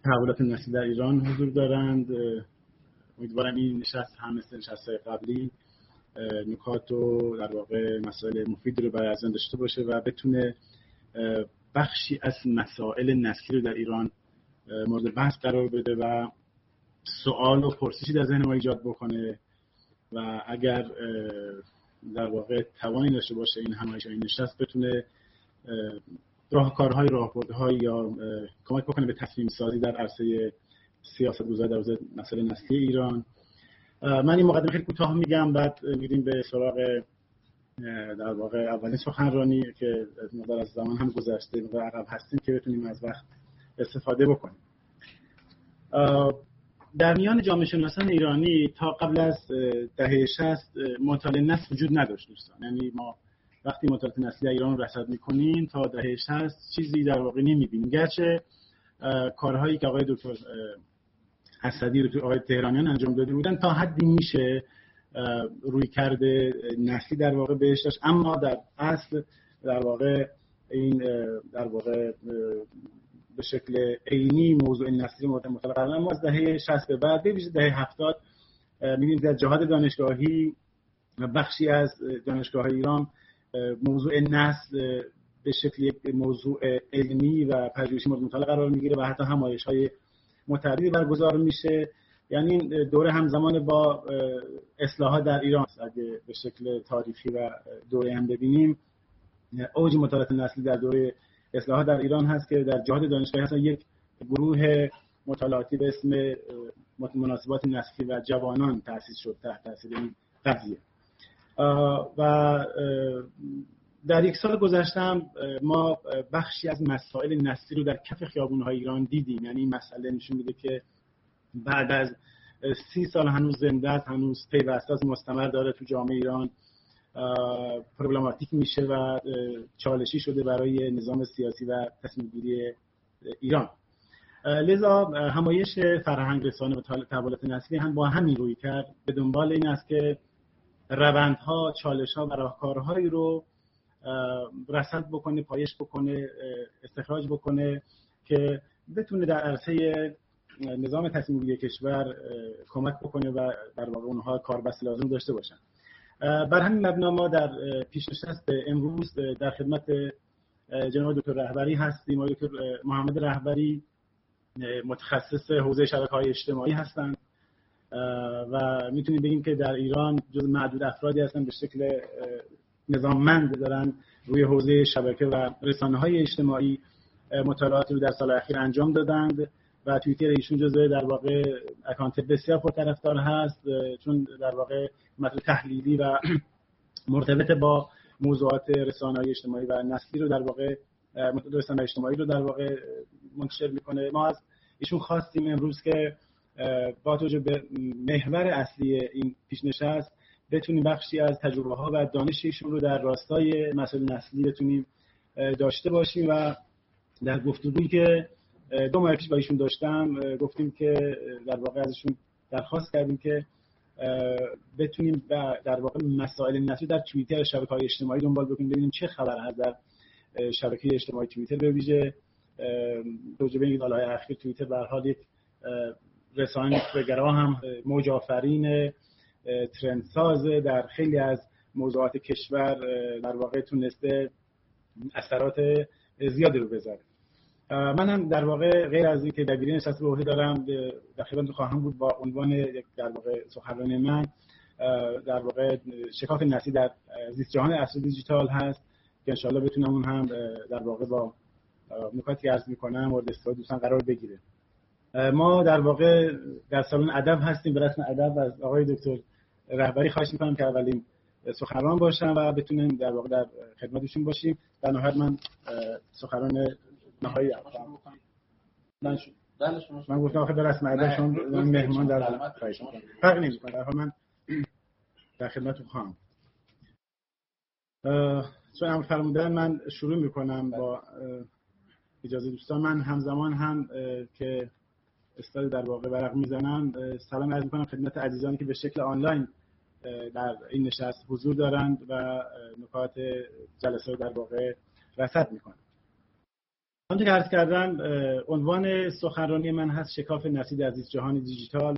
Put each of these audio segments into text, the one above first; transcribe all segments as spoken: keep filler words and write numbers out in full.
تحولات نسلی در ایران حضور دارند. امیدوارم این نشست هم مثل نشست‌های قبلی نکات و در واقع مسائل مفیدی رو برای ازن داشته باشه و بتونه بخشی از مسائل نسلی رو در ایران مورد بحث قرار بده و سوال و پرسشی در ذهن ما ایجاد بکنه و اگر در واقع توانی داشته باشه این همایش این نشست بتونه راهکارهای راهبردهای یا کمک بکنه به تصمیم سازی در عرصه سیاست گذاری در حوزه مسائل نسلی ایران. من این مقدمه خیلی کوتاه میگم، بعد میریم به سراغ در واقع اولین سخنرانی که مقدار از زمان هم گذشته و عقب هستیم که بتونیم از وقت استفاده بکنیم. در میان جامعه شناسان ایرانی تا قبل از دهه شصت مطالعه نسل وجود نداشت دوستان. یعنی ما وقتی مطالعات نسلی ایران رو رصد می‌کنیم تا دهه شصت چیزی در واقع نمی‌بینیم، گرچه کارهایی که آقای دکتر اسدی و آقای تهرانیان انجام داده بودن تا حدی میشه روی کرده نسلی در واقع بهش داشت، اما در اصل در واقع این در واقع به شکل عینی موضوع نسلی مطالعه کردن ما از دهه شصت به بعد به ویژه دهه هفتاد می‌بینیم در جهاد دانشگاهی و بخشی از دانشگاه‌های ایران موضوع نسل به شکل یک موضوع علمی و پژوهشی مورد مطالعه قرار میگیره و حتی همایش‌های متعددی برگزار میشه. یعنی دوره همزمان با اصلاحات در ایران اگه به شکل تاریخی و دوره هم ببینیم، اوج مطالعات نسلی در دوره اصلاحات در ایران هست که در جهاد دانشگاهی هست یک گروه مطالعاتی به اسم مناسبات نسلی و جوانان تأسیس شد تحت تاثیر این قضیه. و در یک سال گذشته ما بخشی از مسائل نسلی رو در کف خیابون‌های ایران دیدیم. یعنی این مسئله نشون میده که بعد از سی سال هنوز زنده است، هنوز پیوسته است، مستمر داره تو جامعه ایران پروبلماتیک میشه و چالشی شده برای نظام سیاسی و تصمیم گیری ایران. لذا همایش فرهنگ رسانه و تحولات نسلی هم با همین روی کرد، به دنبال این است که روندها، چالش‌ها و راهکارهایی رو رصد بکنه، پایش بکنه، استخراج بکنه که بتونه در عرصه نظام تصمیم گیری کشور کمک بکنه و در واقع اونها کاربست لازم داشته باشن. بر همین مبنا ما در پیشنشست امروز در خدمت جناب دکتر رهبری هستیم. دکتر محمد رهبری متخصص حوزه شبکه‌های اجتماعی هستند و میتونیم بگیم که در ایران جز معدود افرادی هستند به شکل نظاممند دارن روی حوزه شبکه و رسانه‌های اجتماعی مطالعاتی رو در سال اخیر انجام دادند و توییتر ایشون جزو در واقع اکانت بسیار پرطرفدار هست، چون در واقع متن تحلیلی و مرتبط با موضوعات رسانه‌های اجتماعی و نسلی رو در واقع رسانه‌های اجتماعی رو در واقع منتشر میکنه. ما از ایشون خواستیم امروز که با توجه به محور اصلی این پیشنشست بتونیم بخشی از تجربه‌ها و دانش ایشون رو در راستای مسائل نسلی بتونیم داشته باشیم و در گفتگویی که دو ماه پیش با ایشون داشتم گفتیم که در واقع ازشون درخواست کردیم که بتونیم در واقع مسائل نسلی در توییتر شبکه‌های اجتماعی دنبال بکنیم، ببینیم چه خبر هست در شبکه اجتماعی توییتر. به ویژه توجه به این سال‌های اخیر توییتر به هر حال یک رسانه نخبه‌گرا هم موج آفرین ترندساز در خیلی از موضوعات کشور در واقع تونسته اثرات زیادی رو بذاره. من هم در واقع غیر از این که دبیری نشست به عهده دارم در خدمتتون خواهم بود با عنوان یک در واقع سخنرانی من در واقع شکاف نسلی در زیست جهان عصر دیجیتال هست که انشالله بتونم اون هم در واقع با نکاتی عرض میکنم مورد استفاده دوستان قرار بگیره. ما در واقع در سالن ادب هستیم، به رسم ادب از آقای دکتر رهبری خواهش میکنم که اولین سخنران باشن و بتونیم در واقع در خدمتشون باشیم. در نهایت من سخنران نهایی هستم. من شو. من گفتم آخه به رسم ادب شما مهمان در خواهش میکنم. فرق نمیکنه. در حال من در خدمتتون خواهم. چون امر فرمودن من شروع میکنم با اجازه دوستان. من همزمان هم که استاد در واقع ورق میزنم سلام عرض میکنم خدمت عزیزانی که به شکل آنلاین در این نشست حضور دارند و نکات جلسه در واقع رصد میکنند. همونطور که عرض کردم عنوان سخنرانی من هست شکاف نسلی در زیست جهان دیجیتال.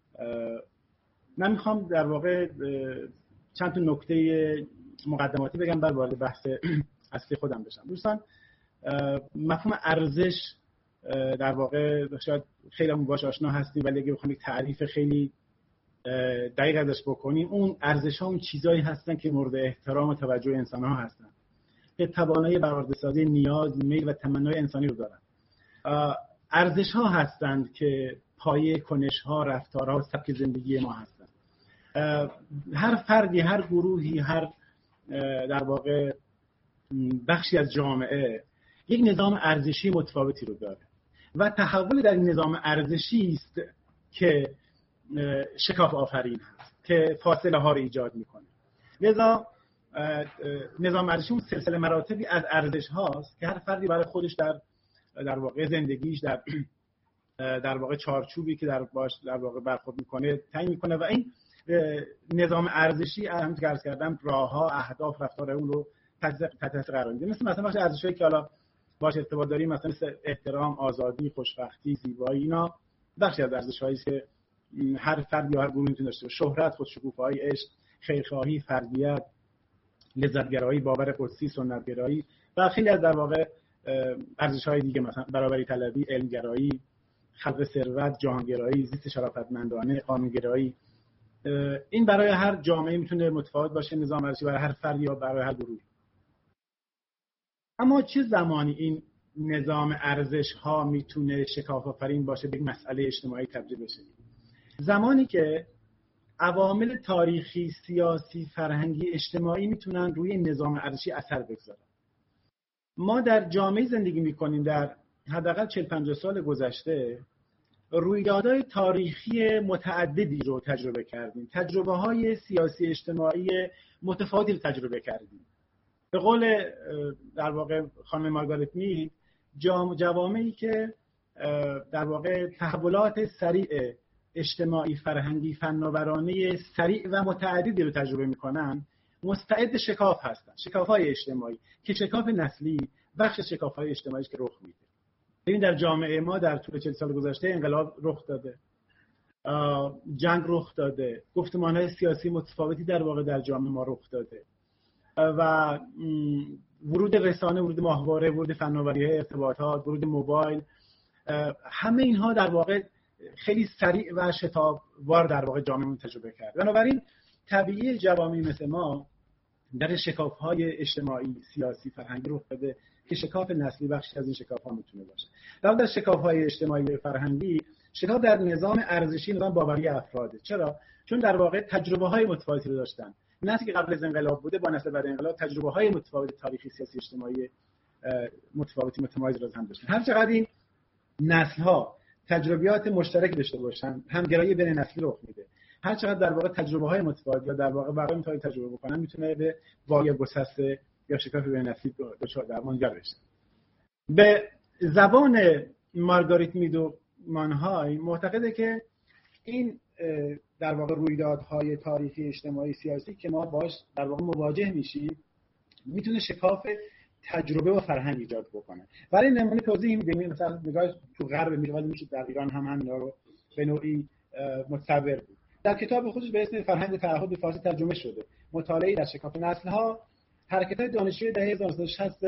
من میخوام در واقع چند تا نکته مقدماتی بگم بعد وارد بحث اصلی خودم بشم. دوستان مفهوم ارزش در واقع شاید خیلی هم باهاش آشنا هستیم، ولی اگه بخوام یک تعریف خیلی دقیق ازش بکنیم، اون ارزش ها اون چیزایی هستن که مورد احترام و توجه انسان ها هستن که توانایی برآورده‌سازی نیاز، میل و تمنای انسانی رو دارن. ارزش ها هستند که پایه کنش ها، رفتارها و سبک زندگی ما هستند. هر فردی، هر گروهی، هر در واقع بخشی از جامعه یک نظام ارزشی متفاوتی رو داره و تحول در این نظام ارزشی است که شکاف آفرین هست که فاصله ها رو ایجاد میکنه. لذا نظام ارزشی اون سلسله مراتبی از ارزش هاست که هر فردی برای خودش در در واقع زندگیش در در واقع چارچوبی که در باش در واقع برخورد میکنه تعیین میکنه و این نظام ارزشی همونطور که عرض کردم راهها، اهداف، رفتار اون رو تحت تاثیر قرار میده. مثل مثلا بخش ارزشایی که حالا باش ارتباط داریم، مثلا احترام، آزادی، خوشبختی، زیبایی، اینا بخشی از ارزش‌هایی است که هر فرد یا هر گروهی میتونه داشته باشه. شهرت، خودشکوفایی، عشق، خیرخواهی، فردیت، لذتگرایی، باور قدسی، سنتگرایی و خیلی از در واقع ارزش‌های دیگه، مثلا برابری طلبی، علمگرایی، خلق ثروت، جهانگرایی، زیست شرافتمندانه، قانونگرایی. این برای هر جامعه میتونه متفاوت باشه، نظام ارزشی برای هر فرد یا برای هر گروهی. اما چه زمانی این نظام ارزش‌ها میتونه شکاف آفرین باشه، به یک مسئله اجتماعی تبدیل بشه؟ زمانی که عوامل تاریخی، سیاسی، فرهنگی، اجتماعی میتونن روی نظام ارزشی اثر بگذارن. ما در جامعه زندگی میکنیم در حداقل چهل پنجاه سال گذشته رویدادهای تاریخی متعددی رو تجربه کردیم، تجربه های سیاسی اجتماعی متفاوتی رو تجربه کردیم. به قول در واقع خانم مارگارت مید، جوامعی که در واقع تحولات سریع اجتماعی، فرهنگی، فناورانه سریع و متعددی رو تجربه میکنن مستعد شکاف هستن، شکاف‌های اجتماعی که شکاف نسلی بخش شکاف‌های اجتماعی که رخ میده. ببین در جامعه ما در طول چهل سال گذشته انقلاب رخ داده، جنگ رخ داده، گفتمان‌های سیاسی متفاوتی در واقع در جامعه ما رخ داده و ورود رسانه، ورود ماهواره، ورود فناوری‌های ارتباطات، ورود موبایل، همه اینها در واقع خیلی سریع و شتابوار در واقع جامعه تجربه کرد. بنابراین طبیعی جوامعی مثل ما در شکاف‌های اجتماعی، سیاسی، فرهنگی رخ داده که شکاف نسلی بخشی از این شکاف‌ها میتونه باشه. در در شکاف‌های اجتماعی و فرهنگی، شکاف در نظام ارزشی، نظام باوری افراده. چرا؟ چون در واقع تجربه‌های متفاوتی رو داشتن. نسلی که قبل از انقلاب بوده با نسل بعد انقلاب تجربه‌های متفاوت تاریخی، سیاسی، اجتماعی متفاوتی متمایز رو هم داشتن. هر چقدر این نسل‌ها تجربیات مشترک داشته باشن، همگرایی بین نسلی رخ میده. هر چقدر در واقع تجربه‌های متفاوت یا در واقع برای اینطوری تجربه بکنن میتونه به واقع گسسته یا شکاف بین نسلی دچار در منجر بشه. به زبان مارگاریت مید و مانهای معتقده که این در واقع رویدادهای تاریخی، اجتماعی، سیاسی که ما باش در واقع مواجه میشیم میتونه شکاف تجربه و فرهنگ ایجاد بکنه. برای نمونه توضیح میدیم، مثلا نگاه تو غرب میگه میشه در ایران هم همینا رو به نوعی متصور بود. در کتاب خودش به اسم فرهنگ تعهد به فارسی ترجمه شده، مطالعه در شکاف نسل‌ها، حرکت‌های دانشجویی دهه هزار و نهصد و شصت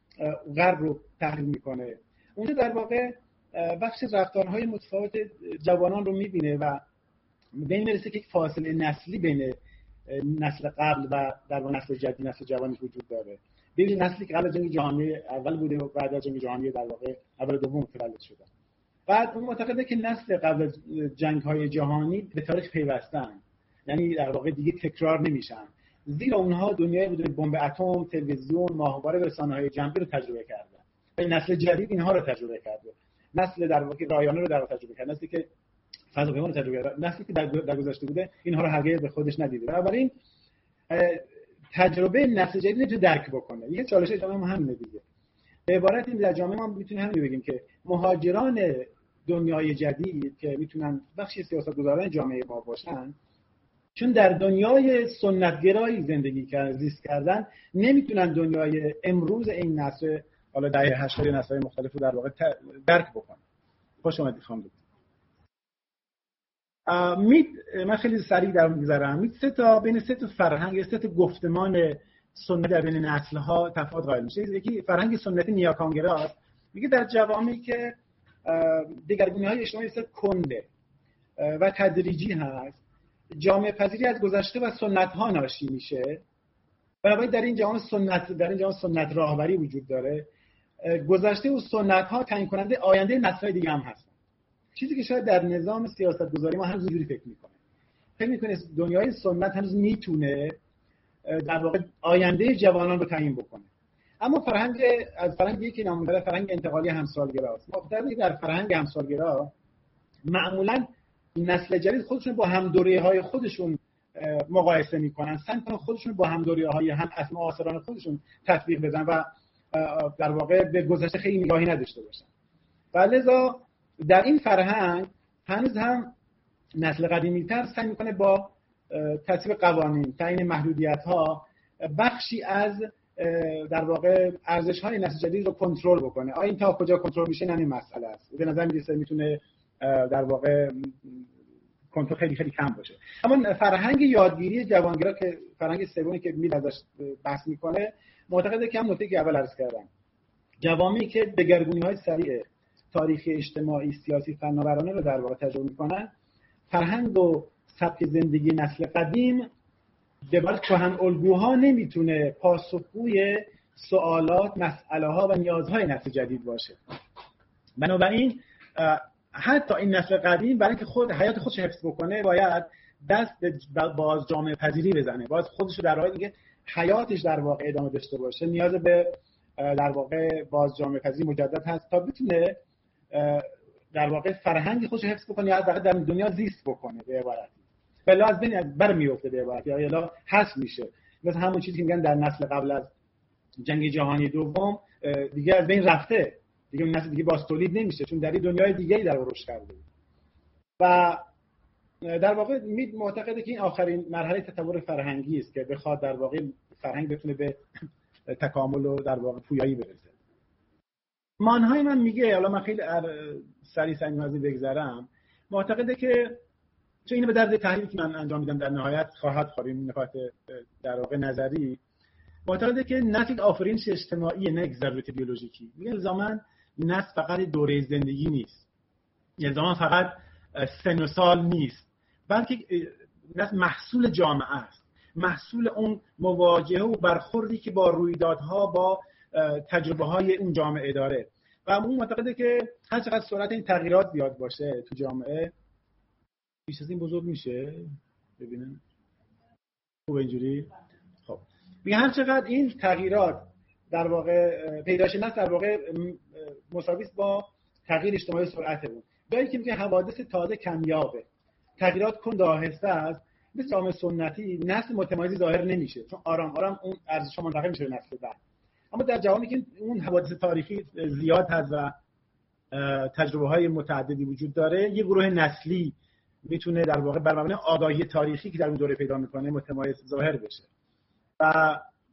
غرب رو تحلیل میکنه. اونجا در واقع بخش رفتارهای متفاوت جوانان رو میبینه و به این میرسه که یک فاصله نسلی بین نسل قبل و در واقع نسل جدید، نسل جوانی وجود داره. ببینید نسلی که قبل از جنگ جهانی اول بوده و بعد از جنگ جهانی در واقع اول دوم متولد شده. بعد اون معتقده که نسل قبل از جنگ‌های جهانی به تاریخ پیوستن، یعنی در واقع دیگه تکرار نمیشن، زیرا اونها دنیای بدون بمب اتم، تلویزیون، ماهواره و رسانه‌های جمعی رو تجربه کردن. و نسل جدید اینها رو تجربه کرده. نسل در واقع رایانه رو در واقع تجربه کرده، نسلی که فضاپیما رو تجربه کرده، نسلی که در گذشته بوده اینها رو هرگز به خودش ندیده. بنابراین تجربه نسل جدید رو درک بکنه. یه چالش جامعه ما همینه دیگه. به عبارت این در جامعه ما میتونیم همین بگیم که مهاجران دنیای جدید که میتونن بخشی سیاستگزاران جامعه ما باشن، چون در دنیای سنتگرایی زندگی کردن، زیست کردن، نمیتونن دنیای امروز این نسل حالا دهه هشتاد نسل‌های مختلف رو در واقع درک بکنه. خوش اومدید خانم دکتر. میت من خیلی سریع در می‌گذرم. میت سه تا بین سه تا فرهنگ، سه تا گفتمان سنتی در بین نسل‌ها تفاوت قائل میشه. یکی فرهنگ سنتی نیاکانگراست، میگه در جوامعی که دگرگونی‌های اجتماعی مثل کنده و تدریجی هست، جامعه پذیری از گذشته و سنت‌ها ناشی میشه. بنابراین در این جامعه سنت در این جامعه سنت راهبری وجود داره. گذشته و سنت‌ها تعیین کننده آینده نسل‌های دیگه هم هستن. چیزی که شاید در نظام سیاست‌گذاری ما هنوز اینجوری فکر می‌کنه. فکر می‌کنه دنیای سنت هنوز میتونه در واقع آینده جوانان رو تعیین بکنه. اما فرهنگ از فرهنگی که نام می‌بره فرهنگ انتقالی همسالگراست. معتقده در فرهنگ همسالگرا معمولاً نسل جدید خودشون با همدوری‌های خودشون مقایسه می‌کنن، سعی می‌کنن خودشون با همدوری‌های هم از معاصران خودشون تطبیق بزنن و در واقع به گذشته خیلی نگاهی نداشته باشن. و لذا در این فرهنگ هنوز هم نسل قدیمی‌تر سعی می‌کنه با تصویب قوانین، تعیین محدودیت‌ها بخشی از در واقع ارزش‌های نسل جدید رو کنترل بکنه. آیا این تا کجا کنترل میشه این مسئله است. به نظر میاد میتونه در واقع کنترل خیلی خیلی کم باشه. اما فرهنگ یادگیری جوانگرا که فرهنگ سومی که میاد ازش بحث میکنه، معتقده که هم نکته که اول عرض کردم، جوامعی که دگرگونی‌های سریع تاریخی، اجتماعی، سیاسی، فناورانه رو در واقع تجربه میکنن، فرهنگ و سبک زندگی نسل قدیم به بر کهن الگوها نمیتونه پاسخگوی سوالات، مسئله‌ها و نیازهای نسل جدید باشه. بنابراین حتی این نسل قدیم برای اینکه خود حیات خودش حفظ بکنه باید دست به باز جامعه پذیری بزنه، باز خودش رو در واقع دیگه حیاتش در واقع ادامه داشته باشه، نیاز به در واقع باز جامعه پذیری مجدد هست تا بتونه در واقع فرهنگ خودش حفظ بکنه یا از واقع در دنیا زیست بکنه. به عبارتی بلا از بین برمیفته، به عبارتی یا الا حذف میشه. مثل همون چیزی که میگن در نسل قبل از جنگ جهانی دوم دیگه از بین رفته، دیگه اون نسل دیگه باز تولید نمیشه چون در دنیای دیگه‌ای در رشد کرده. و در واقع مید معتقده که این آخرین مرحله تطور فرهنگی است که بخواد در واقع فرهنگ بتونه به تکامل و در واقع پویایی برسه. مانهای من میگه، حالا من خیلی سریع سعی می‌کنم بگذرم، معتقده که چون اینو به درد تحلیلی که من انجام میدم در نهایت خواهد خوریم نکات در واقع نظری، معتقده که نسل آفرینش اجتماعی نه یک ضرورت بیولوژیکی. میگه الزاماً نسل فقط دوره زندگی نیست، الزاماً فقط سن و سال نیست، بلکه نسل محصول جامعه است، محصول اون مواجهه و برخوردی که با رویدادها، با تجربه های اون جامعه داره. و اون معتقده که هر چقدر سرعت این تغییرات زیاد باشه تو جامعه، بیش از این بزرگ میشه. ببینن خوب اینجوری. خب میگه هر چقدر این تغییرات در واقع پیداش نست در واقع مساوی است با تغییر اجتماعی سرعت اون. جایی که میگه حوادث تازه کمیابه، تغییرات کند آهسته است، مثل جامعه سنتی نسل متمایزی ظاهر نمیشه چون آرام آرام اون ارزش منتقل میشه به نسل بعد. اما در جوامعی که اون حوادث تاریخی زیاد هست و تجربه های متعددی وجود داره، یه گروه نسلی میتونه در واقع بر مبنای آگاهی تاریخی که در اون دوره پیدا میکنه متمایز ظاهر بشه و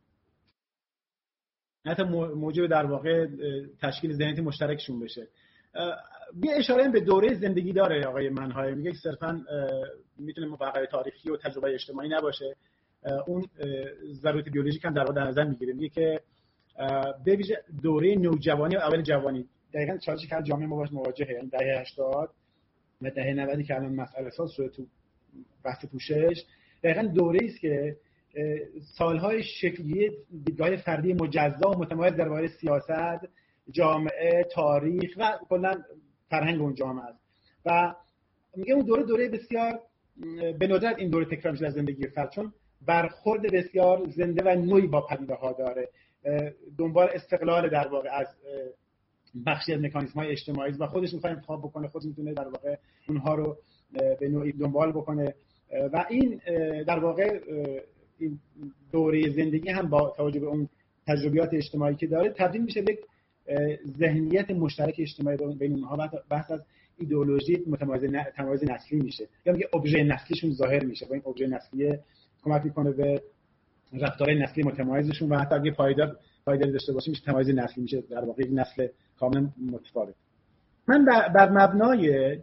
حتی موجب در واقع تشکیل ذهنیت مشترکشون بشه. یه اشاره به دوره زندگی داره آقای منهای، میگه که صرفاً میتونه موقعیت تاریخی و تجربه اجتماعی نباشه، اون ضرورت بیولوژیک هم در واقع در نظر میگیره. میگه که به ویژه دوره نوجوانی و اول جوانی دقیقاً چالشی که جامعه ما باش مواجهه، یعنی دهه هشتاد و دهه نود که الان مسئله اساس شده تو بحث پوشش، دقیقاً دوره‌ای است که سالهای شکلی دیدگاه فردی مجزا و متمایز درباره سیاست، جامعه، تاریخ و کلاً فرهنگ اون جامعه است. و میگه اون دوره دوره بسیار به ندرت این دوره تکرار میشه در زندگی فرد، چون برخورد بسیار زنده و نوعی با پدیده‌ها داره، دنبال استقلال در واقع از بخشی از مکانیزم‌های اجتماعی و خودش می‌خواد انتخاب بکنه، خودش می‌تونه در واقع اونها رو به نوعی دنبال بکنه و این در واقع این دوره زندگی هم با توجه به اون تجربیات اجتماعی که داره تبدیل میشه به ذهنیت مشترک اجتماعی بین اونها، بحث از ایدئولوژی متمایز تمایز نسلی میشه، یا میگه ابژه نسلیشون ظاهر میشه، با این ابژه نسلی کمک میکنه به رفتار نسلی متمایزشون و حتی اگه پایدار پایداری داشته باشه میشه تمایز نسلی، میشه در واقع یک نسل کاملا متفاوت. من بر مبنای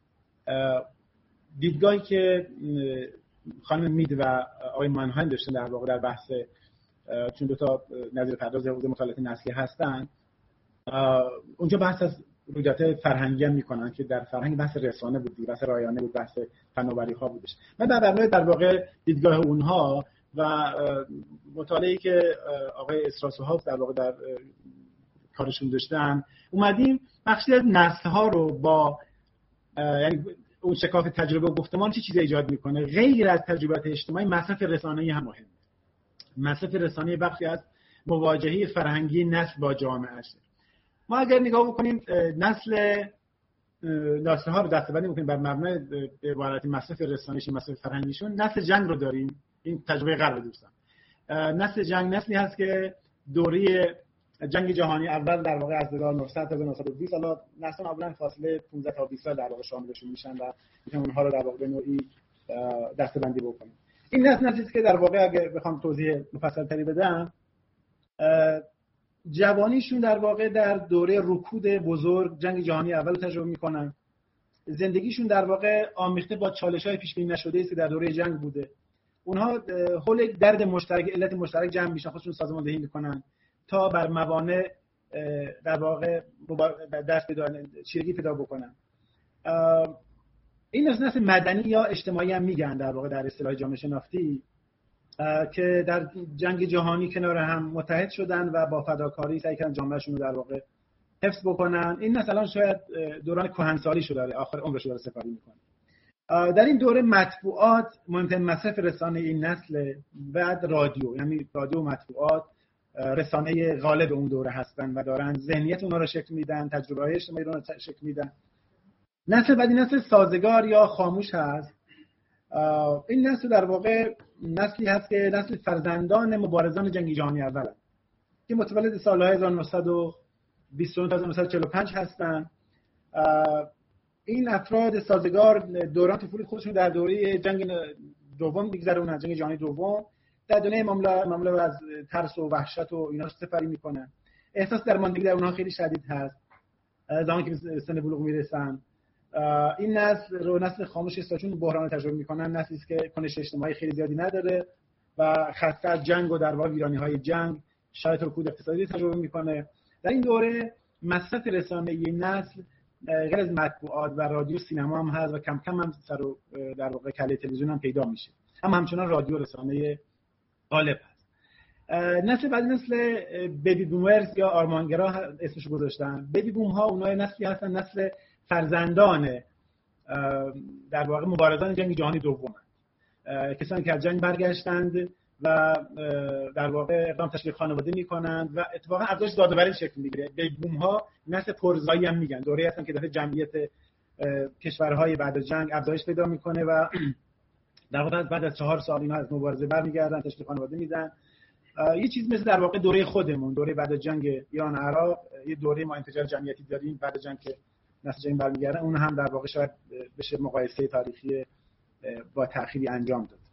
دیدگاهی که خانم مید و آقای مانهایم داشتن در واقع در بحث، چون دو تا نظریه پرداز حوزه مطالعات نسلی هستن، اونجا بحث از رویدادهای فرهنگی هم میکنن که در فرهنگ بحث رسانه بود، بحث رایانه بود، بحث فناوری ها بودش. من بر مبنای در واقع دیدگاه اونها و مطالعه‌ای که آقای استراسوهاف در واقع در کارشون داشتن اومدیم بخشی از نسل‌ها رو با یعنی اون شکاف تجربه و گفتمان چه چیزی ایجاد میکنه غیر از تجربیات اجتماعی. مصرف رسانه‌ای هم مهمه. مصرف رسانه‌ای بخشی از مواجهه فرهنگی نسل با جامعه است. ما اگر نگاه بکنیم نسل نسل‌ها رو دسته‌بندی بکنیم بر مبنای به عبارت مصرف رسانه‌ای، مصرف فرهنگیشون، نسل جنگ رو داریم. این تجربه غرب دوستان. نسل جنگ نسلی هست که دوره جنگ جهانی اول در واقع از هزار و نهصد تا هزار و نهصد و بیست سال نسل معمولا فاصله پانزده تا بیست سال در واقع شاملشون میشن و میتونن اونها رو در واقع به نوعی دسته‌بندی بکنیم. این نسل نسلی است که در واقع اگه بخوام توضیح مفصل‌تری بدم، جوانیشون در واقع در دوره رکود بزرگ جنگ جهانی اول رو تجربه میکنن. زندگیشون در واقع آمیخته با چالش‌های پیش بینی نشده است که در دوره جنگ بوده. اونها حول درد مشترک، علت مشترک جمع میشن، خودشون سازماندهی میکنن تا بر موانع در واقع دست بدن، چیرگی پیدا بکنن. این از نسل مدنی یا اجتماعی هم میگن در واقع در اصطلاح جامعه شناختی، که در جنگ جهانی کنار هم متحد شدن و با فداکاری سعی کردن جامعهشون رو در واقع حفظ بکنن. این نسل الان شاید دوران کهنسالی شده، آخر عمرش رو سپری میکنه. در این دوره مطبوعات مهمترین مصرف رسانه این نسل، بعد رادیو، یعنی رادیو و مطبوعات رسانه غالب اون دوره هستن و دارن ذهنیت اونها رو شکل میدن، تجربه‌های اجتماعی رو شکل میدن. نسل بعدی نسل سازگار یا خاموش هست. این نسل در واقع نسلی هست که نسل فرزندان مبارزان جنگ جهانی اول هست که متولد سال‌های هزار و نهصد و بیست و نه تا هزار و نهصد و چهل و پنج هستن. این افراد سازگار دوران طفولی خودشون در دوره جنگ دوم میگذرونن، جنگ جهانی دوم. در دنیای معامله معامله از ترس و وحشت و اینا سپری میکنن. احساس درماندگی در اونها خیلی شدید هست زمانی که به سن بلوغ میرسن. این نسل رو نسل خاموش است چون بحران تجربه میکنن، نسلی است که کنش اجتماعی خیلی زیادی نداره و خسته از جنگ و در واقع ویرانی‌های جنگ، شرایط رکود اقتصادی تجربه میکنه. در این دوره مصرف رسانه‌ای نسل غیر از مطبوعات و رادیو، سینما هم هست و کم کم هم سر و در واقع کله تلویزیون هم پیدا میشه. هم همچنان رادیو رسانه غالب هست. نسل بعد نسل بیبی بومرز یا آرمانگرا اسمش گذاشتن. بیبی بوم ها اونای نسلی هستن نسل فرزندان در واقع مبارزان جنگ جهانی دوم، کسانی که از جنگ برگشتند و در واقع اقدام تشکیل خانواده میکنند و اتفاقا افزایش دادآوری شکل میگیره. بیبی بوم ها نسل پرزایی هم میگن، دوره هستن که دفعه جمعیت کشورهای بعد از جنگ افزایش پیدا میکنه و در واقع بعد از چهار سال اینا از مبارزه برمیگردن، تشکیل خانواده میدن. یه چیز مثل در واقع دوره خودمون، دوره بعد از جنگ ایران عراق، یه دوره ما انفجار جمعیتی داریم بعد از جنگ که نسل جنگ برمیگردن، اون هم در واقع شاید بشه مقایسه تاریخی با تأخیری انجام داد.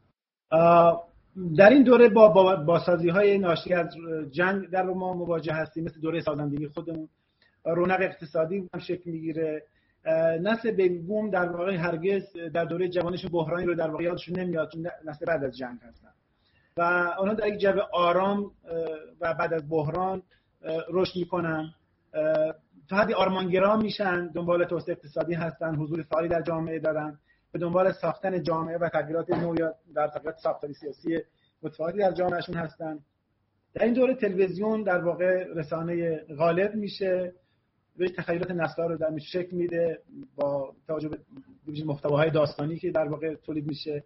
در این دوره با با بازسازی‌های ناشی از جنگ در ما مواجه هستیم، مثل دوره سازندگی خودمون. رونق اقتصادی هم شکل میگیره. نسل بیبی بوم در واقع هرگز در دوره جوانیشون بحرانی رو در واقع یادشون نمیاد، چون نسل بعد از جنگ هستن و اونها در یک جو آرام و بعد از بحران رشد میکنن، تا حدی آرمانگرا میشن، دنبال توسعه اقتصادی هستن، حضور فعالی در جامعه دارن، به دنبال ساختن جامعه و تغییرات نوعی در تغییرات ساختاری سیاسی متفاوتی در جامعهشون هستن. در این دوره تلویزیون در واقع رسانه غالب میشه، به تخیلات نسل‌ها رو در میشه شکل میده با توجه به محتواهای داستانی که در واقع تولید میشه،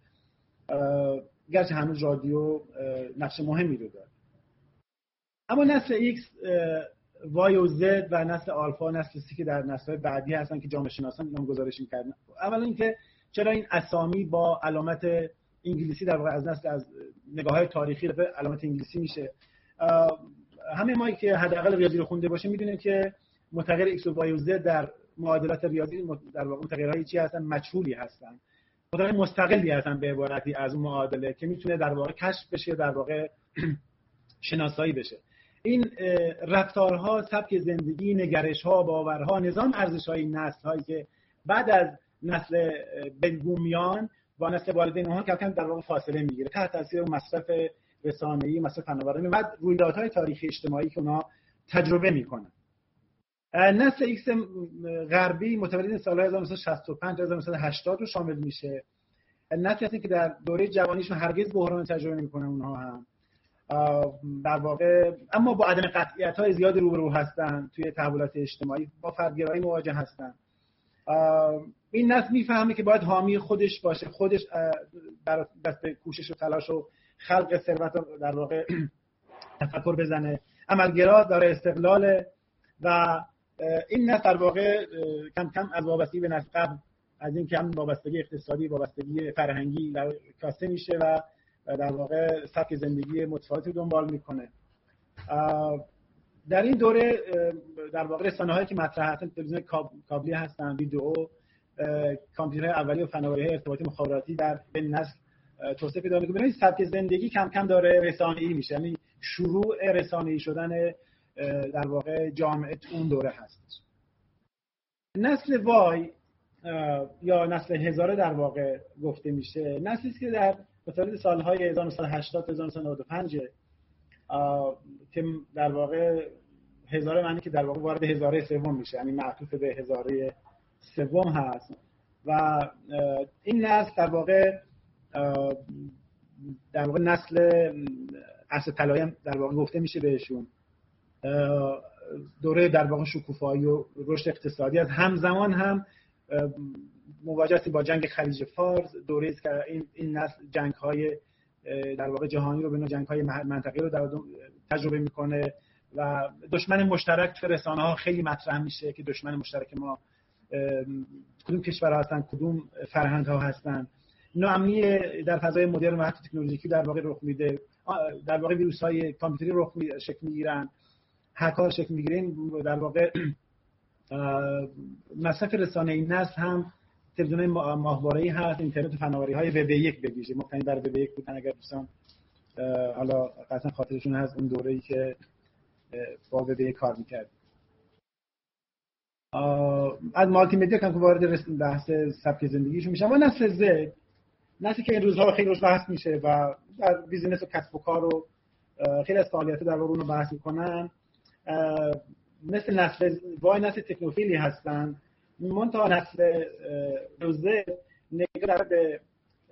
گرچه هنوز رادیو نقش مهمی رو داره. اما نسل ایکس، وای و زد و نسل آلفا، نسل سی که در نسل‌های بعدی هستن که جامعه شناسان نامگذاریشون کردن. اولا اینکه چرا این اسامی با علامت انگلیسی در واقع از نسل از نگاه‌های تاریخی به علامت انگلیسی میشه. همه ما که حداقل ریاضی رو خونده باشه میدونیم که متغیر ایکس و وای و زد در معادلات ریاضی در واقع متغیرهای چی هستن؟ مجهولی هستن، متغیر مستقلی هستن به عبارتی از اون معادله که میتونه در واقع کشف بشه، در واقع شناسایی بشه. این رفتارها، سبک زندگی، نگرش‌ها، باورها، نظام ارزش‌های نسل‌هایی که بعد از نسل بنگومیان با نسل والدین اونها کم کم در واقع فاصله میگیره تحت تاثیر مصرف رسانه‌ای، مصرف فناوری و رویدادهای تاریخی اجتماعی که اونها تجربه میکنن. نسل ایکس غربی متولد سال‌های هزار و نهصد و شصت و پنج تا هزار و نهصد و هشتاد رو شامل میشه. نسلی هستن که در دوره جوانیشون هرگز بحران تجربه نمیکنن اونها هم. در واقع اما با عدم قطعیت‌های زیادی روبرو هستن، توی تحولات اجتماعی با فردگرایی مواجه هستن. این نسل میفهمه که باید حامی خودش باشه، خودش در دست کوشش و تلاش و خلق ثروت در واقع تفکر بزنه. عملگرا داره، استقلال، و این نسل در واقع کم کم از وابستگی به نسل قبل، از این کم وابستگی اقتصادی، وابستگی فرهنگی کاسته میشه و در واقع سبک زندگی متفاوتی دنبال میکنه. در این دوره در واقع رسانه‌هایی که مطرح هستن تلویزیون کابلی هستن، ویدئو، کامپیوترهای اولیه و فناوری‌های ارتباطی مخابراتی در بین نسل توسعه پیدا می‌کنه. ببینید سبک زندگی کم کم داره رسانه‌ای میشه، یعنی شروع رسانه‌ای شدن در واقع جامعه اون دوره هست. نسل وای یا نسل هزاره در واقع گفته میشه، نسلی است که در متولد سالهای هزار و نهصد و هشتاد تا هزار و نهصد و نود و پنج که در واقع هزاره معنی که در واقع وارد هزاره سوم میشه، یعنی معطوف به هزاره سوم هست و این نسل در واقع در واقع نسل عصر طلایی هم در واقع گفته میشه بهشون. دوره در واقع شکوفایی و رشد اقتصادی از همزمان هم مواجهه با جنگ خلیج فارس، دوره است که این این نسل جنگ‌های در واقع جهانی رو به نوع جنگ‌های منطقه‌ای رو در تجربه میکنه و دشمن مشترک تو رسانه‌ها خیلی مطرح میشه که دشمن مشترک ما کدوم کشورها هستن، کدوم فرهنگ‌ها هستن. ناامنی در فضای مدرن و حتی تکنولوژیکی در واقع رخ میده، در واقع ویروس‌های کامپیوتری رخ می شکل میگیرن، هک‌ها شکل میگیرن. در واقع مصرف رسانه‌ای نسل هم تلویزیون ماهواره‌ای هست، اینترنت و فناوری‌های وب یک به ویژه مبتنی بر وب یک بودن. اگر دوستان حالا قطعا خاطرشون هست اون دوره‌ای که با وب یک کار می‌کرد. از مالتی مدیا که وارد بحث سبک زندگیشون میشه. اما نسل زد، نسلی که این روزها خیلی روش بحث میشه و در بیزینس و کسب و کار و خیلی از فعالیت‌ها در واقع اون رو بحث می‌کنن، مثل نسل وای نسل تکنوفیلی هستن. منتها نسل زد نگاه به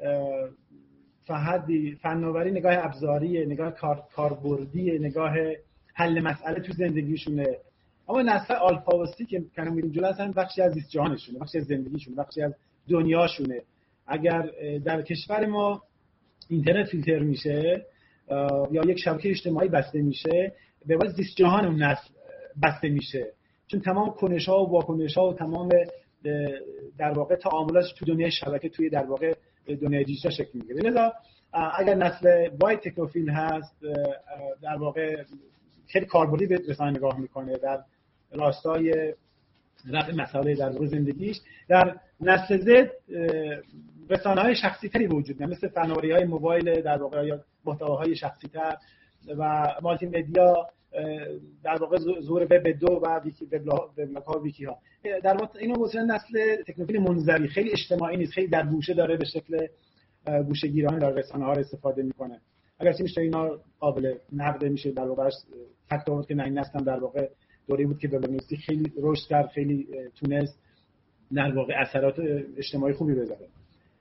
فهدی فناوری، نگاه ابزاری، نگاه کار کاربردی، نگاه حل مسئله تو زندگیشونه. اما نسل آلفا و سی که کنم میریم جلو هستن، بخشی از زیست جهانشونه، بخشی از زندگیشونه، بخشی از دنیاشونه. اگر در کشور ما اینترنت فیلتر میشه یا یک شبکه اجتماعی بسته میشه، به واسه زیست جهان اون نسل بسته میشه، چون تمام کنش‌ها و واکنش‌ها و تمام در واقع تعاملاتش تو دنیای شبکه، توی در واقع دنیای دیجیتال شکل میگیره. لذا اگر نسل وای تکنوفیل هست، در واقع خیلی کاربردی به رسانه نگاه میکنه در راستای رفع مسائل در واقع زندگیش. در نسل زد رسانه‌های شخصی‌تری وجود داره، مثل فناوری‌های موبایل در واقع یا محتواهای شخصی‌تر و مالتی مدیا، در واقع ظهور وب دو و ویکی وبلاگ‌ها و ویکی‌ها. در واقع اینا مثلا نسل تکنوفیل منزوی، خیلی اجتماعی نیست، خیلی در گوشه داره، به شکل گوشه‌گیرانه در رسانه‌ها رو استفاده می‌کنه. اگر چه میشه اینا قابل نقد میشه در واقع فکت آورد که نه، این نسل در واقع دوری بود که وبلاگ‌نویسی خیلی رشد کرد، خیلی تونست در واقع اثرات اجتماعی خوبی بذاره.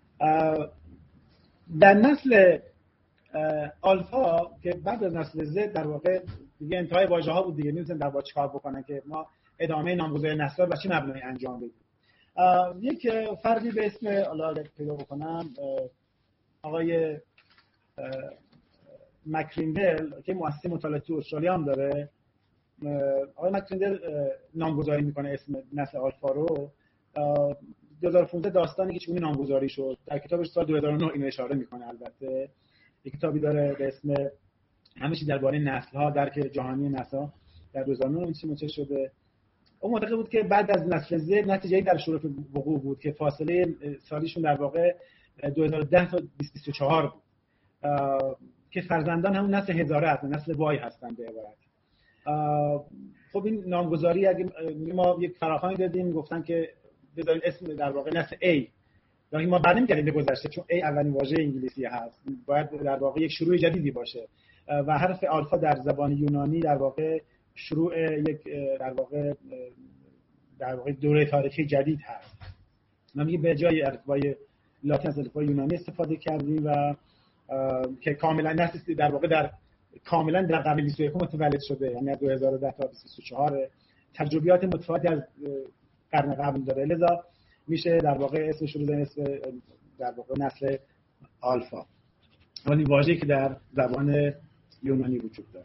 در نسل آلفا که بعد از نسل زد در واقع دیگه انتهای واژه‌ها بود دیگه، نمی‌دونن در واقع چیکار بکنن که ما ادامه نامگذاری نسل رو با چه مبنایی انجام بدیم. یک فردی به اسم الله پیدا بکنم، آقای مکریندل که مؤسسه مطالعاتی تو استرالیا هم داره. آقای مکریندل نامگذاری میکنه اسم نسل آلفا رو. دو هزار و پانزده داستانی که چگونه نامگذاری شد در کتابش سال دو هزار و نه اینو اشاره میکنه. البته یک کتابی داره به اسم همه چیز درباره نسل‌ها، درک جهانی نسل‌ها، در دو هزار و نه این چی منتشر شده. اون معتقد بود که بعد از نسل زد نتیجه‌ای در شروع وقوع بود که فاصله سالیشون در واقع دو هزار و ده تا بیست و چهار بود که فرزندان همون نسل هزاره هستن، نسل وای هستن به عبارت. خب این نامگذاری اگه ما یک فراخوانی دادیم گفتن که بذارید اسم در واقع نسل A، یعنی ما برنمیگردیم به گذشته چون A اولین واژه انگلیسی هست، باید در واقع یک شروع جدیدی باشه و حرف آلفا در زبان یونانی در واقع شروع یک در واقع در واقع دوره تاریخی جدید هست. ما میگه به جای الفبای لاتین از الفبای یونانی استفاده کردیم و که کاملا نسل در واقع در کاملا در قرن بیست و یک متولد شده، یعنی از دو هزار و ده تا بیست و چهار تجربیات متفاوتی از قرن قبل داره، لذا میشه در واقع اسمش رو بزنیم اسم در واقع نسل آلفا، ولی واژه‌ای که در زبان یونانی وجود داره.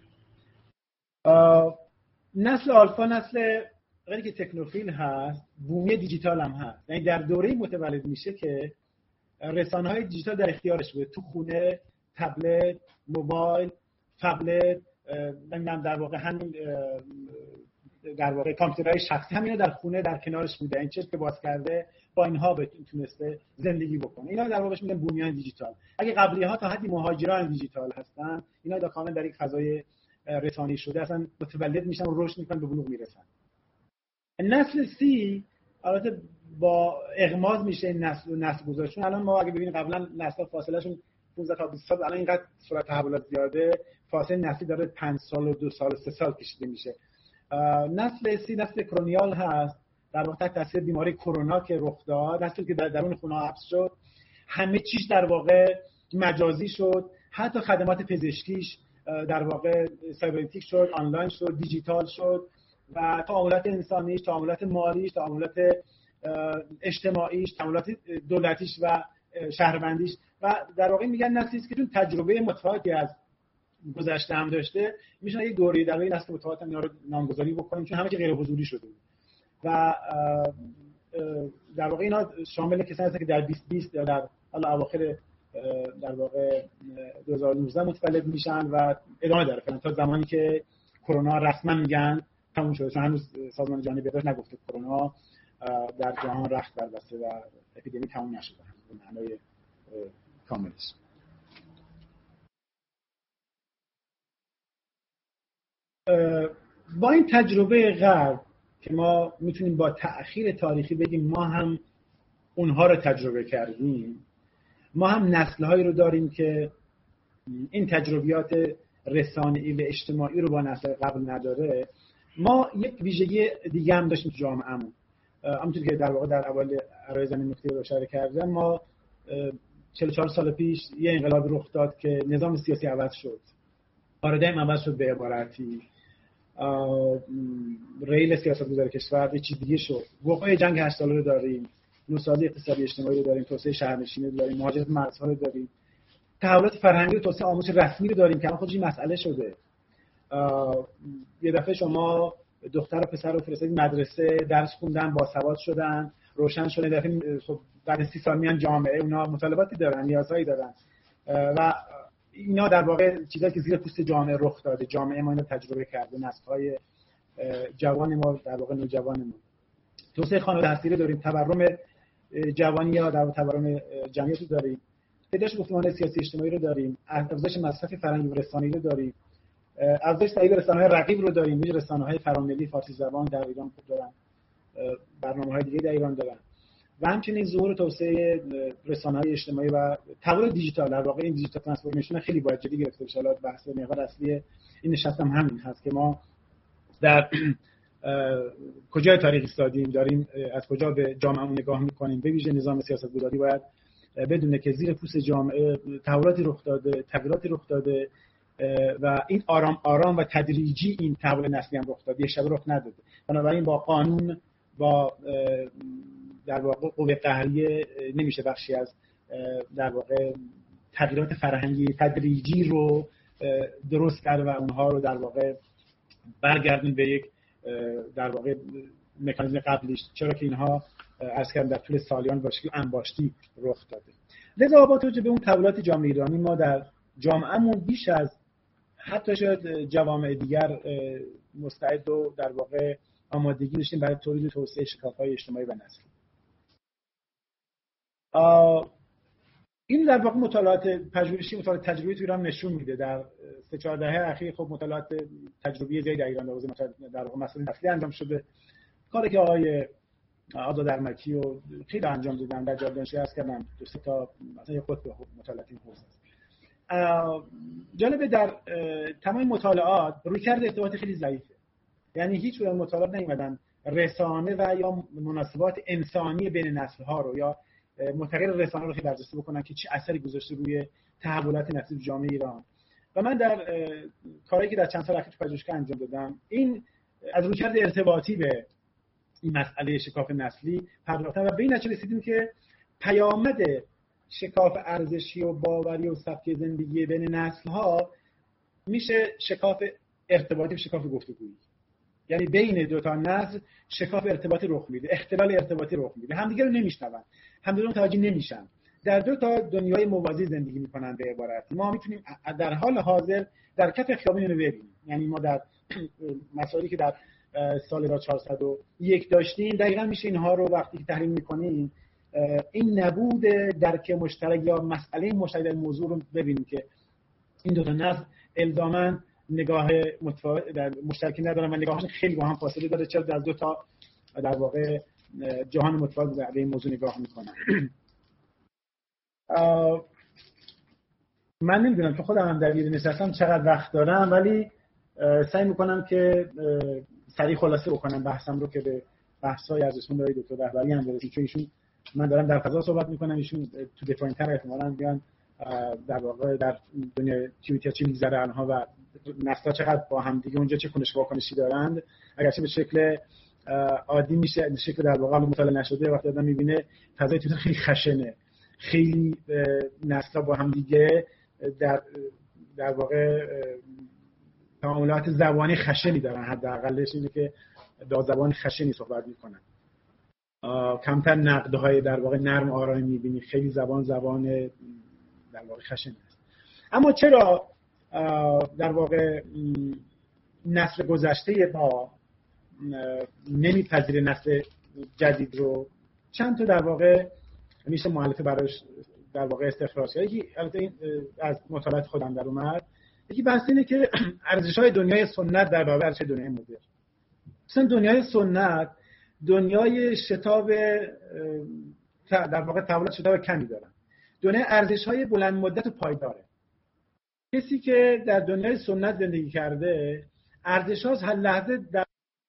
نسل آلفا نسل غیر که تکنوفیل هست، بومی دیجیتال هم هست، یعنی در دوره متولد میشه که رسانه‌های دیجیتال در اختیارش بوده، تو خونه، تبلت، موبایل، تبلت، نمیدونم در واقع همین در واقع کامپیوترهای شخصی همینا در خونه در کنارش بوده، این چیزی که باز کرده با اینها بتونسته زندگی بکنه. اینا در واقع میگن بومیان دیجیتال. اگه قبلی‌ها تا حدی مهاجران دیجیتال هستن، اینا در کامل در یک فضای رسانه‌ای شده اصلا متولد میشن و رشد میکنن، به بلوغ میرسن. نسل سی البته با اغماض میشه این نسل و نسل گذاشتن. الان ما اگه ببینیم قبلا نسل فاصله شون پانزده تا بیست سال، الان اینقدر سرعت تحولات زیاده، فاصله نسلی داره پنج سال و دو سال و سه سال کشیده میشه. نسل سی نسل کرونیال هست، در واقع تحت تاثیر بیماری کرونا که رخ داد، نسلی که در درون خونه ها حبس شد، همه چیز در واقع مجازی شد، حتی خدمات پزشکیش در واقع سایبرنتیک شد، آنلاین شد، دیجیتال شد و تعاملات انسانیش، تعاملات مالیش، تعاملات اجتماعیش، تعاملات دولتیش و شهروندیش و در واقع میگن نسلی است که چون تجربه متفاوتی از گذشته هم داشته، میشه یک دوره در این نسل متفاوت اینا رو نامگذاری بکنیم چون همه چی غیر حضوری شده و در واقع اینا شامل کسانی هستن که در بیست بیست یا در حالا اواخر در واقع دو هزار و نوزده متولد میشن و ادامه داره فعلا تا زمانی که کرونا رسما میگن تموم شده، چون هنوز سازمان جهانی بهداشت نگفته کرونا در جهان رخت بربسته و اپیدمی تموم نشده به معنای کاملش. با این تجربه غرب که ما میتونیم با تأخیر تاریخی بگیم ما هم اونها رو تجربه کردیم، ما هم نسل‌هایی رو داریم که این تجربیات رسانه‌ای و اجتماعی رو با نسل قبل نداره، ما یک ویژگی دیگه هم داشتیم تو جامعه‌مون. همونطور که در واقع در اول عرای زمین نکته رو اشاره کردم، ما چهل و چهار سال پیش یه انقلاب رخ داد که نظام سیاسی عوض شد، پارادایم عوض شد، به عبارتی ریل سیاست‌گذاری کشور یه چیز دیگه شد. وقوع جنگ هشت ساله رو داریم، نوسازی اقتصادی اجتماعی رو داریم، توسعه شهرنشینی رو داریم، مهاجرت مرزها رو داریم، تحولات فرهنگی و توسعه آموزش رسمی رو داریم که الان خودش مسئله شده. یه دفعه شما دختر و پسر رو فرستادید مدرسه، درس خوندن، باسواد شدن، روشن شده، دفعه خب بعد سی سال میان جامعه، اونا مطالباتی دارن، نیازهایی دارن و اینا در واقع چیزایی که زیر پوست جامعه رخ داده، جامعه ما اینو تجربه کرده، نسل‌های جوان ما در واقع نوجوان ما. توسعه خانواده هستی داریم، تورم جوانی یا در تورم جمعیت رو داریم، پیدایش گفتمان سیاسی اجتماعی رو داریم، افزایش مصرف فرهنگی و رسانه‌ای رو داریم، افزایش تعداد رسانه‌های رقیب رو داریم، میشه رسانه‌های فراملی فارسی زبان در ایران خوب دارن، برنامه‌های دیگه در ایران دارن و همچنین ظهور توسعه رسانه‌های اجتماعی و تحول دیجیتال. در واقع این دیجیتال ترانسفورمیشن خیلی باید جدی گرفته بشه. حالا بحث محور اصلی این نشست هم همین هست که ما در کجای تاریخ ایستادیم، داریم از کجا به جامعه نگاه می‌کنیم. به ویژه نظام سیاست‌گذاری باید بدونه که زیر پوست جامعه تحولاتی رخ داده، تغییراتی رخ داده و این آرام آرام و تدریجی این تحول نسلی هم رخ داده، یه شب رخ نداده. بنابراین با قانون، با در واقع قوه قهریه نمیشه بخشی از در واقع تغییرات فرهنگی تدریجی رو درست کرد و اونها رو در واقع برگردون به یک در واقع مکانیزم قبلیش، چرا که اینها از کردن در طول سالیان باشی انباشتی رخ داده. لذا با توجه به اون تحولات جامعه ایرانی ما در جامعهمون بیش از حتی شاید جوامع دیگر مستعد و در واقع آمادگی داشتیم برای تولید توسعه شکاف‌های اجتماعی و نسلی. این در واقع مطالعات پژوهشی، مطالعات تجربی تو ایران نشون میده در سه چهار دهه اخیر خب مطالعات تجربی زیاد در ایران در حوزه در واقع مسائل نسلی انجام شده. کاری که آقای آزاد ارمکی و خیلی انجام دادن در جای دانشگاه هست کردن، دو سه تا مثلا یک قطب مطالعات این حوزه است. جالبه در تمام مطالعات رویکرد ارتباطی خیلی ضعیفه، یعنی هیچ کدوم مطالعات نیومدن رسانه و یا مناسبات انسانی بین نسل‌ها رو یا متغیر رسانه رو خیلی بررسی بکنن که چه اثری گذاشته روی تحولات نسلی جامعه ایران. و من در کاری که در چند سال اخیر پژوهشگاه انجام دادم، این از رویکرد ارتباطی به این مسئله شکاف نسلی پرداختم و به این نتیجه رسیدیم که پیامد شکاف ارزشی و باوری و سبک زندگی بین نسل‌ها میشه شکاف ارتباطی و شکاف گفتگویی. یعنی بین دو تا نسل شکاف ارتباطی رخ میده، اختلال ارتباطی رخ میده، همدیگه رو نمیشنون، همدیگه رو متوجه نمیشن، در دو تا دنیای موازی زندگی میکنن. به عبارت ما میتونیم در حال حاضر در کف خیابون اینو ببینیم. یعنی ما در مسائلی که در سال هزار و چهارصد و یک داشتیم دقیقاً میشه اینها رو وقتی که تحلیل میکنیم این نبود درک مشترک یا مسئله مشترک در موضوع رو ببینیم که این دو تا نسل الزاماً نگاه متفاوت مشترکی ندارن و نگاهشون خیلی با هم فاصله داره، چرا در دو تا در واقع جهان متفاوت به این موضوع نگاه میکنن. من نمیدونم که خودم هم در این نشستم چقدر وقت دارم، ولی سعی میکنم که سریع خلاصه بکنم بحثم رو که به بحث‌های ارزشمند داره دکتر رهبری هم برسیم، چون ایشون من دارم در فضا صحبت میکنم، ایشون تو دفاعین‌تر احتمالاً بیان در واقع در دنیای توییتر چی میگذره آنها و نسل‌ها چقدر با هم دیگه اونجا چه کنش واکنشی دارند. اگرچه به شکل عادی میشه، به شکل در واقع مطالعه نشده، وقتی آدم میبینه فضای توییتر خیلی خشنه، خیلی نسل‌ها با هم دیگه در در واقع تعاملات زبانی خشنی دارن، حداقلش اینه که با زبان خشنی صحبت میکنن، کمتر نقدهای در واقع نرم آرامی میبینی، خیلی زبان زبان در واقع خشن است. اما چرا در واقع نسل گذشته ما نمیپذیره نسل جدید رو؟ چند تا در واقع میشه مؤلفه براش در واقع استخراج کرد. یکی البته این از مطالعات خودم در اومد، یکی بحث اینه که ارزش‌های دنیای سنت در برابر ارزش‌های دنیای مدرن. مثلا دنیای سنت دنیای شتاب در واقع تحولات شتاب کمی دارن، دنیای ارزش‌های بلند مدت و پایداره. کسی که در دنیای سنت زندگی کرده ارزش‌ها هر لحظه در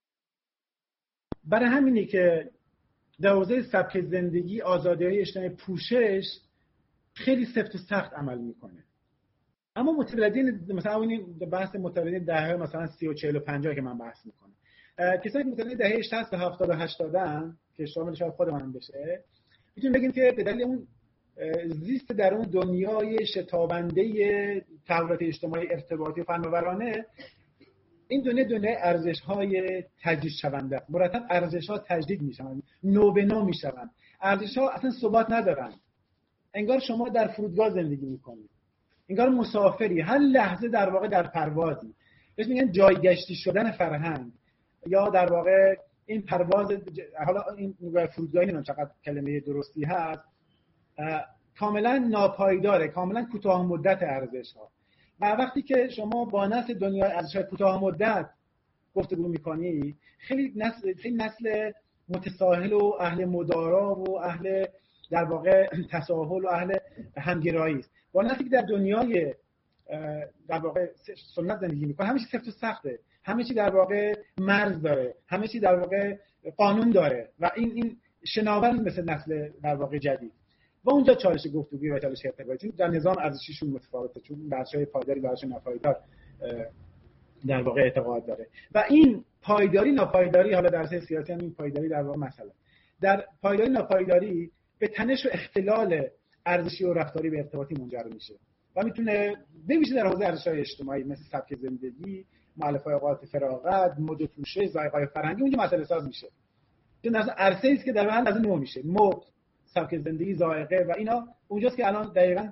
برای همینی که در حوزه سبک زندگی آزادی‌های اجتماعی پوشش خیلی سفت و سخت عمل میکنه. اما متولدین مثلا اون بحث متولدین دهه مثلا سی و چهل و پنجاه که من بحث میکنم، کسایی که متولدین دهه شصت و هفتاد و هشتاد که شامل شاید خود من بشه، میتونیم بگیم که به دلیل اون زیست در اون دنیای شتابنده تحولات اجتماعی ارتباطی و فناورانه، این دنیا دنیای ارزش‌های تجدید شونده است. مرتب ارزش‌ها تجدید میشن، نو به نو میشن. ارزش‌ها اصلا ثبات ندارن. انگار شما در فرودگاه زندگی میکنید، انگار مسافری، هر لحظه در واقع در پروازی. بهش میگن جایگشتی شدن فرهنگ، یا در واقع این پرواز ج... حالا این فرودگاهی نمیدونم چقدر کلمه درستی هست، کاملا ناپایداره، کاملا کوتاه مدت ارزش‌ها. و وقتی که شما با نسل دنیای ارزش‌های کوتاه مدت گفتگو می‌کنی، خیلی نسل خیلی نسل متساهل و اهل مدارا و اهل در واقع تساهل و اهل همگرایی است. با نسلی که در دنیای در واقع سنت زندگی می‌کنه، همه چی سفت و سخته، همه چی در واقع مرز داره، همه چی در واقع قانون داره و این این شناور مثل نسل در واقع جدید. و اونجا چالش گفتگویی و چالش ارتباطی در نظام ارزشیشون متفاوته، چون بخشای پایداری بخشای ناپایدار در واقع اعتقاد داره. و این پایداری ناپایداری، حالا در سیاسی هم این پایداری در واقع مسئله، در پایداری ناپایداری به تنش و اختلال ارزشی و رفتاری به ارتباطی منجر میشه و میتونه بمیشه در حوزه ارزش‌های اجتماعی مثل سبک زندگی، مؤلفه‌های اوقات فراغت، مد و پوشش، ذائقه‌های فرهنگی، اونجا مسئله ساز میشه. چون اصلا عرصه‌ای است که در واقع از نو میشه، مد، سبک زندگی، ذائقه و اینا اونجاست که الان دقیقاً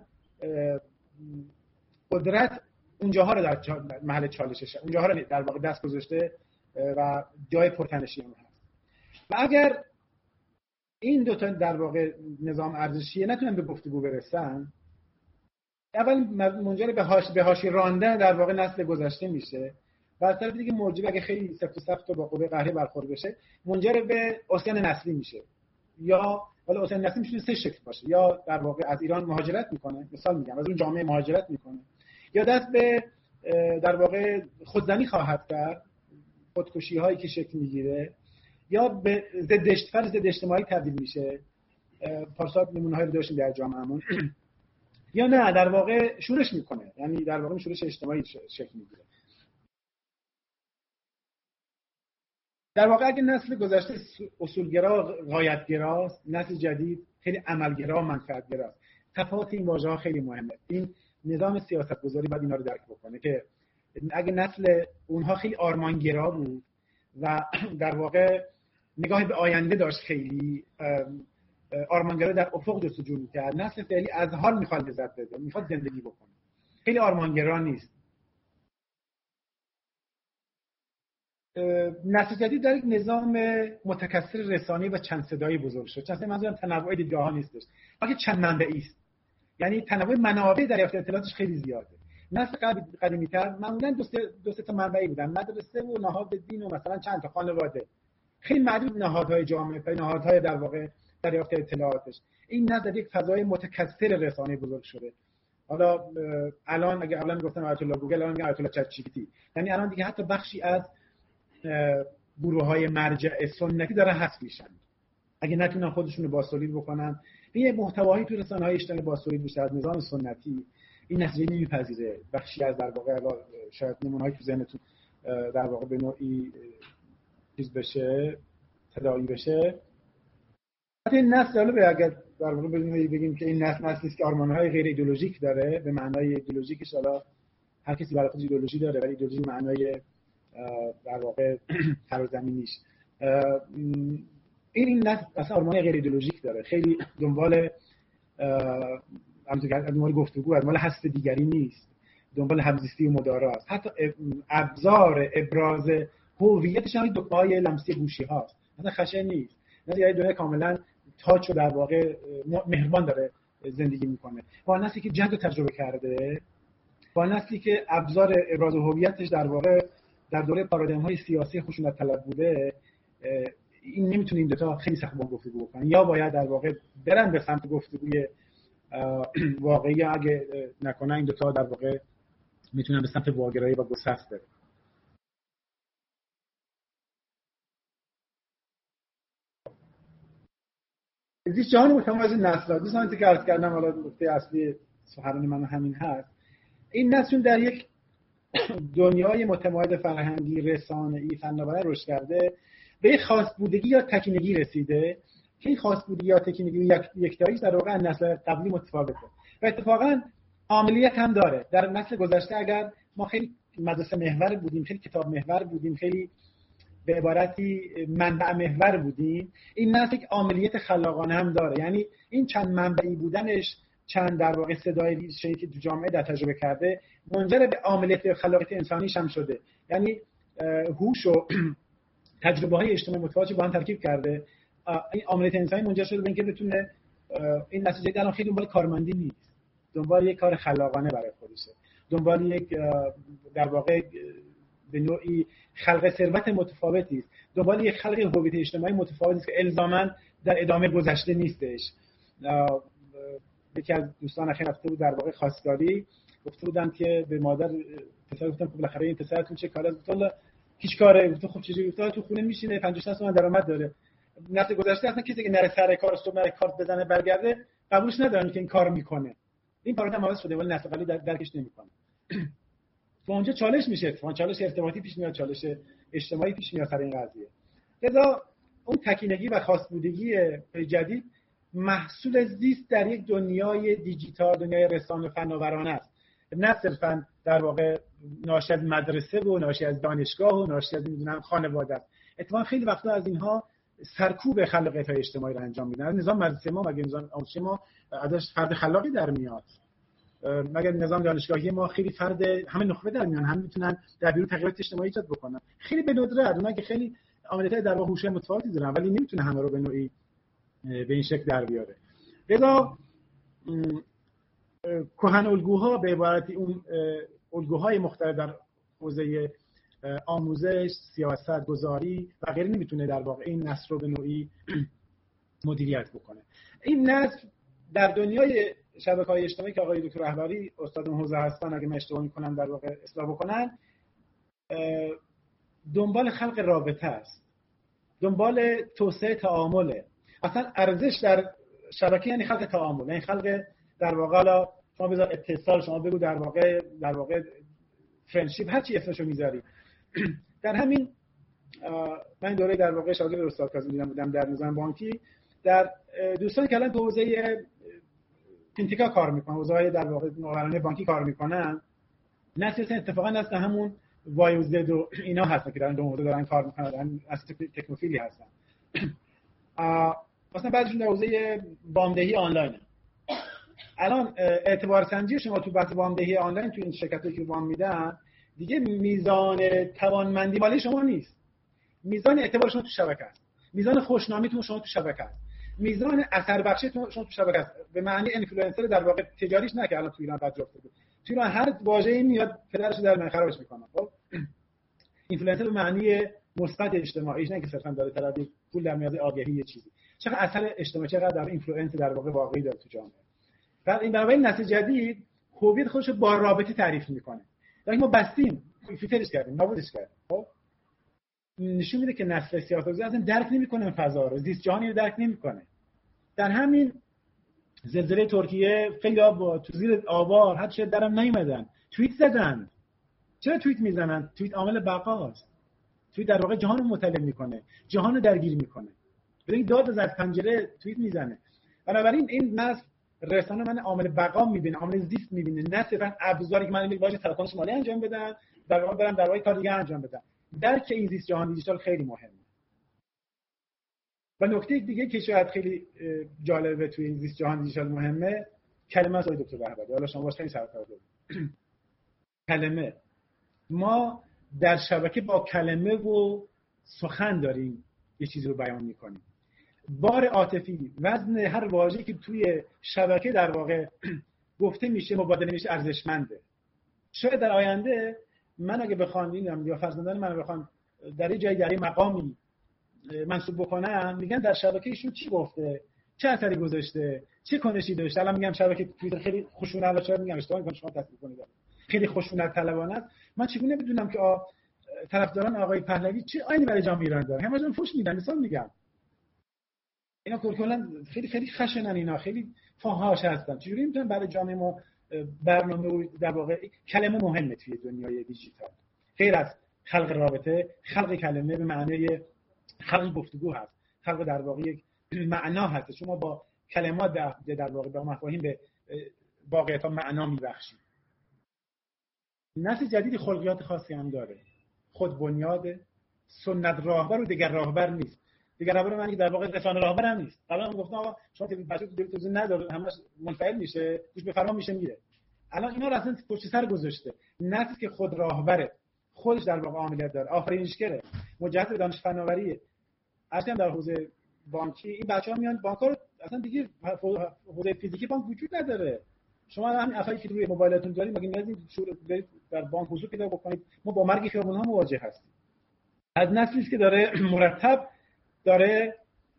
قدرت اونجاها رو در محل چالششه، اونجاها رو در واقع دست گذاشته و جای پرتنشی هم هست. و اگر این دو تا در واقع نظام ارزشی نتونن به گفتگو برسن، اول منجر به هاش به هاشی راندن در واقع نسل گذشته میشه و از طرف دیگه موجب اگه خیلی سفت و سخت و با قوه قهری برخورد بشه منجر به عصیان نسلی میشه. یا حالا عصیان نسلی میتونه سه شکل باشه، یا در واقع از ایران مهاجرت میکنه، مثال میگم از اون جامعه مهاجرت میکنه، یا دست به در واقع خودزنی خواهد کرد، خودکشی هایی که شکل میگیره، یا به ضد اشتفال ضد اجتماعی تبدیل میشه. پارسال نمونه هایی رو داشتیم در جامعهمون. یا نه در واقع شورش میکنه، یعنی در واقع شورش اجتماعی شکل میگیره. در واقع اگه نسل گذشته اصولگرا غایتگراست، نسل جدید خیلی عملگرا و منفعتگراست. تفاوت این واژه‌ها خیلی مهمه. این نظام سیاستگذاری باید اینا رو درک بکنه که اگه نسل اونها خیلی آرمانگرا بود و در واقع نگاه به آینده داشت، خیلی آرمانگرا در افق جستجو می‌کرد، نسل فعلی از حال میخواد لذت ببره، میخواد زندگی بکنه، خیلی آرمانگرا نیست. نسل جدید در یک نظام متکثر رسانه‌ای و چند صدایی بزرگ شد. چند منظورم تنوع دیدگاه‌ها نیستش، بلکه چند منبعی است. یعنی تنوع منابع دریافت اطلاعاتش خیلی زیاده. نسل قدیمی‌تر معمولاً دو سه دو سه تا منبعی بودن، مدرسه و نهاد دین و مثلا چند تا خانواده. خیلی معدود نهادهای جامعه، نهادهای در واقع دریافت اطلاعاتش. این نسل یک فضای متکثر رسانه‌ای بزرگ شده. حالا الان اگه قبلا میگفتن آیت الله گوگل، الان میگن آیت الله چت جی پی تی. یعنی الان دیگه حتی بخشی از گروه‌های مرجع سنتی دارن حذف میشن اگه نتونن خودشون رو بازتولید بکنن. این محتواهایی تو رسانه‌های اجتماعی بازتولید میشه از نظام سنتی. این نتیجه نمیپذیره. بخشی از در واقع شاید نمونه‌های تو ذهنتون در واقع به نوعی چیز بشه، تداعی بشه. حتی این نسل جالبه اگر در واقع بگیم که این نسل نسلی است که آرمان‌های غیر ایدئولوژیک داره، به معنای ایدئولوژیکش حالا هر کسی برای خودش ایدئولوژی داره، ولی ایدئولوژی معنای در واقع فرازمینیش این این نسل اصلا آرمان غیر ایدئولوژیک داره، خیلی دنبال دنبال گفتگو، دنبال حس دیگری نیست، دنبال همزیستی و مدارا است. حتی ابزار ابراز هویتش هم دکمه‌های لمسی گوشی هاست، مثلا خشن نیست، مثلا یه دنیا کاملا تاچ و در واقع مهربان داره زندگی میکنه. با نسلی که جنگ رو تجربه کرده، با نسلی که ابزار ابراز هویتش در واقع در دوره پارادایم‌های سیاسی خشونت طلب بوده، این نمیتونه این دو تا خیلی سخت با گفتگو بکنن، یا باید در واقع برن به سمت گفتگوی واقعی، یا اگه نکنن این دو تا در واقع میتونن به سمت واگرایی و گسست برن. زیست جهان متمایز نسل‌ها، دوستان که عرض کردم حالا نکته اصلی سخنرانی من همین هست. این نسل در یک دنیای متمایز فرهنگی، رسانه‌ای، فناوری رشد کرده، به یک خاص بودگی یا تکینگی رسیده که این خاص بودگی یا تکینگی یک یکتایی در واقع نسل قبلی متفاوته و اتفاقا عملیات هم داره. در نسل گذشته اگر ما خیلی مدرسه محور بودیم، خیلی کتاب محور بودیم، خیلی به عبارتی منبع محور بودیم، این نسل یک عملیات خلاقانه هم داره. یعنی این چند منبعی بودنش، چند در واقع صدای ریزشی که تو جامعه در تجربه کرده، منجر به عملیات خلاقیت انسانیش هم شده. یعنی هوش و تجربه‌های اجتماعی متفاوتی با هم ترکیب کرده، این عملیات انسانی منجر شده به اینکه بتونه این نتیجه الان خیلی دنبال کارمندی نیست، دنبال یک کار خلاقانه برای خودشه، دنبال یک در واقع به نوعی خلق ثروت متفاوتی است، دنبال یک خلق هویت اجتماعی متفاوتی است که الزاماً در ادامه گذشته نیستش. یکی از دوستان اخیر رفته بود در واقع خواستگاری، گفته بودن که به مادر پسر گفتن که بالاخره این پسرتون چه کاره؟ گفت والا هیچ کاره. گفت خب چجوری؟ گفت تو خونه میشینه پنجاه شصت تومن درآمد داره. نسل گذشته اصلا کسی که نره سر کار صبح نره کارت بزنه برگرده قبولش ندارن که این کار میکنه. این پارادایم عوض شده ولی نسل قبلی درکش نمیکنه. تو اونجا چالش میشه، اتفاقا چالش ارتباطی پیش میاد، چالش اجتماعی پیش میاد سر این قضیه. لذا اون تکینگی و خاص بودگی جدید محصول زیست در یک دنیای دیجیتال، دنیای رسانه فناورانه است، نه صرفا در واقع ناشی از مدرسه و ناشی از دانشگاه و ناشی از نمیدونم خانواده است. اتفاقا خیلی وقتا از اینها سرکوب خلاقیت‌های اجتماعی را انجام میدن. نظام مدرسه ما مگه نظام آموزشی ما ازش فرد خلاقی در میاد؟ مگر نظام دانشگاهی ما خیلی فرد همه نخبه در میان، هم میتونن در بیرون تغییرات اجتماعی ایجاد بکنن، خیلی به ندرت اونایی که خیلی عملیات در واقع هوش متفاوتی دارن ولی نمیتونه همه رو به نوعی به این شکل در بیاره. لذا کهن الگوها به عبارتی اون الگوهای مختلف در حوزه آموزش، سیاست گذاری و غیره نمیتونه در واقع این نسل رو به نوعی مدیریت بکنه. این نسل در دنیای شبکه‌های اجتماعی که آقای دکتر رهبری استاد اون حوزه هستن، اگه من اشتباه می‌کنم در واقع اصلاح بکنن، دنبال خلق رابطه است، دنبال توسعه تعامله. اصلا ارزش در شبکه یعنی خلق تعامل، یعنی خلق در واقع حالا شما بذار اتصال، شما بگو در واقع در واقع فرندشیپ، هر چی اسمشو میذاری. در همین من دوره در واقع شاگرد استاد کاظمی دیدم بودم در نظام بانکی، در دوستان که الان تو حوزه فینتیکا کار میکنن، حوزه‌های در واقع نوآورانه بانکی کار میکنن، نسل اتفاقا نسل همون وای و زد و اینا هستن که در دو حوزه دارن کار میکنن، اصلا تکنوفیلی هستن. مثلا بعضیشون در حوزه وامدهی آنلاین. الان اعتبار سنجی شما تو بحث وامدهی آنلاین تو این شرکتایی که وام میدن دیگه میزان توانمندی مالی شما نیست، میزان اعتبار شما تو شبکه است، میزان خوشنامیتون شما تو شبکه است، میزان اثر بخشیتون شما تو شبکه است. به معنی اینفلوئنسر در واقع تجاریش نه که الان تو ایران بد جفته بود، تو ایران هر واژه‌ای میاد پدرش در من خرابش میکنه. خب اینفلوئنسر به معنی مثبت اجتماعیش نه که صرفا داره طرف پول در میاد آگهی یه چیزی، چقدر اثر اجتماعی، چقدر در اینفلوئنس در واقع واقعی داره تو جامعه. بعد این برای نسل جدید هویت خودش رو با رابطه تعریف میکنه. یعنی ما بستیم، فیلترش کردیم، نابودش کردیم. خب نشون میده که نسل سیاستگزار اصلا درک نمیکنه فضا رو، زیست جهانی رو درک نمیکنه. در همین زلزله ترکیه خیلی با تو زیر آوار حد شد درم نیومدن، توییت زدن. چرا توییت میزنن؟ توییت عامل بقاست. توییت در واقع جهان رو مطلع میکنه، جهان رو درگیر میکنه. ببین داد از پنجره توییت میزنه. بنابراین این نسل رسانه من عامل بقا میبینه، عامل زیست میبینه، نه صرفا ابزاری که من میگم باشه تراکنش مالی انجام بدن، در واقع برم در واقع کار دیگه انجام بدن. درک این زیست جهان دیجیتال خیلی مهمه. و نکته دیگه که شاید خیلی جالبه توی این زیست جهان دیجیتال مهمه، کلمه است. دکتر رهبری حالا شما واسه این سر کار دارید. کلمه، ما در شبکه با کلمه و سخن داریم یه چیزی رو بیان میکنیم. بار عاطفی، وزن هر واژه‌ای که توی شبکه در واقع گفته میشه، مبادله میشه، ارزشمنده. شاید در آینده من اگه بخوام اینم یا فرزندان من بخوام در یه جای در یه مقامی منصوب بکنم، میگن در شبکه ایشون چی گفته، چه اثری گذاشته، چه کنشی داشته. الان میگم شبکه توییتر خیلی خشونت، الان شاید میگم اشتباه میکنم، شما تصحیح کنید، خیلی خشونت طلبانه است. من چگونه بدونم که طرفداران آقای پهلوی چه آینی برای جامعه ایران دارن؟ همشون فوش میدن. مثلا میگم اینا کلا خیلی خیلی خشنن، اینا خیلی فاحش هستن. چجوری میتونن برای جامعه ما برنامه در واقع کلمه مهمه توی دنیای دیجیتال، غیر از خلق رابطه، خلق کلمه به معنای خلق گفتگو هست، خلق در واقع یک معنا هست. شما با کلمات در واقع با مفاهیم به واقعیت معنا میبخشید. نسل جدید خلقیات خاصی هم داره، خود بنیاده، سنت راهبر و دیگر راهبر نیست. دیگر راهبر معنی در واقع رسانه راهبر هم نیست. قبلا هم گفتم آقا شما که بچه‌ها تو تلویزیون نداره، همش منفعل میشه، گوش به فرمان میشه میره. الان اینا رو اصلا پشت سر گذاشته. نسل که خود راهبره، خودش در واقع عاملیت داره، آفرینشگره، مجهز به دانش فناوریه. اصلا در حوزه بانکی این بچه‌ها میان بانک‌ها رو اصلا دیگه حوزه فیزیکی بانک وجود نداره. شما همین افایی که روی موبایلتون دارید مگه نیازی برید در بانک حضور پیدا بکنید؟ ما با مرگ خیابون‌ها مواجه هستیم. از نسلی که داره مرتب داره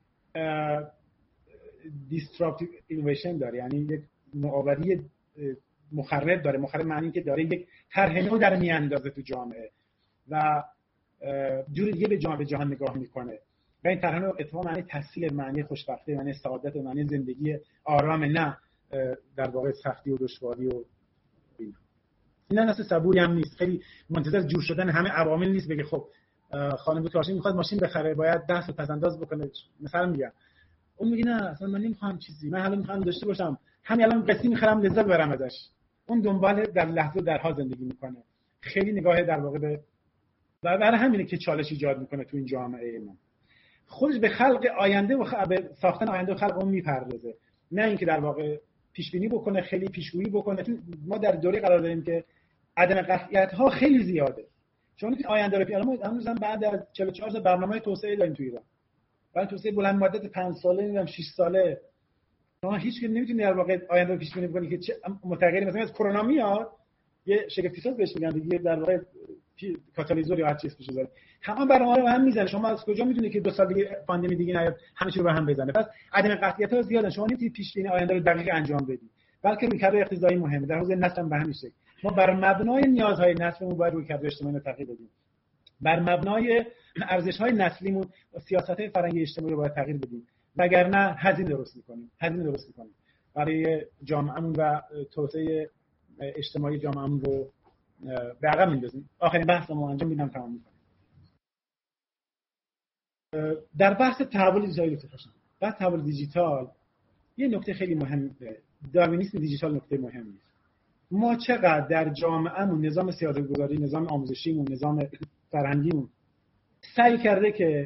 دیستراپتیو اینویشن داره، یعنی یک نوآوری مخرب داره. مخرب معنی که داره یک طرح نو در میاندازه تو جامعه و جوری دیگه به جامعه جهان نگاه میکنه. و این طرح نو اتفاقا معنی تحصیل، معنی خوشبختی، معنی سعادت، معنی زندگی آرام، نه در واقع سختی و دشواری و این. اینا نسل صبوری هم نیست، خیلی منتظر جور شدن همه عوامل نیست بگه خب خانم بوتاشی میخواد ماشین بخره باید ده تا پسنداز بکنه. مثلا میگم اون میگه نه اصلا من نمیخوام چیزی، من حالا میخوام داشته باشم، همین الان قصی میخرم لذت ببرم ازش. اون دنبال در لحظه درها زندگی میکنه، خیلی نگاه در واقع به و برای همینه که چالش ایجاد میکنه تو این جامعه ما. خودش به خلق آینده و خ... به ساختن آینده و خلق اون میپردازه، نه اینکه در واقع پیش بینی بکنه، خیلی پیشگویی بکنه. ما در دوره قرار داریم که عدم قطعیت ها خیلی زیاده. چون که آینده رو پیالا ما هنوزم بعد از چهل و چهار تا برنامه توسعه داریم تو ایران. برای توسعه بلند مدت پنج ساله، نمیدونم شش ساله شما هیچ که نمیتونید در واقع آینده رو پیش بینی کنید که چه متغیری مثلا از کرونا میاد یه شگفتی ساز بهش میگن دیگه، در واقع کاتالیزور یا هر چیز پیش بذاره همه برنامه رو هم میزنه. شما از کجا میدونید که دو سال دیگه پاندمی دیگه نیاد همه چی رو به هم بزنه؟ پس عدم قطعیت‌ها زیاده، شما نمیتونید پیش بینی آینده رو دقیق انجام بدید. بلکه رویکرد اقتضایی مهمه. در حوزه نسل هم به همین شکل ما بر مبنای نیازهای نسلمون باید رویکرد اجتماعی رو تغییر بدیم. بر مبنای ارزش‌های نسلیمون سیاست‌های فرهنگی اجتماعی رو باید تغییر بدیم، وگرنه هزینه درست می‌کنیم. هزینه درست می‌کنیم برای جامعهمون و توسعه اجتماعی جامعهمون رو به عقب میندازیم. آخرین بحثمو انجام میدم، تمام می‌کنم. در بحث تحول دیجیتال تفاوتش بعد تحول دیجیتال یه نکته خیلی مهمه، داروینیسم دیجیتال نکته مهمی است. ما چقدر در جامعهمون نظام سیاست‌گذاری، نظام آموزشیمون، نظام فرهنگیمون سعی کرده که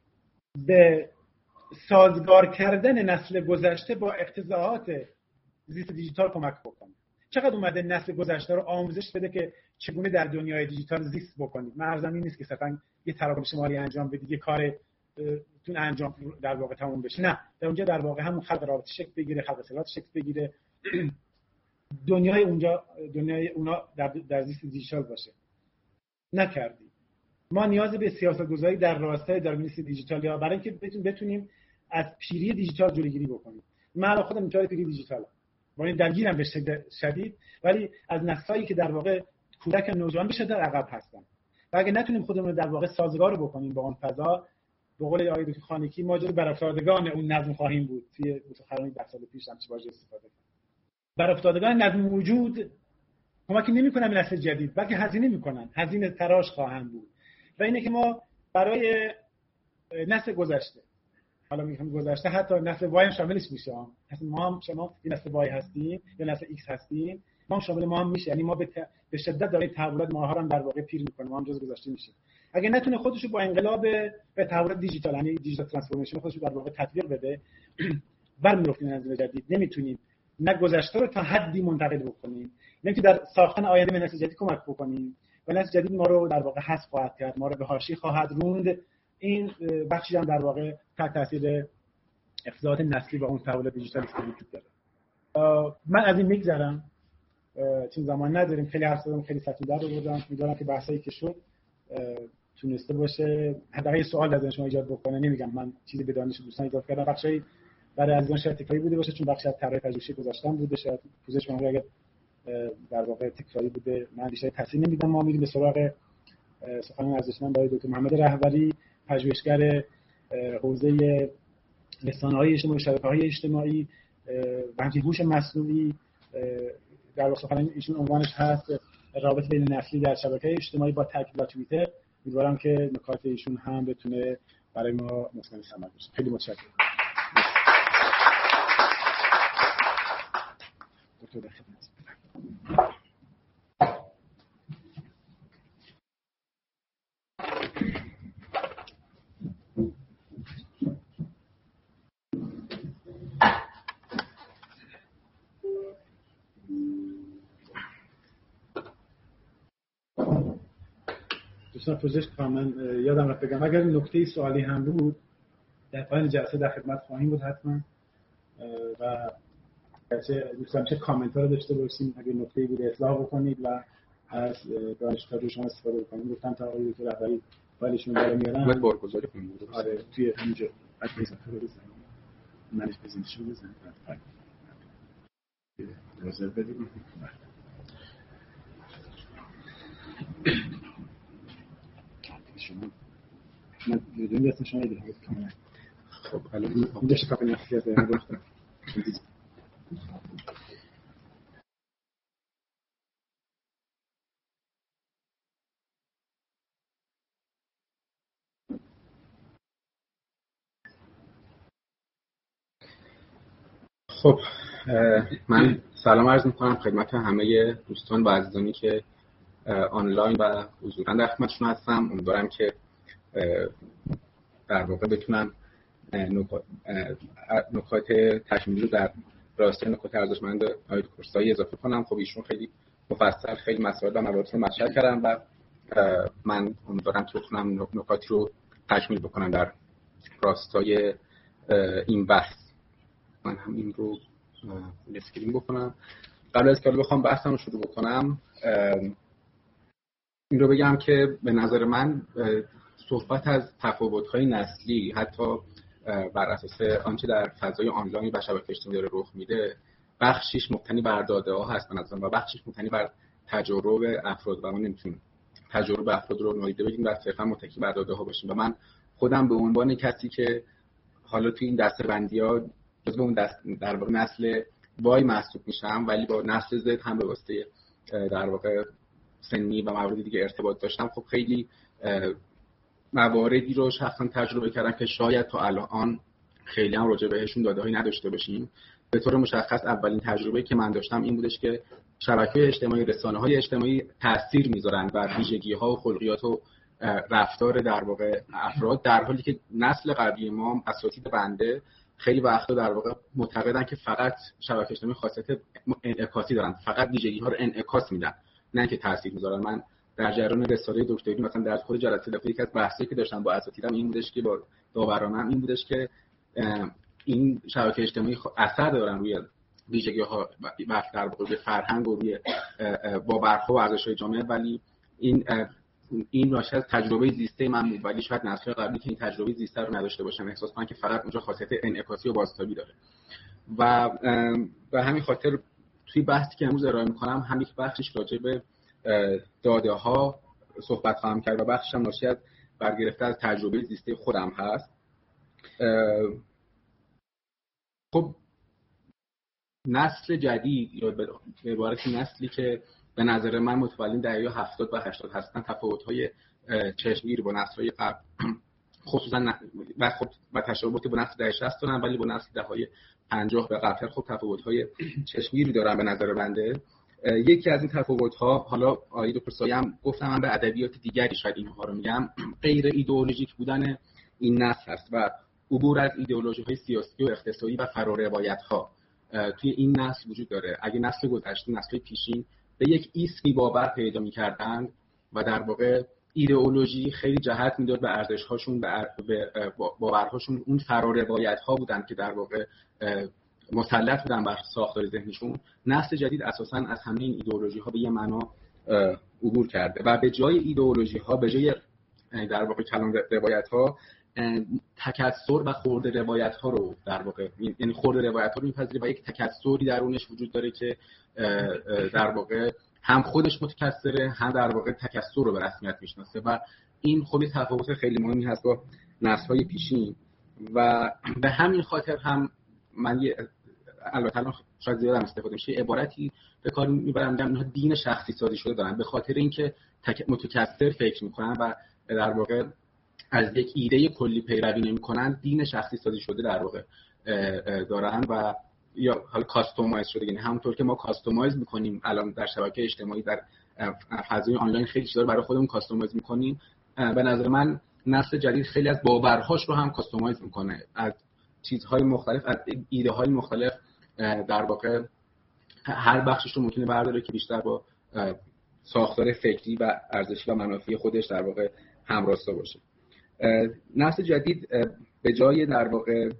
به سازگار کردن نسل گذشته با اقتضاعات زیست دیجیتال کمک بکنه. چقدر اومده نسل گذشته رو آموزش بده که چگونه در دنیای دیجیتال زیست بکنید. مرزم این نیست که صرفا یه تراکم شماری انجام بدید، یه کار تون انجام در واقع تموم بشه. نه، در اونجا در واقع همون خلق رابطه شکل بگیره، خلق اصالات شکل بگیره، دنیای اونجا دنیای اونا در در زیست دیجیتال باشه. نکردیم. ما نیاز به سیاست‌گذاری در راستای داروینیسم دیجیتال یا برای اینکه بتونیم از پیری دیجیتال جلوگیری بکنیم. من خودم اینطور پیری دیجیتالم. با این درگیرم به شدید، ولی از نسلایی که در واقع کودک نوجوان بشه در عقب هستن. و اگه نتونیم خودمون رو در واقع سازگار بکنیم با اون فضا، به قول آقای دکتر خانکی ما جزو برافتادگان اون نظم خواهیم بود. توی متخررین ده سال پیش هم چه واژه استفاده کردن. برافتادگان نظم وجود کمکی نمی‌کنن به نسل جدید، بلکه هزینه می‌کنن، هزینه تراش خواهند بود. و اینه که ما برای نسل گذشته، حالا میگم گذشته، حتی نسل وای هم شاملش میشه. مثلا ما هم شما این نسل وای هستیم یا نسل ایکس هستیم، ما هم شامل ما هم میشه. یعنی ما به, ت... به شدت داریم تحولات ماها رو هم در واقع پیر می‌کنه، ما هم جزء گذشته میشیم. اگه نتونه خودش رو با انقلاب به تحولات دیجیتال، یعنی دیجیتال ترانسفورمیشن خودش رو در واقع تطبیق بده، برمی‌افتیم نسل جدید. نمیتونیم نه گذشته رو تا حدی منتقل بکنیم، نه که در ساختن آینده به نسل جدید کمک بکنیم و نسل جدید ما رو در واقع حذف خواهد کرد، ما رو به حاشیه خواهد روند. این بخشی هم در واقع تحت تاثیر اقتضاعات نسلی و اون تحول دیجیتالی که وجود داره. من از این میگذرم چون زمان نداریم. خیلی حرف زدم، خیلی سطحی در آوردم. می‌دونم که بحثایی که شد تونسته باشه حداقل سوال از شما ایجاد بکنه. نمیگم من چیزی به دانش دوستان اضافه کردم، بخشی برای عزیزان شاید تکراری بوده باشه چون بخشی از طرح پژوهشی گذاشتم بوده، شاید پوزش من اگر در واقع تکراری بوده من بیشتر تاثیر نمیدم. ما میریم به سراغ سخنان ارزشمند آقای دکتر محمد رهبری، پژوهشگر حوزه رسانه‌های اجتماعی، شبکه‌های اجتماعی و همچنین هوش مصنوعی. در واقع سخنان ایشون عنوانش هست رابطه بین نسلی در شبکه‌های اجتماعی با تاکید بر توییتر. امیدوارم که نکات ایشون هم بتونه برای ما مسمر ثمر بشه. خیلی متشکرم. دکتر در خدمت. دوستان پوزش کنم، من یادم رفت بگم اگر نکته سوالی هم بود در پایان جلسه در خدمت خواهیم بود حتما. و چه دوستان چه کامنت ها رو داشته باشیم، اگر نکته‌ای بود اطلاع بکنید و از دانشگاه شما استفاده بکنید. گفتم تا آقای دکتر رهبری فایلشون رو میارن باید بارگذاری کنیم. آره توی همینجا ادمنستراتور رو بزنید، منیج پرزنتیشن رو بزنید، بعد رزرو بدید. شما من میدونم دست شما ایده هست کاملا. خب الان اینجا شکاف نفسی هست دارم گفتم. خب من سلام عرض می‌کنم خدمت همه دوستان و عزیزانی که آنلاین و حضوراً در خدمتشون هستم. امیدوارم که در واقع بتونم نکات تکمیلی رو در راستای نکات ارزشمند آقای کورسایی اضافه کنم. خب ایشون خیلی مفصل خیلی مسائل و مباحث رو مطرح کردن و من امیدوارم که بتونم نکاتی رو تکمیل بکنم در راستای این بحث. من هم این رو اسکرین بکنم. قبل از که بخوام بحثم رو شروع بکنم این رو بگم که به نظر من صحبت از تفاوت‌های نسلی حتی بر اساس آنچه در فضای آنلاین و شبکه اجتماعی داره رخ میده بخشش مبتنی بر داده‌ها هست به نظرم و بخشش مبتنی بر تجارب افراد و ما نمیتونیم تجارب افراد رو نادیده بگیریم و صرفا متکی بر داده‌ها باشیم و من خودم به عنوان کسی که حالا توی این دسته‌بندی‌ها جزو اون دست در واقع نسل وای محسوب میشم ولی با نسل زد هم به واسطه در واقع سنی و موارد دیگه ارتباط داشتم. خب خیلی مواردی رو شخصا تجربه کردم که شاید تا الان خیلی هم راجع بهشون داده‌هایی نداشته باشیم. به طور مشخص اولین تجربه‌ای که من داشتم این بودش که شبکه‌های اجتماعی، رسانه‌های اجتماعی تاثیر می‌ذارن بر ویژگی‌ها و خلقیات و رفتار در واقع افراد، در حالی که نسل قبلی ما اساتید بنده خیلی وقتا در واقع معتقدن که فقط شبکه اجتماعی خاصیت انعکاسی دارن، فقط ویژگی‌ها رو انعکاس میدن نه که تاثیر می‌ذارن. من در جریان رساله دکتری مثلا در خود جلسه دفعه یکی از بحثایی که داشتم با اساتیدم این بودش که با داورانم این بودش که این شبکه اجتماعی اثر دارن روی ویژگی‌ها و در واقع به فرهنگ و روی باورها و ارزش‌های جامعه، ولی این این ناشی از تجربه زیسته من بود، ولی شاید نسل قبلی که این تجربه زیسته رو نداشته باشن احساس کنن که فقط اونجا خاصیت انعکاسی و بازتابی داره. و به همین خاطر توی بحثی که امروز ارائه می‌کنم هم یک بخشش راجع به داده‌ها صحبت خواهم کرد و بخشش هم ناشی از برگرفته از تجربه زیسته خودم هست. خب نسل جدید یا به عبارتی نسلی که به نظر من متولد دهه هفتاد و هشتاد هستن تفاوت‌های چشمگیری با نسل‌های قبل خصوصا و خب با تشابهاتی با نسل دهه شصت دارن ولی با نسل دهه پنجاه به قبل خب تفاوت‌های چشمگیری دارن به نظر بنده. یکی از این تفاوت‌ها حالا آقای دکتر سایه هم گفتم من به ادبیات دیگری شاید اینها رو میگم غیر ایدئولوژیک بودن این نسل است و عبور از ایدئولوژی‌های سیاسی و اقتصادی و فراروایت‌ها توی این نسل وجود داره. اگه نسل گذشته نسل پیشین به یک ایسمی باور پیدا می‌کردند و در واقع ایدئولوژی خیلی جهت میداد به ارزش‌هاشون به باورهاشون، اون فراروایت‌ها بودن که در واقع مسلط بودن بر ساختار ذهنشون. نسل جدید اساساً از همه این ایدئولوژی‌ها به یه معنا عبور کرده و به جای ایدئولوژی‌ها به جای در واقع کلام روایت‌ها تکثر و خرد روایت‌ها رو در واقع یعنی خرد روایت‌ها رو می‌پذیره و یک تکثری درونش وجود داره که در واقع هم خودش متکثره هم در واقع تکثر رو به رسمیت میشناسه و این خب یه تفاوت خیلی مهمی هست با نسل‌های پیشین و به همین خاطر هم من یه البته الان شاید زیاد هم استفاده میشه عبارتی به کار میبرم میگم اینها دین شخصی سازی شده دارن به خاطر اینکه متکثر فکر میکنن و در واقع از یک ایده کلی پیروی نمیکنن دین شخصی سازی شده در واقع دارن و یا حالا کاستومایز شده. یعنی همونطور که ما کاستومایز میکنیم الان در شبکه اجتماعی در فضای آنلاین خیلی چیزا رو برای خودمون کاستومایز میکنیم، به نظر من نسل جدید خیلی از باورهاش رو هم کاستومایز میکنه، از چیزهای مختلف، از ایده های مختلف در واقع هر بخشش رو ممکنه برداره که بیشتر با ساختار فکری و ارزشی و منافع خودش در واقع همراستا باشه. نسل جدید به جای در واقع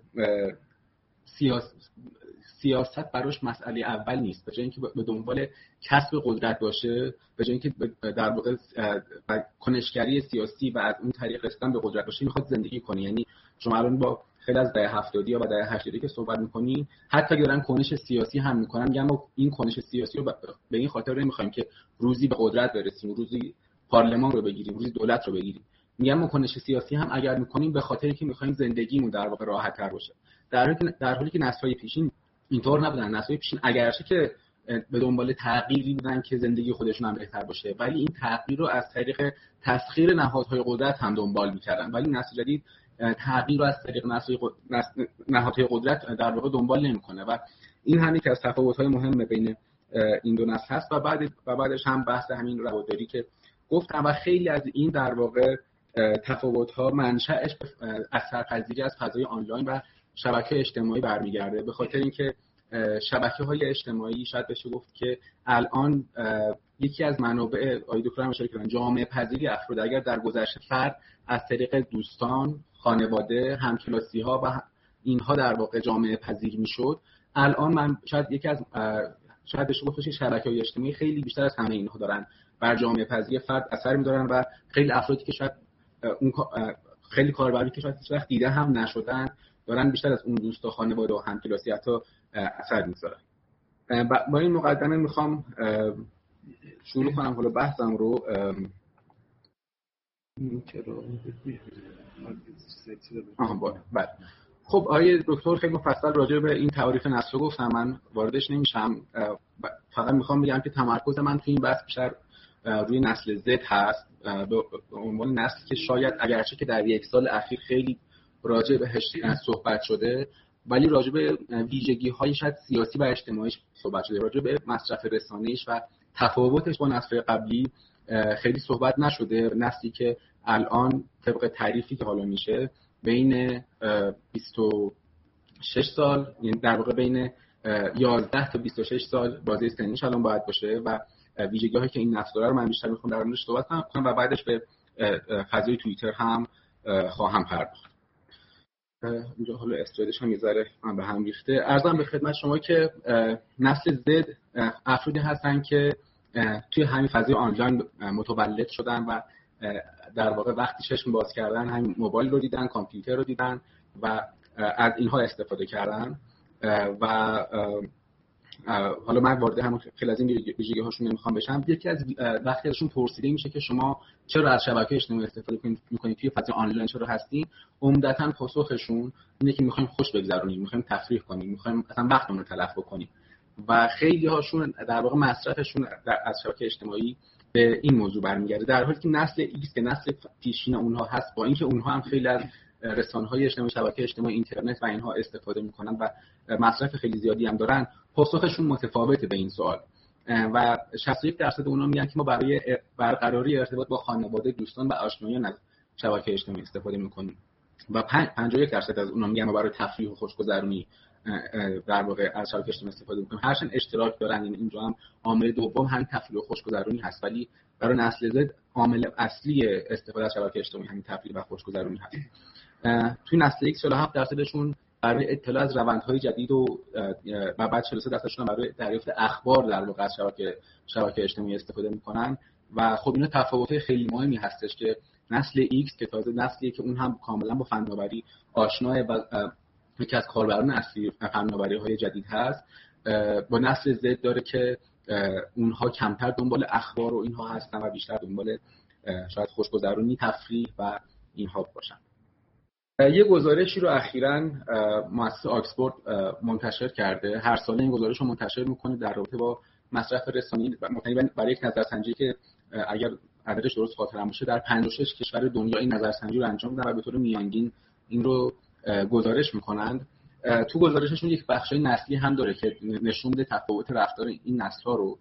سیاست سیاست براش مسئله اول نیست، به جای اینکه به دنبال کسب قدرت باشه، به جای اینکه در واقع کنشگری سیاسی و از اون طریق رسیدن به قدرت باشه، میخواد زندگی کنه. یعنی شما الان با خیلی از دهه هفتادی یا دهه هشتادی که صحبت می‌کنین حتی اگه دارن کنش سیاسی هم می‌کنن میگن ما این کنش سیاسی رو به این خاطر نمی‌خوایم که روزی به قدرت برسیم، روزی پارلمان رو بگیریم، روزی دولت رو بگیریم. میگن ما کنش سیاسی هم اگر می‌کنیم به خاطر اینکه می‌خوایم زندگیمون در واقع راحت‌تر باشه. در حالی که در حالی که نسل‌های پیشین اینطور نبودن. نسل‌های پیشین اگرچه که به دنبال تغییری بودن که زندگی خودشون هم بهتر باشه، ولی این تغییر رو از طریق تسخیر نهادهای قدرت هم دنبال می‌کردن. ولی نسل جدید تغییر رو از طریق نهادهای قدرت در واقع دنبال نمی‌کنه و این هم یکی از تفاوت‌های مهم بین این دو نسل هست و بعد و بعدش هم بحث همین رواداری که گفتم و خیلی از این در واقع تفاوت‌ها منشأش اثرپذیری از فضای آنلاین و شبکه اجتماعی برمیگرده، به خاطر اینکه شبکه‌های اجتماعی شاید بشه گفت که الان یکی از منابع آقای دکتر هم اشاره کردن جامعه پذیری افراد. اگر در گذشته فرد از طریق دوستان، خانواده، همکلاسی‌ها و اینها در واقع جامعه پذیر میشد، الان من شاید یکی از شاید بشه گفتش شبکه‌های اجتماعی خیلی بیشتر از همه اینها دارن بر جامعه پذیری فرد اثر می‌ذارن و خیلی افرادی که شاید اون خیلی کاربری که شاید هیچ وقت دیده هم نشدن دارن بیشتر از اون دوست و خانواده و همکلاسی حتی اثر می‌ذارن. با این مقدمه میخوام شروع کنم حالا بحثم رو. آها بله. خب آقای دکتر خیلی مفصل راجع به این تعریف نسل گفتم، من واردش نمیشم، فقط میخوام بگم که تمرکز من توی این بحث بیشتر روی نسل زد هست، به عنوان نسلی که شاید اگرچه که در یک سال اخیر خیلی راجع بهش صحبت شده ولی راجع به ویژگی‌های شاید سیاسی و اجتماعی صحبت شده، راجع به مصرف رسانه‌ایش و تفاوتش با نسل قبلی خیلی صحبت نشده. نسلی که الان طبق تعریفی که حالا میشه بین بیست و شش سال، یعنی در واقع بین یازده تا بیست و شش سال بازه سنیش الان باید باشه و ویژگی‌هایی که این نسل داره رو من بیشتر می‌خوام در موردش صحبت کنم و بعدش به فضای توییتر هم خواهم پرداخت. اینجا حالا استرادش هم یه ذره به هم ریخته. عرضم به خدمت شما که نسل زد افرادی هستن که توی همین فضای آنلاین متولد شدن و در واقع وقتی چشم باز کردن همین موبایل رو دیدن، کامپیوتر رو دیدن و از اینها استفاده کردن و حالا من وارد هم خیلی از این ویژگی هاشون نمیخوام بشم. یکی از وقتی ازشون پرسیده میشه که شما چرا از شبکه اجتماعی استفاده میکنید توی فضای آنلاین چرا هستین، عمدتاً پاسخشون اینه که میخوایم خوش بگذرونیم، میخوایم تفریح کنیم، میخوایم مثلا وقتمون رو تلف بکنیم و خیلی هاشون در واقع مصرفشون از شبکه اجتماعی به این موضوع برمیگرده، در حالی که نسل ایکس که نسل پیشین اونها هست با اینکه اونها هم خیلی از رسانه‌های اجتماعی، شبکه اجتماعی، اینترنت و اینها استفاده میکنن و مصرف خیلی زیادی هم دارن، پاسخشون متفاوته به این سوال و شصت و یک درصد اونها میگن که ما برای برقراری ارتباط با خانواده، دوستان و آشنایان از شبکه اجتماعی استفاده میکنیم و پنجاه و یک درصد از اونها میگن ما برای تفریح و خوشگذرونی در واقع از شبکه اجتماعی استفاده میکنیم. هرچند اشتراک دارن، یعنی اینجا هم عامل دوم همین تفریح و خوشگذرونی هست، ولی برای نسل زد عامل اصلی استفاده از شبکه اجتماعی همین تفریح و خوشگذرونی هست. توی نسل ایکس چهل و هفت درصدشون برای اطلاع از روندهای جدید و و بعد چهل و سه درصدشون برای دریافت اخبار در واقع از شبکه شبکه اجتماعی استفاده میکنن و خب اینا تفاوت‌های خیلی مهمی هستش که نسل ایکس که تازه نسلیه که اون هم کاملا با فناوری آشناه و یکی از کاربران اصلی فناوری‌های جدید هست، با نسل زد داره که اونها کمتر دنبال اخبار و اینها هستن و بیشتر دنبال شاید خوشگذرونی، تفریح و اینها باشن. یه گزارشی رو اخیراً مؤسسه آکسفورد منتشر کرده، هر ساله این گزارش رو منتشر میکنه در رابطه با مصرف رسانه‌ای برای یک نظرسنجی که اگر عددش درست خاطرم باشه در پنجاه و شش کشور دنیا این نظرسنجی رو انجام میدن و به طور میانگین این رو گزارش میکنند. تو گزارششون یک بخشای نسلی هم داره که نشون میده تفاوت رفتار این نسل‌ها رو.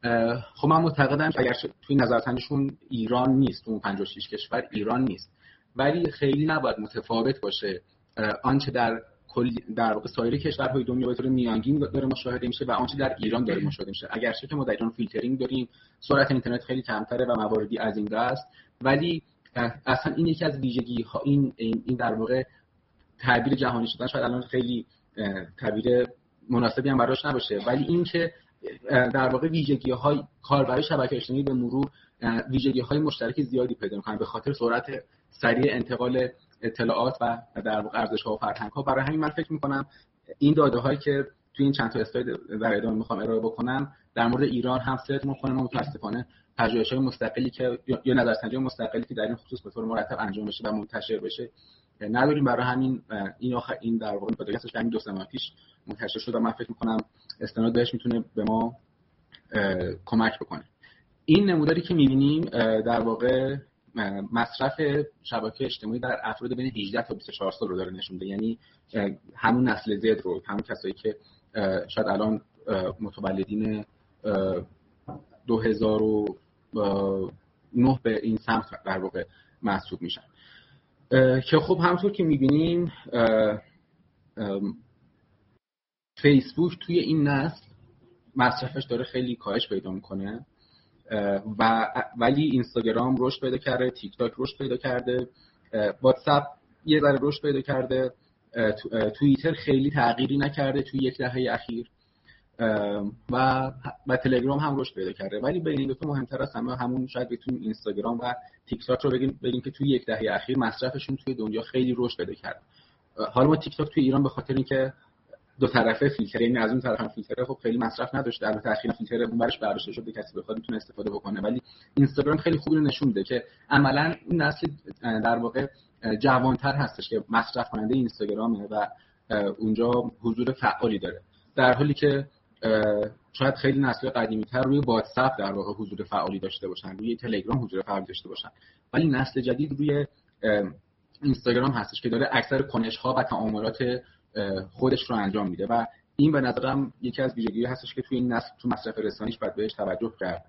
خب من معتقدم که اگر توی نظرسنجیشون ایران نیست، اون پنجاه و شش کشور ایران نیست، ولی خیلی نباید متفاوت باشه آنچه در کل در واقع سایر کشورهای دنیا به طور میانگین داره مشاهده میشه و آنچه در ایران داره مشاهده میشه. اگرچه که ما در ایران فیلترینگ داریم، سرعت اینترنت خیلی کمتره و مواردی از این دست، ولی اصلا این یکی از ویژگی ها این این در واقع تعبیر جهانی شدن شاید الان خیلی تعبیر مناسبی هم براش نباشه، ولی این که در واقع ویژگی های کاربر شبکه اجتماعی به مرور ویژگی های مشترک زیادی پیدا می‌کنن به خاطر سرعت سریع انتقال اطلاعات و در واقع ارزش‌ها و فرهنگ‌ها. برای همین من فکر می‌کنم این داده‌هایی که توی این چند تا اسلاید در ادامه می‌خوام ارائه بکنم در مورد ایران هم صدق می‌کنه. ما متأسفانه پژوهش‌های مستقلی که یا نظرسنجی مستقلی که در این خصوص به طور مرتب انجام بشه و منتشر بشه نداریم. برای همین این آخر این در واقع پادکستش همین دو سه ماه پیش منتشر شد و من فکر می‌کنم استناد بهش میتونه به ما کمک بکنه. این نموداری که می‌بینیم در واقع مصرف شبکه اجتماعی در افراد بین هجده تا بیست و چهار سال رو داره نشون میده، یعنی همون نسل زد رو، همون کسایی که شاید الان متولدین دو هزار و نه به این سمت در واقع محسوب میشن که خب همونطور که میبینیم فیسبوک توی این نسل مصرفش داره خیلی کاهش پیدا میکنه و ولی اینستاگرام رشد پیدا کرده، تیک تاک رشد پیدا کرده، واتساپ یه ذره رشد پیدا کرده توییتر خیلی تغییری نکرده توی یک دهه اخیر و و تلگرام هم رشد پیدا کرده، ولی بین این دو تا مهمتر از همه همون شاید بتونیم اینستاگرام و تیک تاک رو بگیم بگیم که توی یک دهه اخیر مصرفشون توی دنیا خیلی رشد پیدا کرده. حالا ما تیک تاک توی ایران به خاطر اینکه دو طرفه فیلتر، یعنی از اون طرف هم فیلتر خب خیلی مصرف نداشته، البته اخیراً فیلتر اون برش برداشته شده کسی بخواد میتونه استفاده بکنه، ولی اینستاگرام خیلی خوب رو نشون میده که عملاً این نسل در واقع جوانتر هستش که مصرف کننده اینستاگرامه و اونجا حضور فعالی داره، در حالی که شاید خیلی نسل قدیمی‌تر روی واتساپ در واقع حضور فعالی داشته باشن، روی تلگرام حضور فعالی داشته باشن، ولی نسل جدید روی اینستاگرام هستش که داره اکثر کنش‌ها و تعاملات خودش رو انجام میده و این به نظرم یکی از ویژگی‌ها هستش که توی این نسل تو مصرف رسانیش باید بهش توجه کرد.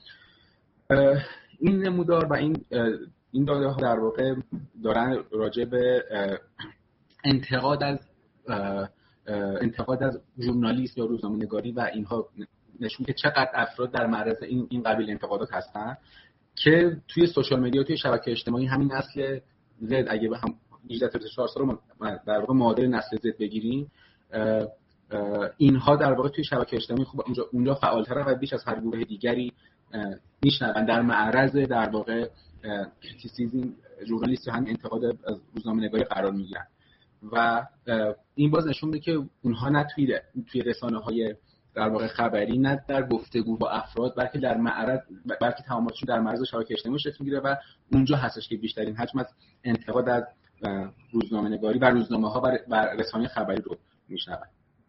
این نمودار و این این داده ها در واقع دارن راجع به انتقاد از انتقاد از ژورنالیست یا روزنامه‌نگاری و اینها نشون که چقدر افراد در معرض این این قبیل انتقادات هستن که توی سوشال مدیا، توی شبکه اجتماعی همین نسل زد اگه به هم هجده تا چهار سال رو در واقع معادل نسل زد بگیریم، اینها در واقع توی شبکه اجتماعی خوب اونجا اونجا فعال‌ترن و بیش از هر گروه دیگری میشنون در معرض در واقع کریتیسیزم ژورنالیست یا همین انتقاد از روزنامه‌نگاری قرار میگیرن و این باز نشون میده که اونها نه توی توی رسانه‌های در واقع خبری، نه در گفتگو با افراد، بلکه در معرض بلکه تعاملشون در معرض شبکه اجتماعی شکل میگیره و اونجا هستش که بیشترین حجم از انتقاد از روزنامه‌نگاری و روزنامه‌ها و رسانه خبری رو میشنون.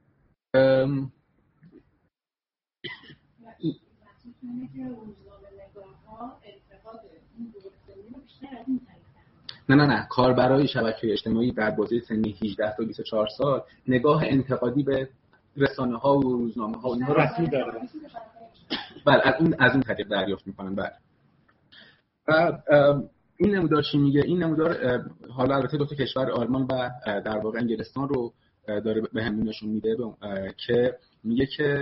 نه نه نه کاربرای شبکه اجتماعی در بازه سنی هجده تا بیست و چهار سال نگاه انتقادی به رسانه‌ها و روزنامه‌ها اونها رسمی داره. بله از اون از اون طریق دریافت می‌کنن. بله. و این نمودار چی میگه؟ این نمودار حالا البته دو تا کشور آلمان و در واقع انگلستان رو داره به همون نشون میده که میگه که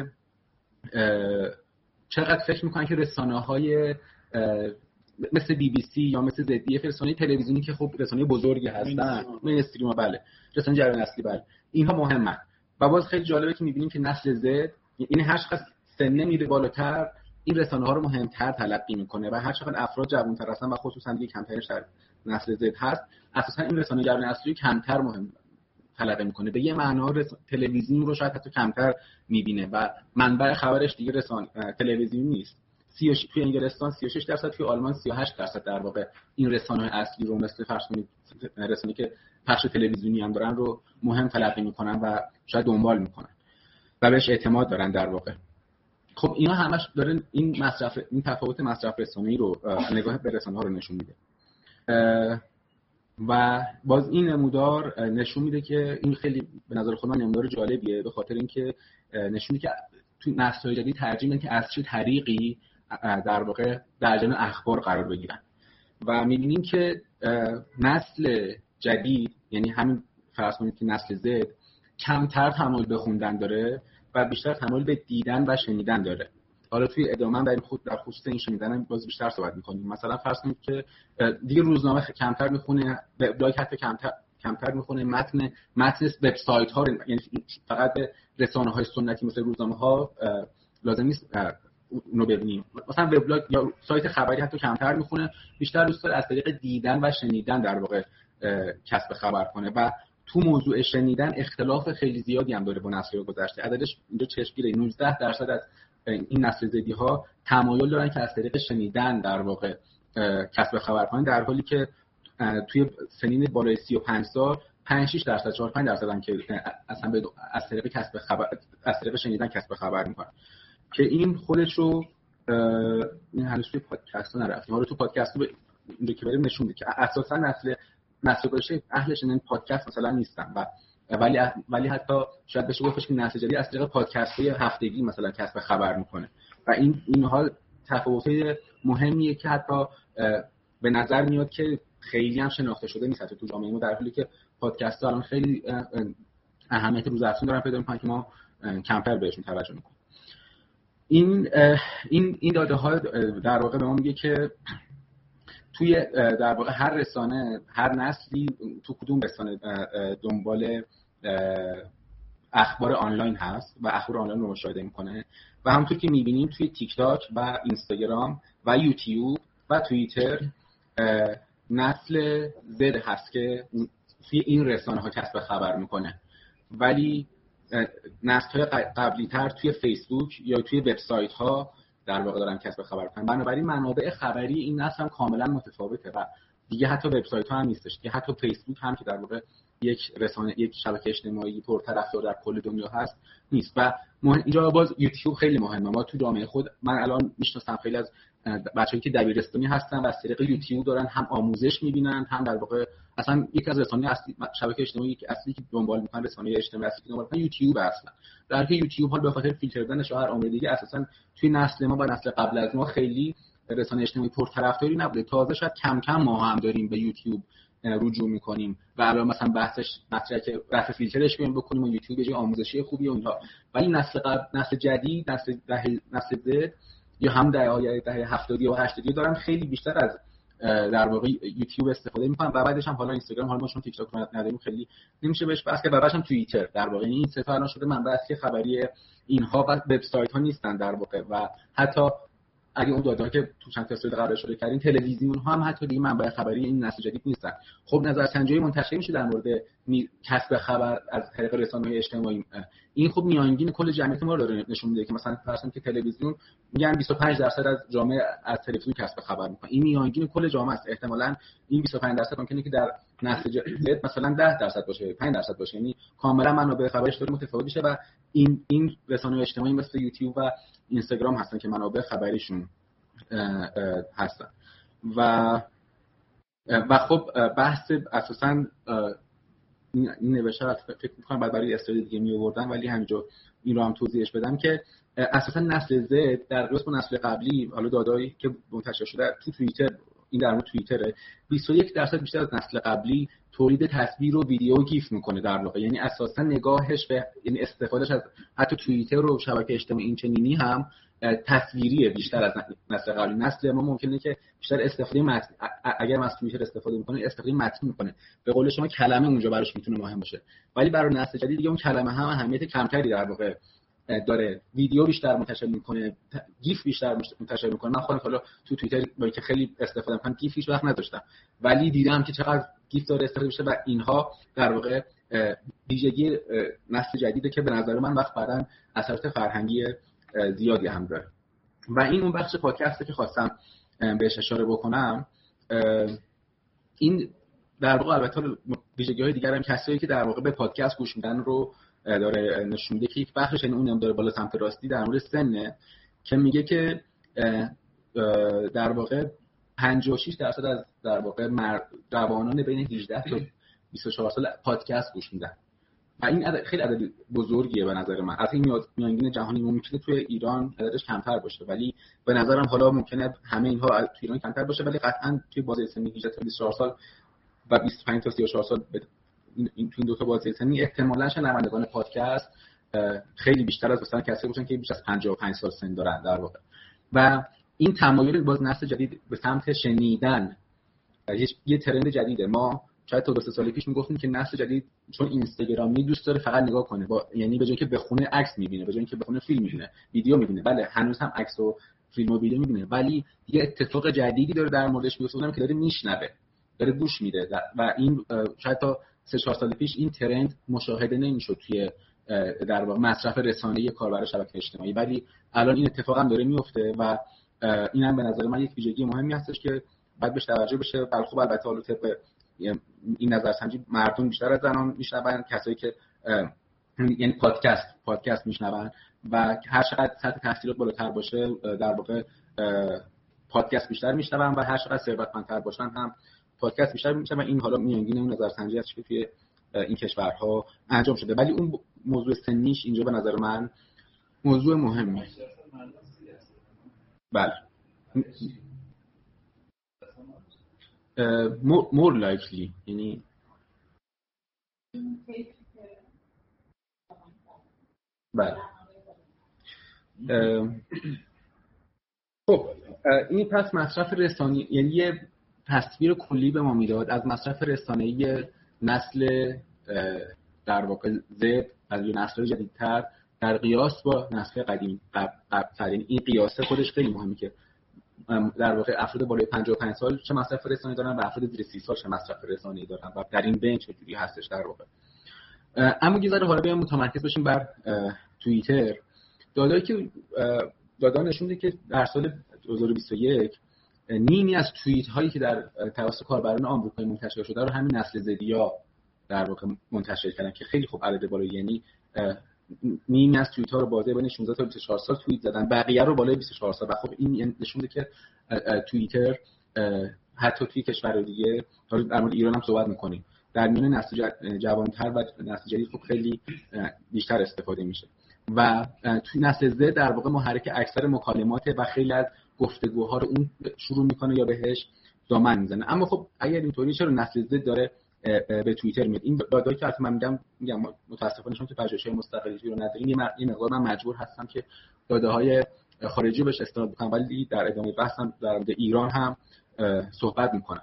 چقدر فکر میکنن که رسانه‌های مثل بی بی سی یا مثل زد دی اف، رسانه‌های تلویزیونی که خب رسانه بزرگی هستن، مین استریم، بله رسانه جریان اصلی، بله اینها مهمن. و باز خیلی جالبه که میبینیم که نسل زد، این هر چقدر سنه میره بالاتر این رسانه‌ها رو مهمتر تلقی میکنه و هر چقدر افراد جوان‌تر هستن و خصوصا دیگه کمترش در نسل زد هست، اساسا این رسانه جریان اصلی کمتر مهم تلقی میکنه، به یه معنا تلویزیون رو شاید حتی کمتر میبینه و منبع خبرش دیگه رسانه تلویزیون نیست. سی و شش توی انگلستان سی و شش درصد، توی آلمان سی و هشت درصد در واقع این رسانه‌های اصلی رو مثل فرض کنید رسانه‌ای که پخش تلویزیونی هم دارن رو مهم تلقی میکنن و شاید دنبال میکنن و بهش اعتماد دارن در واقع. خب اینا همش دارن این مصرف این تفاوت مصرف رسانه‌ای رو نگاه به رسانه‌ها رو نشون میده. و باز این نمودار نشون میده که این خیلی به نظر خود من نمودار جالبیه، به خاطر اینکه نشون میده که تو نسل‌های جدید ترجیح میدن که از چه طریقی در واقع در جریان اخبار قرار بگیرن و میبینیم که نسل جدید، یعنی همین فرض کنید که نسل زد، کمتر تمایل به خوندن داره و بیشتر تمایل به دیدن و شنیدن داره. حالا توی ادامه در خود در خصوص این شنیدن باز بیشتر صحبت می‌کنیم. مثلا فرض کنید که دیگه روزنامه کمتر می‌خونه، وبلاگ حتی کمتر کمتر می‌خونه، متن متن وب سایت‌ها رو، یعنی فقط به رسانه‌های سنتی مثل روزنامه‌ها لازم نیست اونو ببینیم. مثلا وبلاگ یا سایت خبری حتی کمتر می‌خونه، بیشتر دوست داره از طریق دیدن و شنیدن در واقع کسب خبر کنه و تو موضوع شنیدن اختلاف خیلی زیادی هم داره با نسل گذشته. عددش اینجا چشمگیره، نوزده درصد از این نسل زدی ها تمایل دارن که از طریق شنیدن در واقع کسب خبر کنن، در حالی که توی سنین بالای سی و پنج سال پنج شش درصد چهار پنج درصدن که اصلا به از طریق کسب خبر از طریق شنیدن کسب خبر میکنن. که این خودش رو این هنوز توی پادکست ها نرفتیم، حالا تو پادکست ها اینجا که بریم نشون میده که اساسا نسل نسل گذشته اهل شنیدن پادکست مثلا نیستن و ولی ولی حتی شاید بشه گفتش که نسل جدید از طریق پادکست‌های هفتگی مثلا کسب خبر میکنه و این اینها تفاوت‌های مهمیه که حتی به نظر میاد که خیلی هم شناخته شده نیست تو جامعه ما، در حالی که پادکست‌ها الان خیلی اهمیت روزافزون دارن پیدا میکنن که ما کمتر بهشون توجه میکنیم. این این این داده ها در واقع به ما میگه که توی در واقع هر رسانه، هر نسلی تو کدوم رسانه دنبال اخبار آنلاین هست و اخبار آنلاین رو مشاهده میکنه و همونطور که میبینیم توی تیک تاک و اینستاگرام و یوتیوب و توییتر نسل زد هست که توی این رسانه ها کسب خبر میکنه، ولی نسل های قبلی تر توی فیسبوک یا توی وبسایت ها در واقع دارن کسب خبر کنن. بنابراین منابع خبری این نسل هم کاملا متفاوته و دیگه حتی وبسایت ها هم نیستش، که حتی فیسبوک هم که در واقع یک رسانه، یک شبکه اجتماعی پرطرفدار در کل دنیا هست نیست. و اینجا باز یوتیوب خیلی مهمه. ما تو جامعه خود، من الان میشناسم خیلی از بچه‌ای که دبیرستانی هستن و از طریق یوتیوب دارن هم آموزش میبینن، هم در واقع اصلا یک از رسانه‌های اصلی شبکه اجتماعی که اصلی که دنبال میکنن، رسانه اجتماعی اصلی که دنبال میکنن یوتیوب اصلا. در حالی که یوتیوب حال به خاطر فیلتر کردنش و هر عامل دیگه اساسا توی نسل ما و نسل قبل از ما خیلی رسانه اجتماعی پرطرفداری نبوده. تازه شاید کم کم ما هم داریم به یوتیوب رجوع میکنیم و الان مثلا بحثش مطرحه که رفع فیلترش بیان بکنیم و یوتیوب یه آموزشی خوبی و اینها. ولی نسل قبل، نسل جدید، نسل ده، نسل زد یا هم دهه دهه هفتاد و هشتاد دارن خیلی بیشتر از در واقع یوتیوب استفاده میکنن و بعدش هم حالا اینستاگرام، حالا ما چون تیک تاک نداریم خیلی نمیشه بهش بس که، بعدش هم توییتر. در واقع این سه تا الان شده منبع اصلی خبری اینها و وبسایت ها نیستن در واقع. و حتی اگه اون داده‌ای که تو چند تا اسلاید قبل اشاره کردیم، تلویزیون ها هم حتی دیگه منبع خبری این نسل جدید نیستن. خب نظرسنجی منتشر میشه در مورد کسب خبر از طریق رسانه‌های اجتماعی. این خب میانگین کل جمعیت ما رو نشون میده که مثلا فرض کنید که تلویزیون میگن بیست و پنج درصد از جامعه از تلویزیون کسب خبر میکنه. این میانگین کل جامعه است. احتمالاً این بیست و پنج درصد ممکنه که در نسل جدید مثلا ده درصد باشه، پنج درصد باشه. یعنی کاملا منابع خبریش داره متفاوت میشه و این این رسانه‌های اجتماعی مثل یوتیوب و اینستاگرام هستن که منابع خبریشون هستن. و و خب بحث اساساً این نوشته فکر می‌کنم بعد برای استادی دیگه می‌آوردن، ولی همینجا این رو هم توضیحش بدم که اساساً نسل زد در قیاس با نسل قبلی، حالا دادایی که منتشر شده تو توییتر، این در مورد توییتره، بیست و یک درصد بیشتر از نسل قبلی تولید تصویر و ویدیو و گیف میکنه در واقع. یعنی اساساً نگاهش به، یعنی استفادهش از حتی توییتر و شبکه اجتماعی این چنینی هم تصویریه بیشتر از نسل قبلی. نسل ما ممکنه که بیشتر استفاده متن، اگر از توییتر استفاده میکنه استفاده متن میکنه، به قول شما کلمه اونجا براش میتونه مهم باشه. ولی برای نسل جدید دیگه اون کلمه هم اهمیت کمتری در واقع داره. ویدیو بیشتر منتشر میکنه، گیف بیشتر منتشر میکنه. من خودم حالا تو توییتر با که خیلی استفاده میکنم گیف هیچ وقت نداشتم، ولی دیدم که چقدر گیف داره استفاده میشه و اینها در واقع ویژگی نسل جدیده که به نظر من وقت بعداً اثرات فرهنگی زیادی هم داره. و این اون بخش پادکسته که خواستم بهش اشاره بکنم. این در واقع البته ویژگی‌های دیگر هم کسایی که در واقع به پادکست گوش میدن رو داره نشون میده که یک بخشش این اونم داره بالا سمت راستی در مورد سنه که میگه که در واقع پنجاه و شش درصد از در واقع جوانان بین هجده تا بیست و چهار سال پادکست گوش میدن و این عدد خیلی عدد بزرگیه به نظر من. از این میانگین جهانی ممکنه توی ایران عددش کمتر باشه، ولی به نظرم حالا ممکنه همه اینها توی ایران کمتر باشه، ولی قطعاً توی بازه سنی هجده تا بیست و چهار سال و بیست و پنج تا سی و چهار سال این این تو این دو تا بازه سنی احتمالاً شنوندگان پادکست خیلی بیشتر از مثلا کسایی باشن که بیش از پنجاه و پنج سال سن دارن در واقع. و این تمایل باز نسل جدید به سمت شنیدن یه ترند جدیده. ما شاید تا دو سه سال پیش میگفتیم که نسل جدید چون اینستاگرامی دوست داره فقط نگاه کنه، با یعنی به جای که بخونه عکس میبینه، به جای اینکه بخونه فیلم میبینه، ویدیو میبینه. بله هنوز هم عکس و فیلم و ویدیو میبینه، ولی یه اتفاق جدیدی داره در موردش میفته، اونم که داره میشنوه، داره گوش میده. و این شاید تا سه چهار سال پیش این ترند مشاهده نمیشد توی در واقع مصرف رسانه‌ای کاربر شبکه اجتماعی، ولی الان این اتفاق هم داره میفته و اینم به نظر من یک ویژگی مهمی هستش که باید بهش توجه بشه. ولی خب البته حالا طبق این نظرسنجی مردم بیشتر از زنان میشنون، کسایی که یعنی پادکست پادکست میشنون و هر چقدر سطح تحصیلات بالاتر باشه در واقع پادکست بیشتر میشنون و هر چقدر ثروتمندتر باشن هم پادکست بیشتر میشنون. این حالا میانگین اون نظرسنجی است که توی این کشورها انجام شده، ولی اون موضوع سنیش اینجا به نظر من موضوع مهمیه. بله more likely، یعنی بله. خب این پس مصرف رسانه‌ای، یعنی یه تصویر کلی به ما میداد از مصرف رسانه‌ای نسل در واقع زد از نسل جدیدتر در قیاس با نسل قدیم قبل. این قیاسه خودش خیلی مهمه که در واقع افراد بالای پنجاه و پنج سال چه مصرف رسانه‌ای دارن و افراد زیر سی سال چه مصرف رسانه‌ای دارن و در این بین چجوری هستش در واقع. اما یه ذره حالا بیایم متمرکز بشیم بر توییتر. دادایی که دادا نشون میده که در سال دو هزار و بیست و یک نیمی از توییت هایی که در توسط کاربران آمریکایی منتشر شده رو همین نسل زدیا در واقع منتشر کردن که خیلی خوب عدد بالایی، یعنی نیمی از توییت ها رو بازه بین شانزده تا بیست و چهار سال توییت زدن، بقیه رو بالای بیست و چهار سال. و خب این نشون میده که توییتر حتی توی کشور دیگه، حالا در مورد ایران هم صحبت می‌کنیم، در میان نسل جوان‌تر و نسل جدید خب خیلی بیشتر استفاده میشه و توی نسل زد در واقع محرک اکثر مکالمات و خیلی از گفتگوها رو اون شروع میکنه یا بهش دامن میزنه. اما خب اگر اینطوری چرا نسل زد داره به توییتر میاد؟ این دادایی که البته من میگم میگم متاسفانه چون که پژوهش‌های مستقلی رو نداریم یه مقدار من مجبور هستم که داده‌های خارجی بهش استناد بکنم، ولی در ادامه بحثم در مورد ایران هم صحبت میکنم.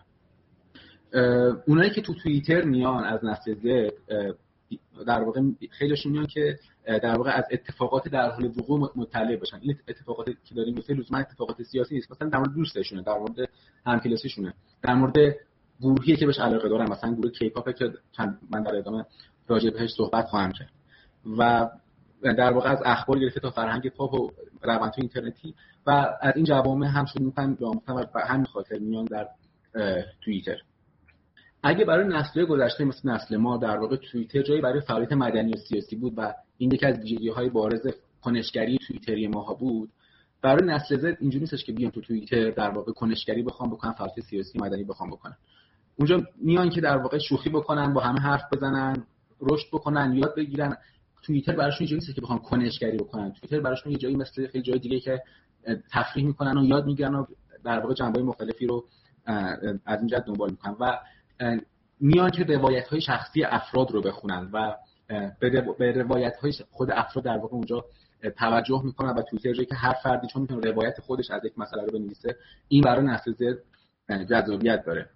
اونایی که تو توییتر میان از نسل زد در واقع خیلیشون میان که در واقع از اتفاقات در حال وقوع مطلع باشن. این اتفاقاتی که داریم میفته لزوما اتفاقات سیاسی نیست، مثلا در مورد دوستشونه، در مورد همکلاسیشونه، در مورد گروهی که بهش علاقه دارن، مثلا گروه کیپاپ که من در ادامه راجع بهش صحبت خواهم کرد. و در واقع از اخبار گرفته تا فرهنگ پاپ و روندهای اینترنتی و از این جوامع هم شروع می‌کنن به آموختن و به همین خاطر میان در توییتر. اگه برای نسل‌های گذشته مثل نسل ما در واقع توییتر جایی برای فعالیت مدنی و سیاسی بود و این یکی از ویژگی‌های بارز کنشگری توییتری ماها بود، برای نسل زد اینجوری نیستش که بیان تو توییتر در واقع کنشگری بخوام بکنن، فعالیت سیاسی مدنی بخوام بکنن. اونجا میان که در واقع شوخی بکنن، با همه حرف بزنن، رشد بکنن، یاد بگیرن. توییتر براشون اینجوری نیست که بخوام کنشگری بکنن. توییتر براشون یه جایی مثل خیلی جای دیگه که تفریح میکنن و یاد میگیرن و در واقع جنبه‌های مختلفی رو از این جهت دنبال میکنن و میان که روایت‌های شخصی افراد رو بخونن و به روایت‌های خود افراد در واقع اونجا توجه میکنن و توییتر جایی که هر فردی چون میتونه روایت خودش از یک مسئله رو بنویسه، این برای نسل زد جذابیت داره.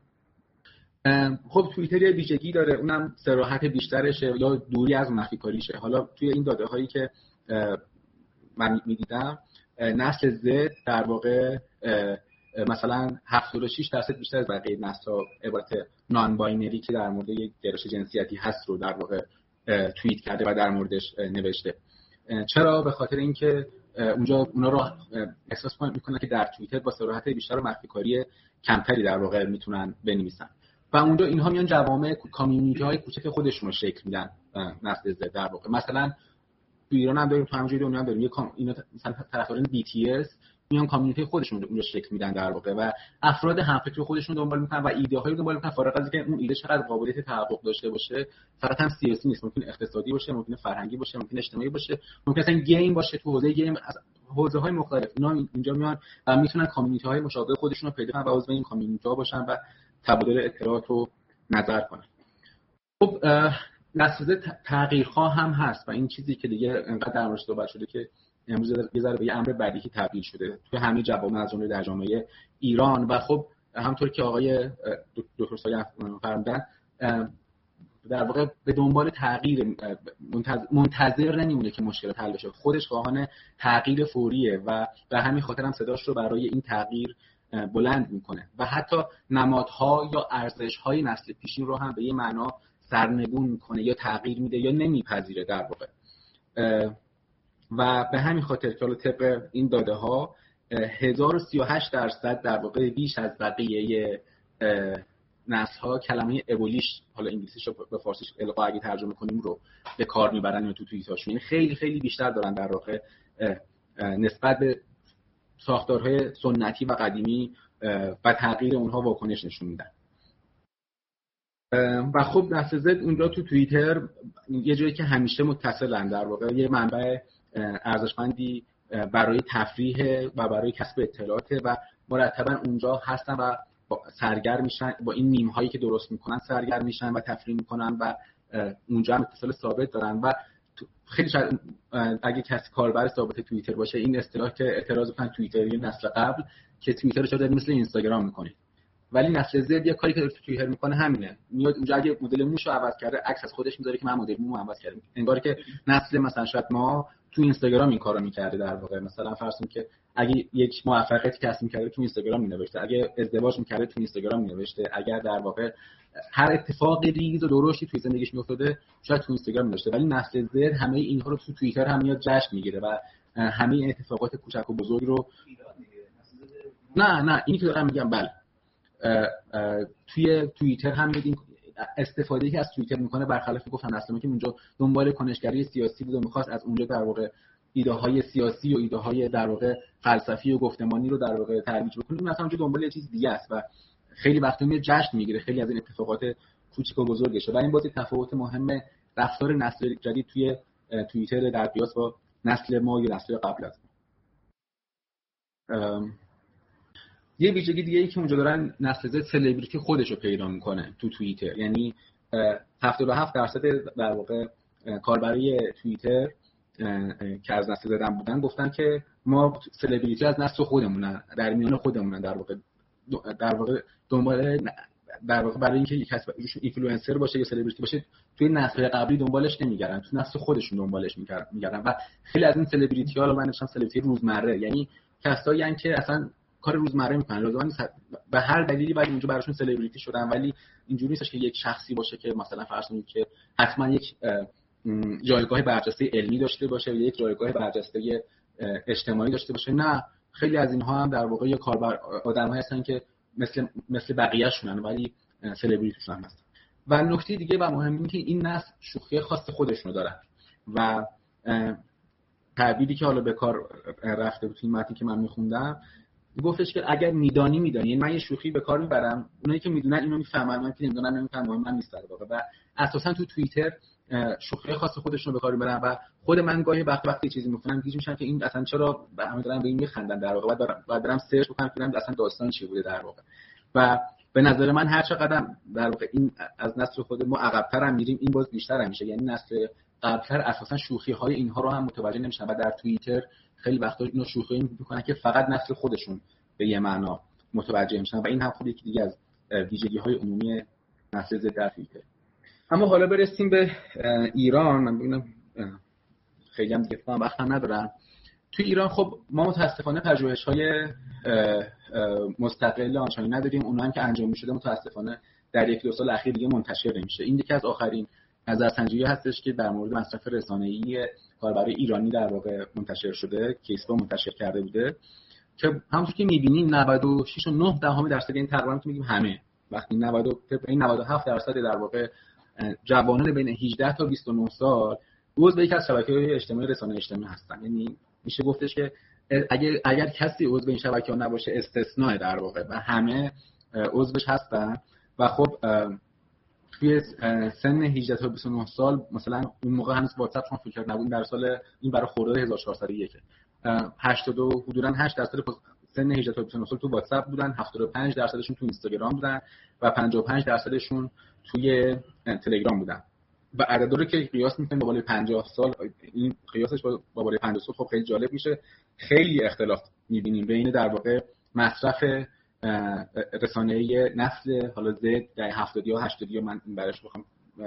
خب توییتر یه ویژگی داره، اونم صراحت بیشترشه یا دوری از مخفی‌کاریشه. حالا توی این داده‌هایی که من می‌دیدم نسل زد در واقع مثلا هفتاد و شش درصد بیشتر از بقیه نسل‌ها عبارت نان باینری که در مورد یک گرایش جنسیتی هست رو در واقع توییت کرده و در موردش نوشته. چرا؟ به خاطر اینکه اونجا اونا رو احساس میکنن که در توییتر با صراحت بیشتر و مخفی‌کاری کمتری در واقع میتونن بنویسن و اونجا اینها میان جوامع کامیونیتی‌های کوچک خودشون رو شکل میدن. نسل زد در واقع مثلا تو ایران هم داریم، تو همه جای دنیا هم داریم، یه اینا مثلا طرفداران بی تی اس میان کامیونیتی خودشون رو اونجا شکل میدن در واقع و افراد همفکر خودشون رو دنبال میکنن و ایده هایی رو دنبال میکنن، فارغ از اینکه اون ایده چقدر قابلیت تحقق داشته باشه. فقط هم سیاسی نیست، ممکن اقتصادی باشه، ممکن فرهنگی باشه، ممکن اجتماعی باشه، ممکن اصلا گیم باشه. تو حوزه گیم از حوزه های مختلف اینا اینجا میان و میتونن کامیونیتی های مشابه خودشون رو پیدا کنن و عضو این کامیونیتی ها باشن و تبادل اطلاعات و نظر کنن. خب نسل تغییرخواه هم هست و این چیزی که دیگه انقدر در موردش صحبت شده که امروز یه ذره به یه امر بدیهی تبدیل شده توی همه جوامع از جمله در جامعه ایران. و خب همونطور که آقای دکتر سایه فرمودن در واقع به دنبال تغییر، منتظر نمیمونه که مشکلات حل بشه، خودش خواهان تغییر فوریه و به همین خاطر هم صداش رو برای این تغییر بلند میکنه و حتی نمادها یا ارزش‌های نسل پیشین رو هم به یه معنا سرنگون میکنه یا تغییر میده یا نمیپذیره در واقع. و به همین خاطر که طبق این داده ها هزار و سی و هشت درصد در واقع بیش از بقیه نسل ها کلمه ابولیش، حالا انگلیسیش رو به فارسیش القا اگه ترجمه کنیم، رو به کار میبرن یا تو توییتاشون. یعنی خیلی خیلی بیشتر دارن در واقع نسبت به ساختارهای سنتی و قدیمی و تغییر اونها واکنش نشون میدن. و خب نسل زد اونجا تو توییتر یه جایی که همیشه متصلن، در واقع یه منبع ارزشمندی برای تفریح و برای کسب اطلاعات و مرتبا اونجا هستن و سرگرم میشن با این میم هایی که درست میکنن، سرگرم میشن و تفریح میکنن و اونجا هم اتصال ثابت دارن. و خیلی شاید اگه کسی کاربر ثابت توییتر باشه این اصطلاح که اعتراض کنن توییتری نسل قبل که توییتر رو چرا مثل اینستاگرام میکنید، ولی نسل زد یه کاری که تو توییتر میکنه همینه، میاد اونجا اگه مدل موشو عوض کرده عکس از خودش میذاره که من مدل مومو عوض کردم، انگار که نسل مثلا شاید ما تو اینستاگرام این کارو میکرده. در واقع مثلا فرض کنید که اگه یک موفقیتی کسب میکرده تو اینستاگرام مینوشته، اگه ازدواج میکرده تو اینستاگرام مینوشته، اگر در واقع هر اتفاق ریز و درشتی توی زندگیش میافتاده شاید تو اینستاگرام مینوشته. ولی نسل زد همه اینها رو تو توییتر هم میاد جشن میگیره و همه اتفاقات کوچک و بزرگ رو نه نه اینی که دارم میگم بله اه اه توی توییتر هم میدین استفاده که از توییتر میکنه برخلاف گفتن اصلا که اونجا دنبال کنشگری سیاسی بود و میخواست از اونجا در واقع ایده های سیاسی و ایده های در واقع فلسفی و گفتمانی رو در واقع ترویج بکنه، مثلا اونجا دنبال یه چیز دیگه است و خیلی وقتا میاد جشن میگیره خیلی از این اتفاقات کوچیک و بزرگشه. و این باز تفاوت مهم رفتار نسل جدید توی توییتر در قیاس با نسل ما یا نسل قبل از ما. یه ویژگی دیگه ای که اونجا دارن نسل زد سلبریتی خودش رو پیدا میکنه تو توییتر، یعنی هفتاد و هفت درصد در واقع کاربرای توییتر که از نسل زدن بودن گفتن که ما سلبریتی از نسل خودمونن، در میان خودمونن، در واقع در واقع دنبال در واقع برای اینکه یک کس اینفلوئنسر باشه یا سلبریتی باشه توی نسل قبلی دنبالش نمیگردن، تو نسل خودشون دنبالش میگردن. و خیلی از این سلبریتی ها رو من نمیشم سلبریتی روزمره، یعنی کسایی ان که اصلا کار روزمره میکنن، لازم نیست به هر دلیلی ولی اونجا براشون سلبریتی شدن، ولی اینجوری نیستش که یک شخصی باشه که مثلا فرض کنید که حتما یک جایگاه برجسته علمی داشته باشه یا یک جایگاه برجسته اجتماعی داشته باشه. نه، خیلی از اینها هم در واقع یک کاربر آدم‌هایی هستن که مثل مثل بقیه شونن ولی سلبریتی شدن هستن. و نکته دیگه و مهم اینه که این نسل شوخی خاص خودشونو دارن و تعبیری که حالا به کار رفته بود این متنی که من میخوندم گفتش که اگر میدانی میدانی، یعنی من یه شوخی به کار میبرم، اونایی که میدونن اینو میفهمن، من که نمیدونن نمیفهمن، مهم من نیست در واقع. و اساسا تو توییتر شوخی خاص خودشون رو به کار میبرن و خود من گاهی وقت وقتی چیزی میخونم گیج میشم که این اصلا چرا همه دارن به این میخندن، در واقع بعد بعد برم سرچ بکنم ببینم اصلا داستان چی بوده در واقع. و به نظر من هر چقدر در واقع این از نسل خود ما عقب‌تر هم میریم این باز بیشتر هم میشه، یعنی نسل قبل‌تر اساسا شوخی های اینها رو هم متوجه نمیشن و در توییتر خیلی وقتا اینو شوخی میکنن که فقط نسل خودشون به یه معنا متوجه میشن و این هم خود یکی دیگه از ویژگی‌های عمومی نسل زد در توییتر. اما حالا برسیم به ایران. من ببینم خیلی هم دیگه وقت هم ندارم. تو ایران خب ما متاسفانه پژوهش‌های مستقل آنچنانی نداریم، اونها هم که انجام می‌شده متاسفانه در یک دو سال اخیر دیگه منتشر نمیشه. این یکی از آخرین نظرسنجی هستش که در مورد مصرف رسانه‌ای کاربرای ایرانی در واقع منتشر شده، کیس‌ها منتشر کرده بوده که همونطور که می‌بینیم نود و شش و نه دهم درصد، این تقریبا میگیم همه، وقتی نود این نود و هفت درصد در واقع جوانان بین هجده تا بیست و نه سال عضو یک از شبکه‌های اجتماعی رسانه اجتماعی هستن. یعنی میشه گفتش که اگر اگر کسی عضو این شبکه‌ها نباشه استثناء در واقع و همه عضوش هستن. و خب توی سن هجده تا بیست و نه سال مثلا اون موقع هنوز واتساپ چون فیلتر نبود، در سال این برای خرداد هزار و چهارصد و یک هشتاد و حدوداً هشت درصد سن هجده تا بیست و نه سال تو واتساپ بودن، هفتاد و پنج درصدشون تو اینستاگرام بودن و پنجاه و پنج درصدشون توی تلگرام بودن. و عددا رو که قیاس می‌کنیم با بالای پنجاه سال، این قیاسش با بالای پنجاه سال خب خیلی جالب میشه. خیلی اختلاف می‌بینیم بین در واقع مصرف رسانه‌ای نسل حالا زد در هفتادی ها هشتادی ها من براش بخوام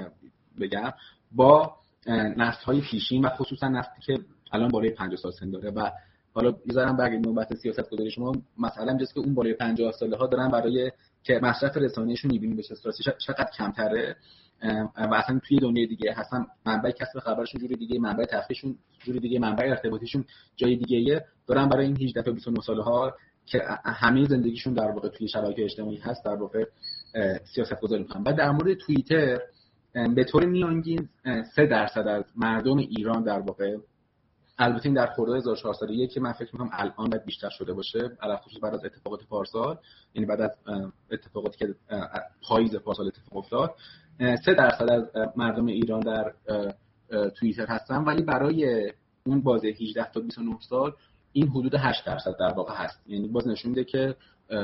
بگم با نسل‌های پیشین و خصوصا نسلی که الان بالای پنجاه سال سن داره. و حالا میذارم برای نوبت سیاستگذاری شما مثلا اینجاست که اون بالای پنجاه ساله ها دارن برای که مصرف رسانه‌ایشون می‌بینیم به صورتی چقدر کمتره و اصلا توی دنیای دیگه هستن، منبع کسب خبرشون جوری دیگه، منبع تفریحشون جوری دیگه، منبع ارتباطیشون جای دیگه‌ایه، دارن برای این هجده تا بیست و نه ساله ها که همه زندگیشون در واقع توی شبکه اجتماعی هست در واقع سیاستگذاری می‌کنن. و در مورد توییتر به طور میانگین سه درصد از مردم ایران در واقع، البته این در خرداد هزار و چهارصد و یک که من فکر می‌کنم الان باید بیشتر شده باشه، علاوه خصوص بعد از اتفاقات پارسال، یعنی بعد از اتفاقاتی که پاییز پارسال اتفاق افتاد، سه درصد از مردم ایران در توییتر هستن. ولی برای اون بازه هجده تا بیست و نه سال این حدود هشت درصد در واقع هست. یعنی باز نشون میده که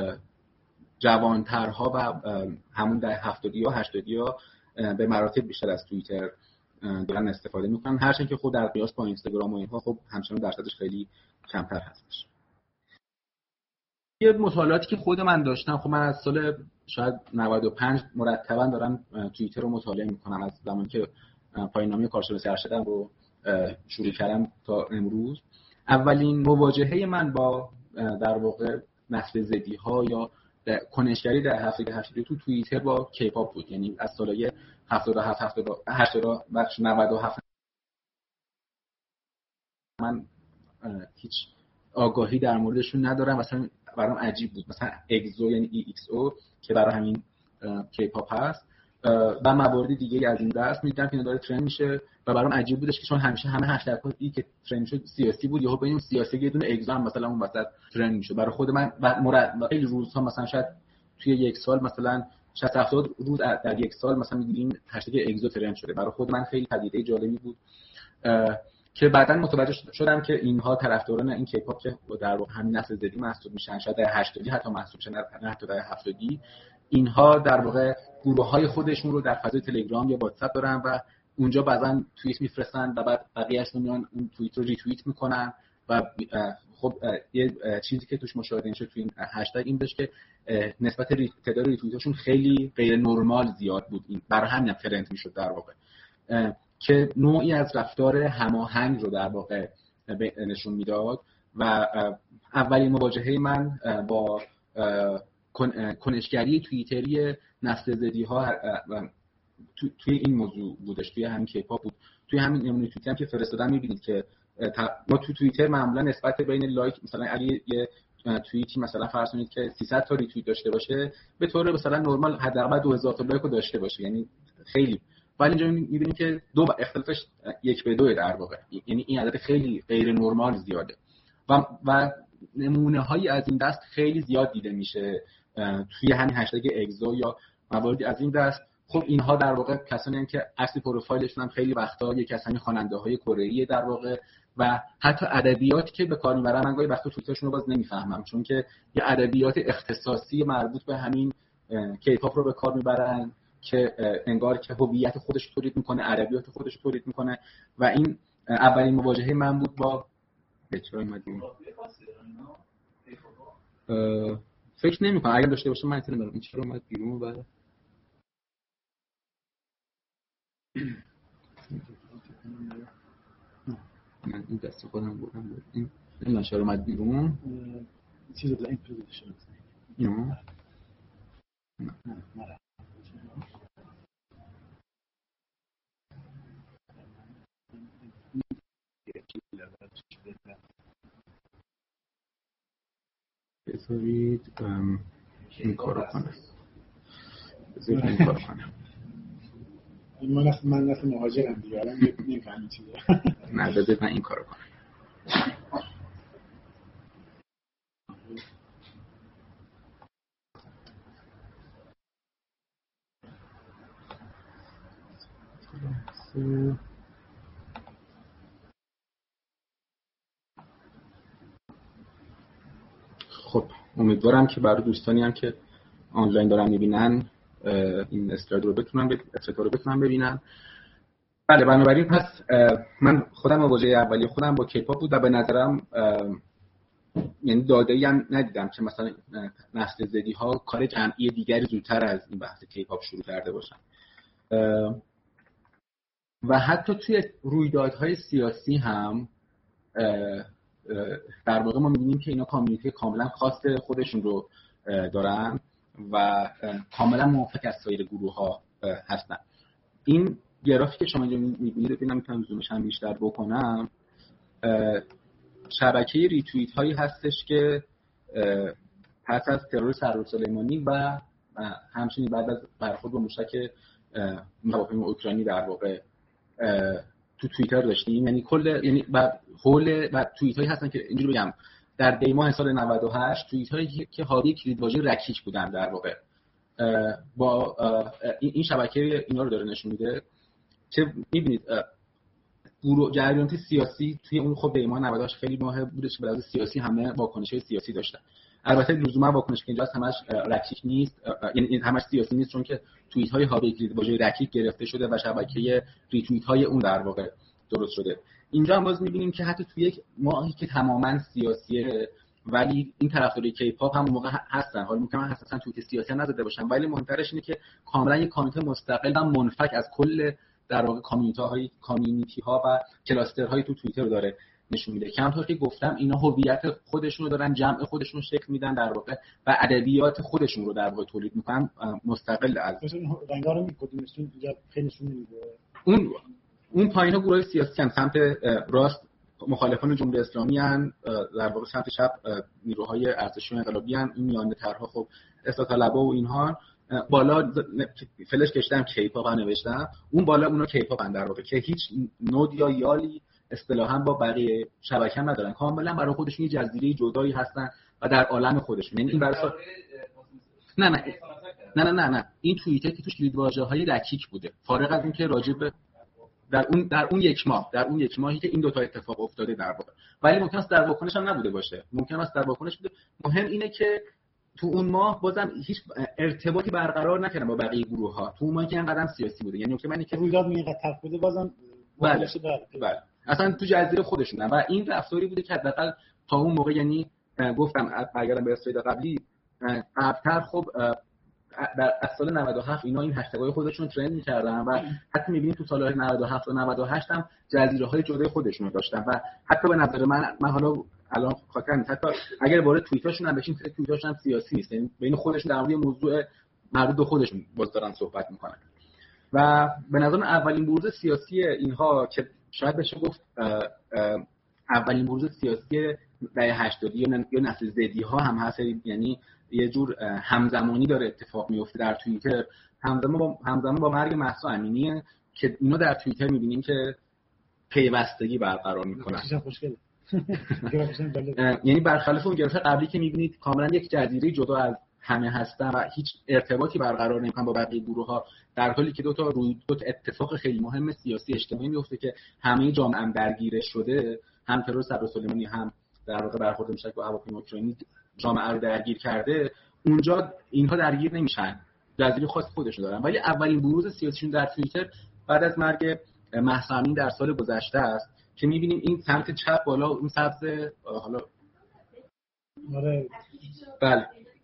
جوانترها و همون در هفتادی ها هشتادی ها به مراتب بیشتر از توییتر دارن استفاده میکنن، هرچند که خود در قیاس با اینستاگرام و اینها خب همچنان درصدش خیلی کمتر هستش. یه مطالعاتی که خود من داشتم، خب من از سال شاید نود و پنج مرتبا دارم توییتر رو مطالعه میکنم، از زمانی که پایان‌نامه کارشناسی ارشدم رو شروع کردم تا امروز. اولین مواجهه من با در واقع نسل زدی ها یا کنشگری در هفته هفتاد تو توییتر با کیپاپ بود. یعنی از سالهای هفتاد و هفت هفتاد و هشت بخش نود و هفت من هیچ آگاهی در موردشون ندارم، مثلا برام عجیب بود. مثلا اگزو یعنی ای ایکس او که برای همین کیپاپ هست و موارد دیگه از این دست میدیدم که اینا داره ترند میشه و برام عجیب بودش که چون همیشه همه هشتگ‌هایی که ترند شد سیاسی بود، یهو ببینیم سیاسی یه دونه اگزو هم مثلا اون وسط ترند میشه. برای خود من مرد خیلی روزها مثلا شاید توی یک سال مثلا شصت هفتاد روز در یک سال مثلا می‌بینیم هشتگ اگزو ترند شده. برای خود من خیلی پدیده جالبی بود که بعداً متوجه شدم که اینها طرفداران این کیپاپ که در واقع همین نسل زدی محسوب میشن، شاید در هشتادی حتی محسوب میشن، نه حتی در هفتادی، اینها در واقع گروه‌های خودشون رو در فضای تلگرام یا واتساپ دارن و اونجا بعضن توییت میفرستن و بعد بقیه‌اشون میان اون توییت رو ریتوییت میکنن و خب یه چیزی که توش مشاهده میشه توی این هشتگ این بشه که نسبت تعداد ریتوییتاشون خیلی غیر نرمال زیاد بود. این برای همین ترند میشد در واقع، که نوعی از رفتار هماهنگ رو در واقع نشون میداد. و اولین مواجهه من با کنشگری توییتری نسل زدی ها توی این موضوع بودش، توی همین کیپاپ بود. توی همین نمونه توییتر که فرستادم میبینید که ما تو توییتر معمولا نسبت بین لایک، مثلا اگه یه توییتی مثلا فرض کنید که سیصد تا ریتوییت داشته باشه، به طور مثلا نرمال حداقل دو هزار تا لایک رو داشته باشه، یعنی خیلی. ولی اینجا می‌بینید که دو اختلافش یک به دو در واقع، یعنی این عدد خیلی غیر نرمال زیاده و و نمونه‌هایی از این دست خیلی زیاد دیده میشه توی همین هشتگ اگزو یا مواردی از این دست. خب اینها در واقع کسانی هستند که اصل پروفایلشون هم خیلی وقتا یک کسانی خواننده‌های کره‌ای در واقع و حتی ادبیاتی که به کار میبرن. من گاهی وقتا توییترشون رو باز نمیفهمم، چون که یه ادبیات اختصاصی مربوط به همین کیپاپ رو به کار میبرن که انگار که هویت خودش تولید میکنه، ادبیات خودش تولید میکنه. و این اولین مواجهه من بود با چرا اومدیم فکر نمی‌کنم اگر داشته باشه من اطلاع ندارم این چرا اومد بیرون. و من این دست خودم بردم بود این نمیدونم چرا اومد بیرون. چیزی در این پروژه نه نه نه بذارید این کارو کنم بذارید این کارو کنم من اصلا من اصلا مهاجرم دیگه الان نمیفهمم چیزی. نه بذارید من این کارو کنم. خب امیدوارم که برای دوستانی هم که آنلاین دارن میبینن این اسلاید رو بتونن اسلاید رو بتونن ببینن. بله بنابراین پس من خودم مواجهه اولیه خودم با کیپاپ بود و به نظرم یعنی داده‌ای هم ندیدم که مثلا نسل زدی ها کار جمعی دیگری زودتر از این بحث کیپاپ شروع کرده باشن. و حتی توی رویدادهای سیاسی هم در واقع ما می‌بینیم که اینا کامیونیتی کاملا خاص خودشون رو دارن و کاملا موافق از سایر گروه‌ها هستن. این گرافی که شما اینجا می‌بینید ببینم میتونم زومش هم بیشتر بکنم. شبکه ریتوییت هایی هستش که پس از ترور سرور سلیمانی و همچنین بعد از برخورد با موشک هواپیمای اوکراینی در واقع تو توییتر داشتیم. یعنی کل یعنی بعد حول و توییت هایی هستن که اینجوری بگم در دی ماه سال نود و هشت توییت هایی که حاوی کلیدواژه رکیک بودن در واقع با این شبکه اینا رو داره نشون میده که می‌بینید گروه جریانات سیاسی توی اون خود دی ماه نود و هشت خیلی ماه بودش که برای سیاسی همه واکنش‌های سیاسی داشتن. البته لزوما واکنش که اینجا همش رکیک نیست، یعنی همش سیاسی نیست، چون که توییت های حاوی کلیدواژه رکیک گرفته شده و شبکه ریتوییت های اون در واقع درست شده. اینجا هم باز می‌بینیم که حتی توی یک ماهی که تماماً سیاسیه ولی این طرفدارای کیپاپ هم موقع هستن. حالا ممکنه اساسا توییت سیاسی نزده باشن، ولی مهمترش اینه که کاملا یک کامیته مستقل و منفک از کل در واقع کامیونیتی‌های کامیونیتی‌ها و کلاسترهای تو توییتر رو داره نشون میده. که همونطور که گفتم اینا هویت خودشون رو دارن، جمع خودشون رو شکل میدن در واقع و ادبیات خودشون رو در واقع تولید میکنن مستقل از رنگا رو می‌کدیمشون اینجا خیلی نشون میده. اون اون پایینا گروه سیاسی هم سمت راست مخالفان جمهوری اسلامی ان، در واقع سمت چپ نیروهای ارتشی و انقلابی ان. این میانه طرها خب اصلاح طلبا و اینها. بالا فلش کشیدم کیپاپ نوشتم، اون بالا اونا کیپاپ ان در واقع که هیچ نود یا یالی اصطلاحاً با بقیه شبکه ندارن، کاملا برای خودشون یه جزیره جدایی هستن و در عالم خودشون. یعنی این برای نه نه نه نه نه نه این توییتر که توش کلیدواژه‌های دقیق بوده، فارغ از اینکه راجع به در اون در اون یک ماه در اون یک ماهی که این دو تا اتفاق افتاده در واقع، ولی ممکن است در واکنش هم نبوده باشه، ممکن است در واکنش بوده. مهم اینه که تو اون ماه بازم هیچ ارتباطی برقرار نکردن با بقیه گروه‌ها، تو اون ماهی که اینقدر سیاسی بوده. یعنی نکته معنی که رویداد اینقدر تلخ بوده بازم بله بله اصلا تو جزیره خودشونن و این رفتاری بوده که حداقل تا اون موقع، یعنی گفتم برگردم به اسلاید قبلی، قبل‌تر خب در سال نود و هفت اینا این هشتگ‌های خودشون ترند می‌کردن و حتی می‌بینید تو سال‌های نود و هفت و نود و هشت هم جزیره‌های جدای خودشون رو داشتن و حتی به نظر من من حالا الان خاطر نیست، حتی اگر وارد توییتاشون هم بشین توییتاشون هم سیاسی نیست، یعنی بین خودشون در مورد موضوع مربوط به خودشون باز دارن صحبت می‌کنن. و به نظر من اولین بروز سیاسی اینها که شاید بشه گفت اولین بروز سیاسی دهه هشتادی یا نسل زدی ها هم هست، یعنی یه جور همزمانی داره اتفاق میفته در توییتر، همزمان با همزمان با مرگ مهسا امینیه که اینا در توییتر می‌بینیم که پیوستگی برقرار می‌کنن. یعنی برخلاف اون گرفته قبلی که می‌بینید کاملا یک جزیره جدا از همه هستن و هیچ ارتباطی برقرار نمی‌کنن با بقیه گروه‌ها، در حالی که دو تا روی دو تا اتفاق خیلی مهم سیاسی اجتماعی میفته که همه جامعه هم درگیر شده، هم ترور صدر سلیمانی هم در واقع برخورد میشه با هواپیمای اوکراینی جامعه رو درگیر کرده. اونجا اینها درگیر نمیشن، جزیره خاص خودشون دارن. ولی اولین بروز سیاسیشون در توییتر بعد از مرگ مهسا امینی در سال گذشته است که می‌بینیم این سمت چپ بالا اون سبز حالا آره بله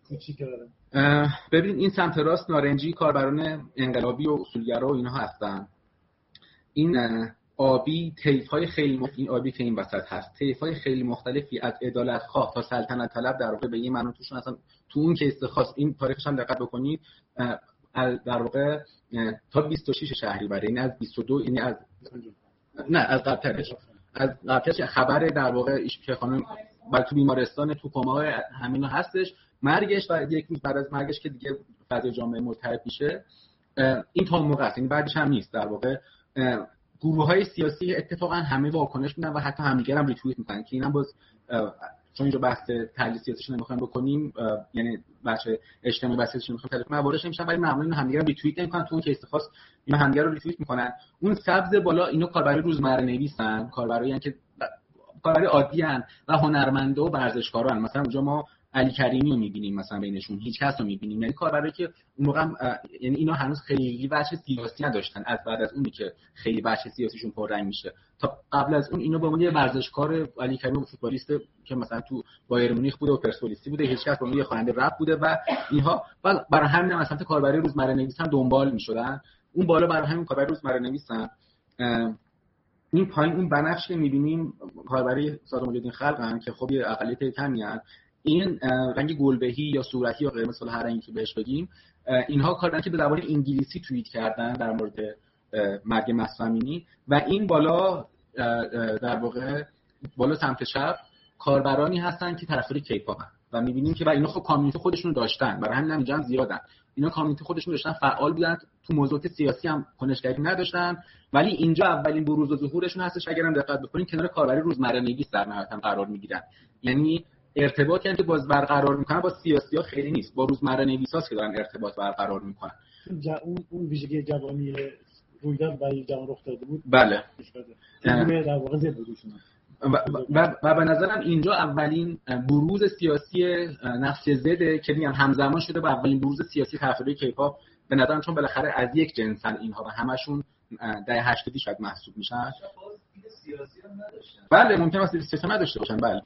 ببین این سمت راست نارنجی کاربران انقلابی و اصولگرا و اینها هستن. این آبی طیف‌های خیلی مختلف، این آبی که این وسط هست طیف‌های خیلی مختلفی از عدالت‌خواه تا سلطنت طلب در واقع به این معنی توشون اصلا تو اون کیس خاص این تاریخش هم دقت بکنید در واقع تا بیست و شش شهریور، یعنی از بیست و دو، یعنی از نه از قبلش از قبلش خبر در واقع که خانم بعد تو بیمارستان تو کما همینا هستش، مرگش و یک روز بعد از مرگش که دیگه فضای جامعه ملتهب میشه، این تا موقع است، این بعدش هم نیست. در واقع گروه‌های سیاسی اتفاقا همه واکنش میدن و حتی همدیگه هم ریتوییت میکنن که اینم باز چون اینجا بحث تحلیل سیاسیش نمیخوایم بکنیم، یعنی بحث اجتماعی و سیاسیش نمیخوایم تعریف کنیم، مواردش نمیشن، ولی معمولا همدیگه رو ریتوییت نمیکنن. تو اون کیس خاص اینا همدیگه رو ریتوییت میکنن. اون سبز بالا اینو کاربرای روزمره نویسن، کاربرایی که کاربرای عادی ان و هنرمنده و ورزشکاران. مثلا اونجا ما علی کریمی رو می‌بینیم، مثلا بینشون هیچ کس رو می‌بینیم، یعنی کاربرایی که اون موقع یعنی اینا هنوز خیلی بچه سیاسی نداشتن، از بعد از اونی که خیلی بچه سیاسیشون پررنگ میشه. تا قبل از اون اینا به عنوان یه ورزشکار، علی کریمی فوتبالیست که مثلا تو بایر مونیخ بوده و پرسپولیسی بوده، هیچ کس به عنوان یه خواننده رپ بوده و اینها برای همین هم مثلا کاربرای روزمره نویس هم دنبال می‌شدن. اون بالا برای همین کاربرای روزمره نویسن. این پایین اون بنفش که می‌بینیم کاربرای سازمان مجاهدین خلقن که خب یه اقلیت کمی هست. این رنگ گلبهی یا صورتی یا قرمز، هر رنگی که بهش بگیم، اینها کاردن که به زبان انگلیسی توییت کردن در مورد مرگ مهسا امینی و این بالا در واقع بالا سمت چپ کاربرانی هستن که طرفدار کیپاپن و می‌بینیم که و اینا خب کامیونیتی خودشون رو داشتن، برای همین اینجا هم زیادن. اینا کامیونیتی خودشون داشتن، فعال بودن، تو موضوعات سیاسی هم کنشگری نداشتن، ولی اینجا اولین بروز و ظهورشون هستش. اگرم دقت بکنین کنار کاربری روزمره‌نویس در نهایت هم قرار می‌گیرن، یعنی ارتباطی که باز برقرار میکنن با سیاسی‌ها خیلی نیست، با روزمره‌نویساست که دارن ارتباط برقرار میکنن. اون اون ویژگی جوانی رویداد برای جوان رخ داده بود. بله. در واقع زد بودشون. و, و, و به نظرم اینجا اولین بروز سیاسی نسل زده که میگم همزمان شده با اولین بروز سیاسی طرفدارای کیپاپ به نظرم، چون بالاخره از یک جنسن اینها و همشون دهه هشتادی شاید محسوب میشن. سیاسی هم نداشتن. بله ممکنه واسه سیاسی نداشته باشن. بله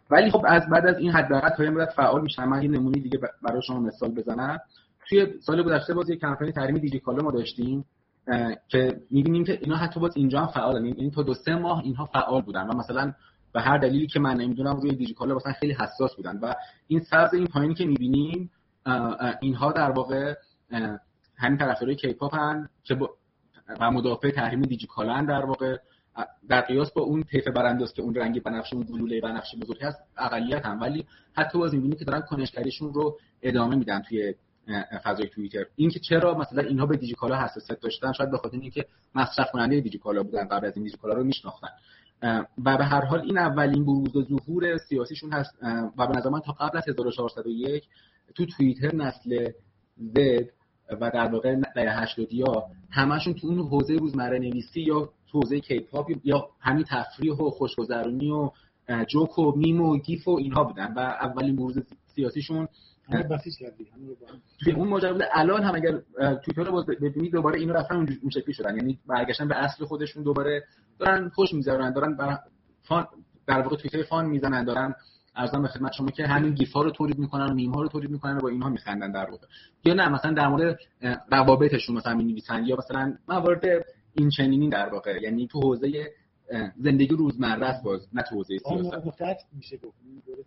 ولی خب از بعد از این حداقل تا این مدت فعال میشن. من یه نمونه دیگه برای شما مثال بزنم. توی سال گذشته باز یک کمپین تحریم دیجیکالا ما داشتیم که می‌بینیم که اینا حتی باز اینجا هم فعالن، این تا دو سه ماه اینها فعال بودن و مثلا به هر دلیلی که من نمیدونم روی دیجیکالا مثلا خیلی حساس بودن و این سبز این پایینی که می‌بینیم اینها در واقع همین طرفدارای کیپاپن که و مدافع تحریم دیجیکالان در واقع در قیاس با اون طیف برانداز که اون رنگی بنفشه، اون گلوله بنفشه بزرگ هست اقلیت هم، ولی حتی باز می‌بینیم که دارن کنشگریشون رو ادامه میدن توی فضای توییتر. این که چرا مثلا اینها به دیجیکالا حساسیت داشتن، شاید به خاطر اینکه مصرف کننده دیجیکالا بودن، قبل از این دیجیکالا رو میشناختن و به هر حال این اولین بروز و ظهور سیاسیشون هست و به نظر من تا قبل از هزار و چهارصد و یک تو توییتر نسل زد و در واقع دهه هشتادیا همشون تو اون حوزه روزمره نویسی یا تو حوزه کیپاپ یا همین تفریح و خوشگذرونی و جوک و میم و گیف و اینها بودن و اولین بروز سیاسیشون بسیج کردی توی اون ماجرا بوده. الان هم اگر توییتر رو باز ببینید دوباره اینو رفتن اون شکلی شدن، یعنی برگشتن به اصل خودشون، دوباره دارن خوش می‌ذارن، دارن بر فان در واقع توییتر فان میزنن، دارن ارزم به خدمت شما که همین گیف ها رو تولید میکنن، میم ها رو تولید میکنن و با اینها میخندن در واقع. یا نه مثلا در مورد روابطشون مثلا می‌نویسن یا مثلا موارد این چنینی در واقع، یعنی تو حوزه زندگی روزمره است، باز نه تو حوزه سیاست. مختلف میشه گفت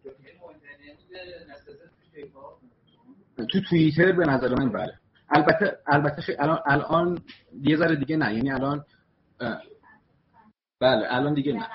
تو توییتر به نظر من بله. البته البته خی... الان الان یه ذره دیگه نه، یعنی الان بله الان دیگه نه.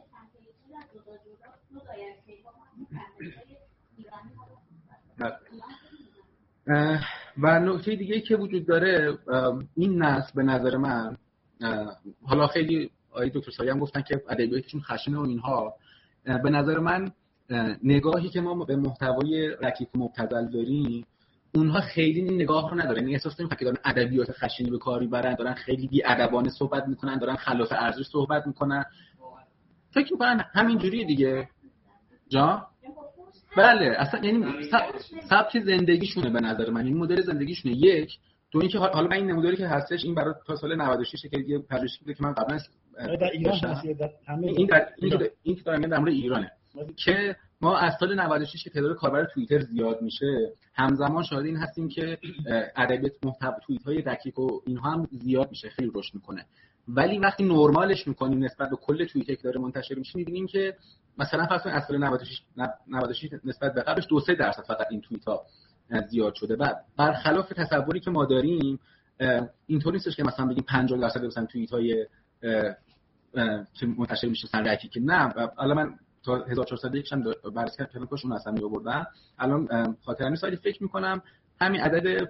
و نکته دیگه که وجود داره این نسل به نظر من، حالا خیلی آقای دکتر سایه هم گفتن که ادبیاتشون خشنه و اینها، به نظر من نگاهی که ما به محتوای رکیک و مبتذل داریم اونها خیلی این نگاه رو ندارن، این احساس نمی‌کنن که دارن ادبیات خشنی به کار میبرن، دارن خیلی بی‌ادبانه صحبت میکنن، دارن خلاف ارزش صحبت میکنن، فکر میکنن همین جوریه دیگه جا بله اصلا یعنی سبک زندگیشونه به نظر من، این مدل زندگیشونه. یک تو اینکه حالا من این نموداری که هستش این برای تا سال نود و شش که یه پژوهشی بوده که من قبلا در ایران هست، این در این که دارم در مورد ایرانه که ما از سال نود و شش که تعداد کاربر توییتر زیاد میشه همزمان شاهد این هستیم که ادبیات محتوا توییت‌های دقیق و اینها هم زیاد میشه، خیلی رشد میکنه. ولی وقتی نرمالش میکنیم نسبت به کل توییتر که داره منتشر میشه میبینیم که مثلا فرض کنید از سال نود و شش نسبت به قبلش دو سه درصد فقط این توییت‌ها زیاد شده و برخلاف تصوری که ما داریم اینطوری نیستش که مثلا بگیم پنجاه درصد مثلا توییت‌های که منتشر میشه مثلا رکی که نه. حالا من تا هزار و چهارصد و یک هم بررسی کردم که اون اصلا میآوردن، الان خاطر همین سایت فکر میکنم همین عدد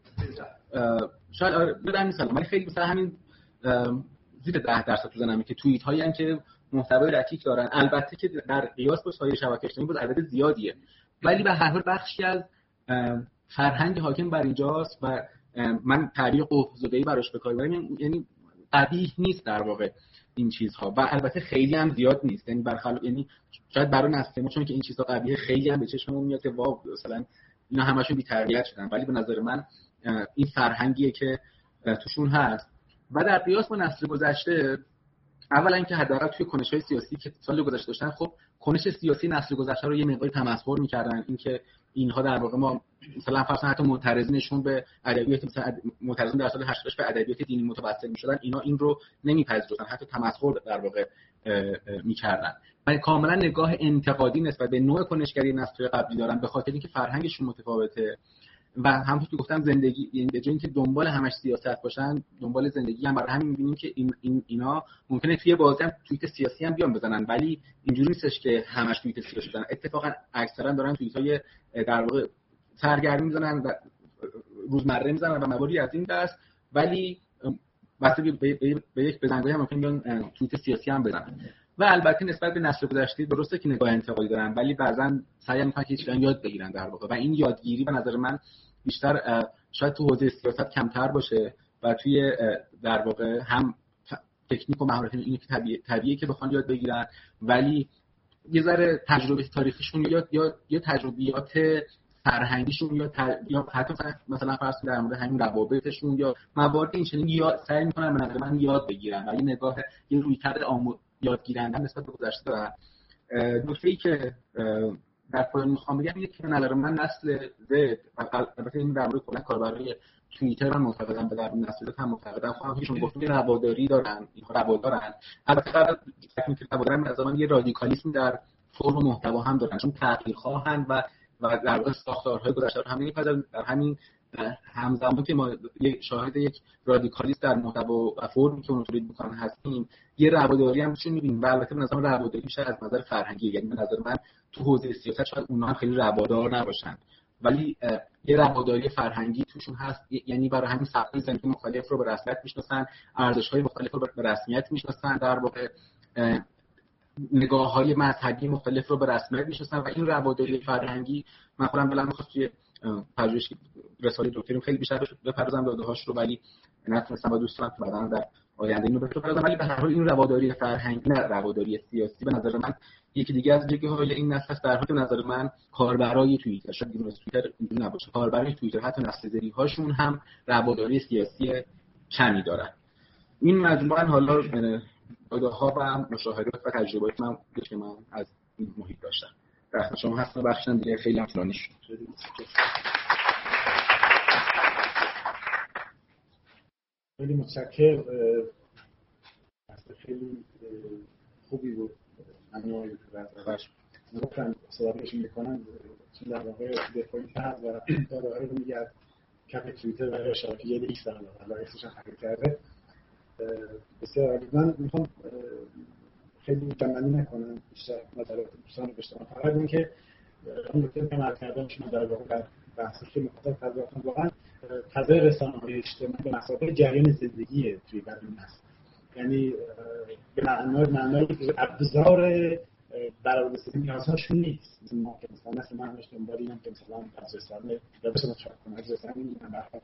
شاید بدم مثلا ولی خیلی مثلا همین زیر ده درصد تو زنمی که توییت هایی ان که محتوای رکیک دارن، البته که در قیاس با سایر شبکه اجتماعی بود عدد زیادیه، ولی به هر حال بخشی از فرهنگ حاکم بر اینجاست و من تعبیر قفزده‌ای براش به کار میبرم، یعنی قبیح نیست در واقع این چیزها و البته خیلی هم زیاد نیست، یعنی برخلاف یعنی شاید برای نسل ما چون که این چیزها قبیه خیلی هم به چشممون میاد که واو مثلا اینا همشون بی‌تربیت شدن، ولی به نظر من این فرهنگیه که توشون هست و در قیاس با نسل گذشته اولا اینکه حداقل توی کنش‌های سیاسی که سال گذشته داشتن خب کنش سیاسی نسل گذشته رو یه مقدار تمسخر می‌کردن، اینکه اینها در واقع ما مثلا فرض حتی معترضینشون به ادبیات مثلا معترضین در سال هشتاد به ادبیات دینی متوسل می‌شدن، اینا این رو نمی‌پذیرفتن، حتی تمسخر در واقع می‌کردن. من کاملا نگاه انتقادی نسبت به نوع کنشگری نسل قبلی دارم به خاطر اینکه فرهنگشون متفاوته و همونطور که گفتم زندگی یعنی به جای اینکه دنبال همش سیاست باشن دنبال زندگی هم، برای همین می‌بینیم که این, این اینا ممکنه توی بازی هم توییت سیاسی هم بیان بزنن ولی اینجوری نیستش که همش توییت سیاسی بزنن، اتفاقا اکثرا دارن توییت‌های در واقع سرگرمی می‌زنن و روزمره می‌زنن و مواردی از این دست، ولی واسه به, به, به, به یک بزنگاهی هم ممکن بیان توییت سیاسی هم بزنن و البته نسبت به نسل گذشته درسته که نگاه انتقادی دارن ولی بعضا سعی می‌کنن که چیزا یاد بگیرن در واقع و این یادگیری به نظر من بیشتر شاید تو حوزه سیاست کمتر باشه و توی در واقع هم تکنیک و مهارت اینه که طبیعیه طبیعیه که بخوان یاد بگیرن ولی یه ذره تجربه تاریخیشون یا یا یا تجربیات فرهنگیشون یا ت... یا حتی مثلا فرض در مورد همین روابطشون یا موارد این چنین یاد سعی می‌کنن به نظر من یاد بگیرن و یه نگاه یه رویکرد آمو... یادگیرنده نسبت به گذشته دارن. نکته‌ای که در پایان میخوام بگم اینه که به نظر من نسل زد، البته این در مورد کلا کاربرای توییتر من معتقدم، به در نسل زد هم معتقدم، خودم هیچون گفتم رواداری دارن، اینها روادارن. البته قبل فکر که روادارن از زمان یه رادیکالیسم در فرم و محتوا هم دارن، چون تغییر خواهند و و در واقع ساختارهای گذشته رو همین در همین همزمان که ما یک شاهد یک رادیکالیسم در محتوا و فرمی که اون تولید می‌کنن هستیم، یه رواداری هم چون می‌بینیم. البته به نظر من رواداری میشه از نظر فرهنگی، یعنی به نظر من تو حوزه سیاست شاید اونها هم خیلی روادار نباشن، ولی یه رواداری فرهنگی توشون هست، یعنی برای همین سبک‌های زندگی مختلف رو به رسمیت میشناسن، ارزش‌های مختلف رو به رسمیت میشناسن، در واقع نگاه‌های مذهبی مختلف رو به رسمیت میشناسن و این رواداری فرهنگی من خودم دلم می‌خواست توی پژوهش رساله دکتریم خیلی بیشتر بپردازم داده‌هاش رو، ولی نتونستم با دوستان که بعداً در آینده اینو بپردازم. ولی به هر حال این رواداری فرهنگی، نه رواداری سیاسی، به نظر من یکی دیگه از جگه‌های این نسل است. در حال به نظر من کاربرای توییتر، شاید دیگه توییتر اینجوری نباشه، کاربرای توییتر حتی نسل‌زدی هاشون هم رواداری سیاسی کمی دارن. این مجموعاً حالا داده‌ها و مشاهدات و تجربیات من که من از این محیط داشتم. در شما هستم بخشن دیگه خیلی هم طولانی شد. خیلی متشکرم. خیلی خوبی بود. ممنون از گفتم صحبتشون میکنن چون در واقع دفاعی کرد و داره رو میگه کف توییتر برای اشتراکی یه ایکس دارن حالا ایکسش هم حقیق کرده. بسیار عالی. من میخوام خیلی جمعنی نکنم بیشتر مطالب دوستان رو بشتم، فقط این که اون نکته که مرد کردم شما در واقع در بحثی که میخواستم تضادتون واقعا فضای رسانه‌های اجتماعی به مثابه جریان زندگی توی بدن هست، یعنی به معنای معنای ابزار برآورده نیازهاشون نیست. مثل ما که مثلا مثل من همش دنبال اینم که مثلا از رسانه یا بسیار چاپ کنم از رسانه میگم برخواه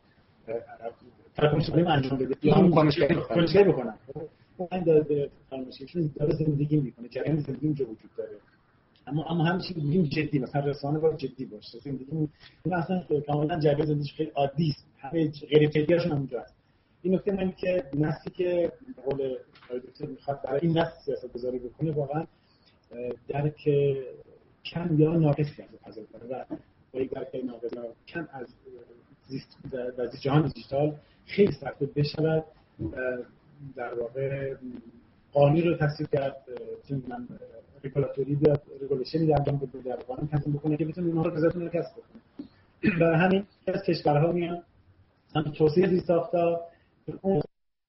فراموشی انجام بده یا هم کنشگری بکنم. من داره فراموشیشون داره زندگی میکنه، جریان زندگی اونجا وجود داره، اما اما همیشه بگیم جدی، مثلا رسانه باید جدی باشه. زندگی این اصلا کاملا جریان زندگیش خیلی عادی است، همه غیر جدیاشون هم اونجا هست. این نکته مهمی که نسلی که به قول دکتر میخواد برای این نسل سیاست گذاری بکنه واقعا درک کم یا ناقصی از فضا داره و با یک درک ناقص کم از زیست در جهان دیجیتال خیلی سخت بشود در واقع قانونی رو تصویب کرد، چون من رگولاتوری بیاد رگولیشنی در انجام بده در قانون تنظیم بکنه که بتونه اونها رو رضایتشون رو کسب کنه. برای همین از کشورها میان هم توسعه زیست ساختا اون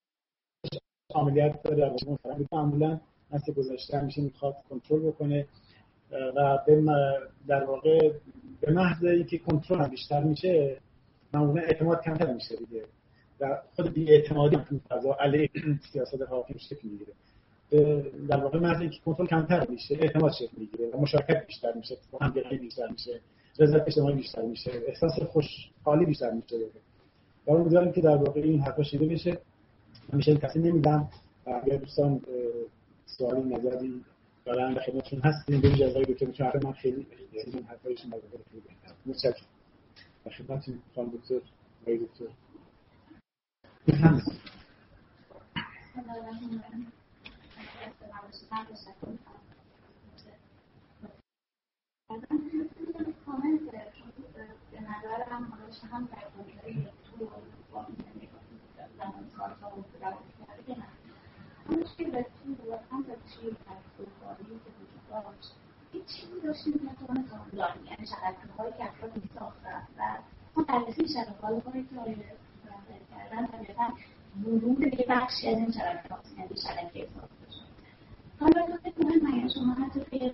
عملیات داره در واقع معمولا مثل گذشته همیشه میخواد کنترل بکنه و به در واقع به محض اینکه کنترل هم بیشتر میشه معمولا اعتماد کمتر میشه دیگه و خود بی‌اعتمادی هم تو فضا علیه سیاست حاکم شکل میگیره. در واقع محض اینکه کنترل کمتر میشه اعتماد شکل میگیره و مشارکت بیشتر میشه، همدلی بیشتر میشه، رضایت اجتماعی بیشتر میشه، احساس خوشحالی بیشتر میشه. در اون میذارم که در واقع این حرفا شنیده بشه. همیشه کسی نمیدم و اگر دوستان سوالی نظری دارن در خدمتتون هستیم به اجازه دکتر میتونم من خیلی این حرفایشون رو بگم. متشکرم. در خدمتتون خانم دکتر آقای دکتر. کامنت به نظر هم حالش هم در کنترل تو با زمان سال ها و برای کرده همونش که رسول و هم در چیز تحصیلگاری که وجود داشت این چیزی داشتیم که اتوان داریم، یعنی شبکه هایی که افراد می ساختن و ما بررسی شبکه هایی که آیه کردن طبیعتا ورود به بخشی از این شبکه هاست، یعنی شبکه ساخته شد. حالا نکته مهم اگر شما حتی که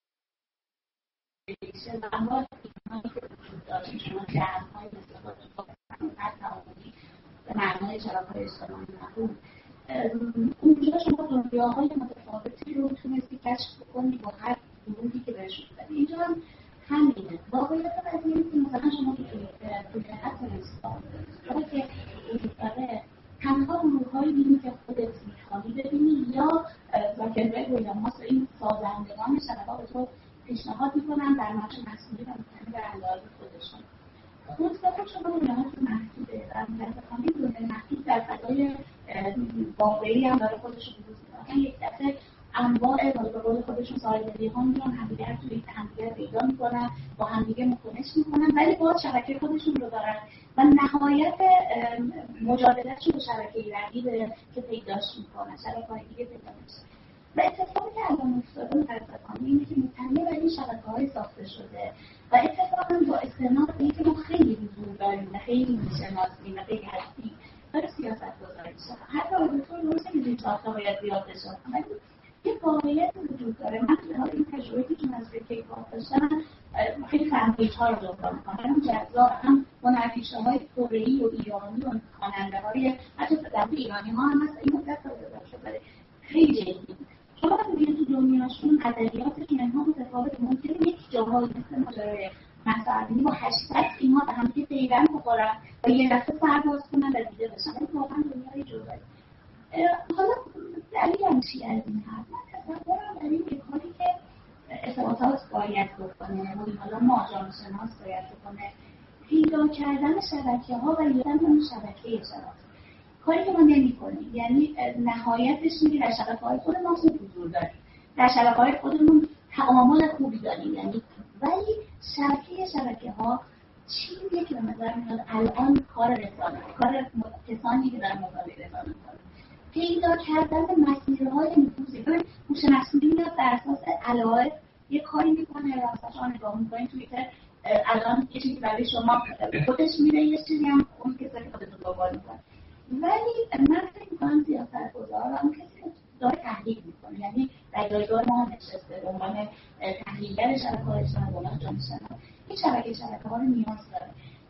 ریشه و اما ایمانی که وجود داشت شما جمع‌های مثل هر تعاملی به معنای شبکه‌های اجتماعی نبود، اونجا شما دنیاهای متفاوتی رو تونستی کشف بکنی با هر ورودی که بهش بودی. اینجا هم همینه. واقعیت قضیه اینه که مثلا شما که توی حتی نستان وقتی که وجود داره تنها گروه‌هایی بینی که خودت می‌خوای ببینی یا زاکربرگ و یا ماست این سازندگان شبکه‌ها به تو پیشنهاد میکنن در نقش مسئولی و میکنی در انداز خودشون. مطلقا شما دنیاها که محدوده و متاسفانه دنیای محدود در فضای واقعی هم داره خودش رو بروز میکنه. این یک دفعه انواع به قول خودشون سایدری ها میان همدیگر توی همدیگر پیدا میکنن، با همدیگه مکنش میکنن، ولی باز شبکه خودشون رو دارن و نهایت مجادلهشون به شبکه رقیبه که پیداش میکنن، شبکه‌های دیگه پیدا میشه. و اتفاقی که الان افتاده متاسفانه اینه که مطلع بر این شبکه‌های ساخته شده و اتفاقا با استناد به اینکه ما خیلی حضور داریم و خیلی میشناسیم و خیلی هستیم برای سیاست گذاری شد. حتی دکتر درسته که این چهارتا باید زیاد بشه، ولی یه واقعیت وجود داره. من به این تجربه که از کیفات داشتم خیلی فهمیدها رو دنبال می‌کنم، هم جذاب، هم هنرپیشه‌های کره‌ای و ایرانی و خواننده‌های حتی در ایرانی‌ها هم هست. این مدت داده شده خیلی جدی. شما ببینید تو دنیاشون ادبیاتشون اینها متفاوت، ممکنه یک جاهایی مثل ماجرای مسائلی با هشتصد اینها به هم دیگه پیوند بخورن و یه دفعه سرباز کنن و دیده بشن. این واقعا دنیای جدایی. حالا دلیل هم چی از این حرف؟ من تصورم در این کاری که ارتباطات باید بکنه و حالا ما جامعه شناس باید بکنه پیدا کردن شبکه‌ها و یادن اون شبکه شناس، کاری که ما نمی‌کنیم. یعنی نهایتش میگه در شبکه‌های خودمون خوب حضور داریم، در شبکه‌های خودمون تعامل خوبی داریم، یعنی ولی شبکه شبکه‌ها چیزیه که به نظر میاد الان کار رسانه، کار کسانی که در مقابل رسانه می‌کنن، پیدا کردن مسیرهای نفوذی. ببین هوش مصنوعی میاد بر اساس علائم یه کاری میکنه، راستش آن نگاه میکنین توییتر الان یه چیزی برای شما خودش میره، یه چیزی هم اون کسی که خودتون دنبال میکنه. ولی من فکر میکنم سیاستگزار و اون کسی که داره تحلیل میکنه، یعنی در جایگاه ما نشسته به عنوان تحلیلگر شبکه‌های اجتماعی به عنوان جامعه شناس، این شبکه شبکه‌ها رو نیاز داره.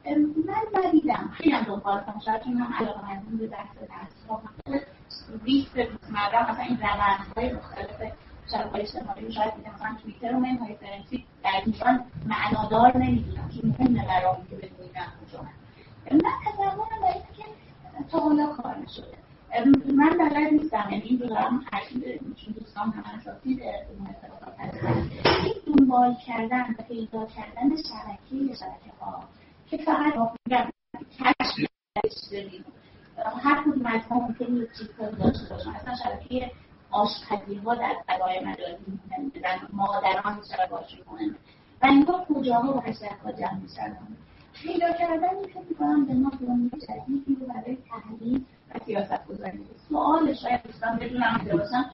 من ندیدم، خیلی هم دنبال کنم، شاید چون هم علاقه‌مندم به بحث دستگاه ریسک روزمره مثلا این روندهای مختلف شبکه‌های اجتماعی رو شاید دیدم، مثلا توییتر رو من های فرنسی در ایران معنادار نمیدونم که مهمه برام که بدونیم کجا. من تصورم برای که تا حالا کار نشده. من بلد نیستم، یعنی این رو دارم چون دوستان هم اساسی به اون اتفاقات هستن، این دنبال کردن و پیدا کردن شبکه شبکه‌ها که فقط میگم کشف داریم. هر کدوم از ما ممکنه یک چیزی داشته باشن. اصلا شبکه آشپزی‌ها در فضای مجازی مهمه، مادران شبکه‌هاشون مهمه و اینها کجاها و هشتگ‌ها جمع میشن. پیدا کردن این فکر می‌کنم به ما دنیای جدیدی رو برای تحلیل و سیاست‌گذاری. سوال شاید دوستان بدونم که باشن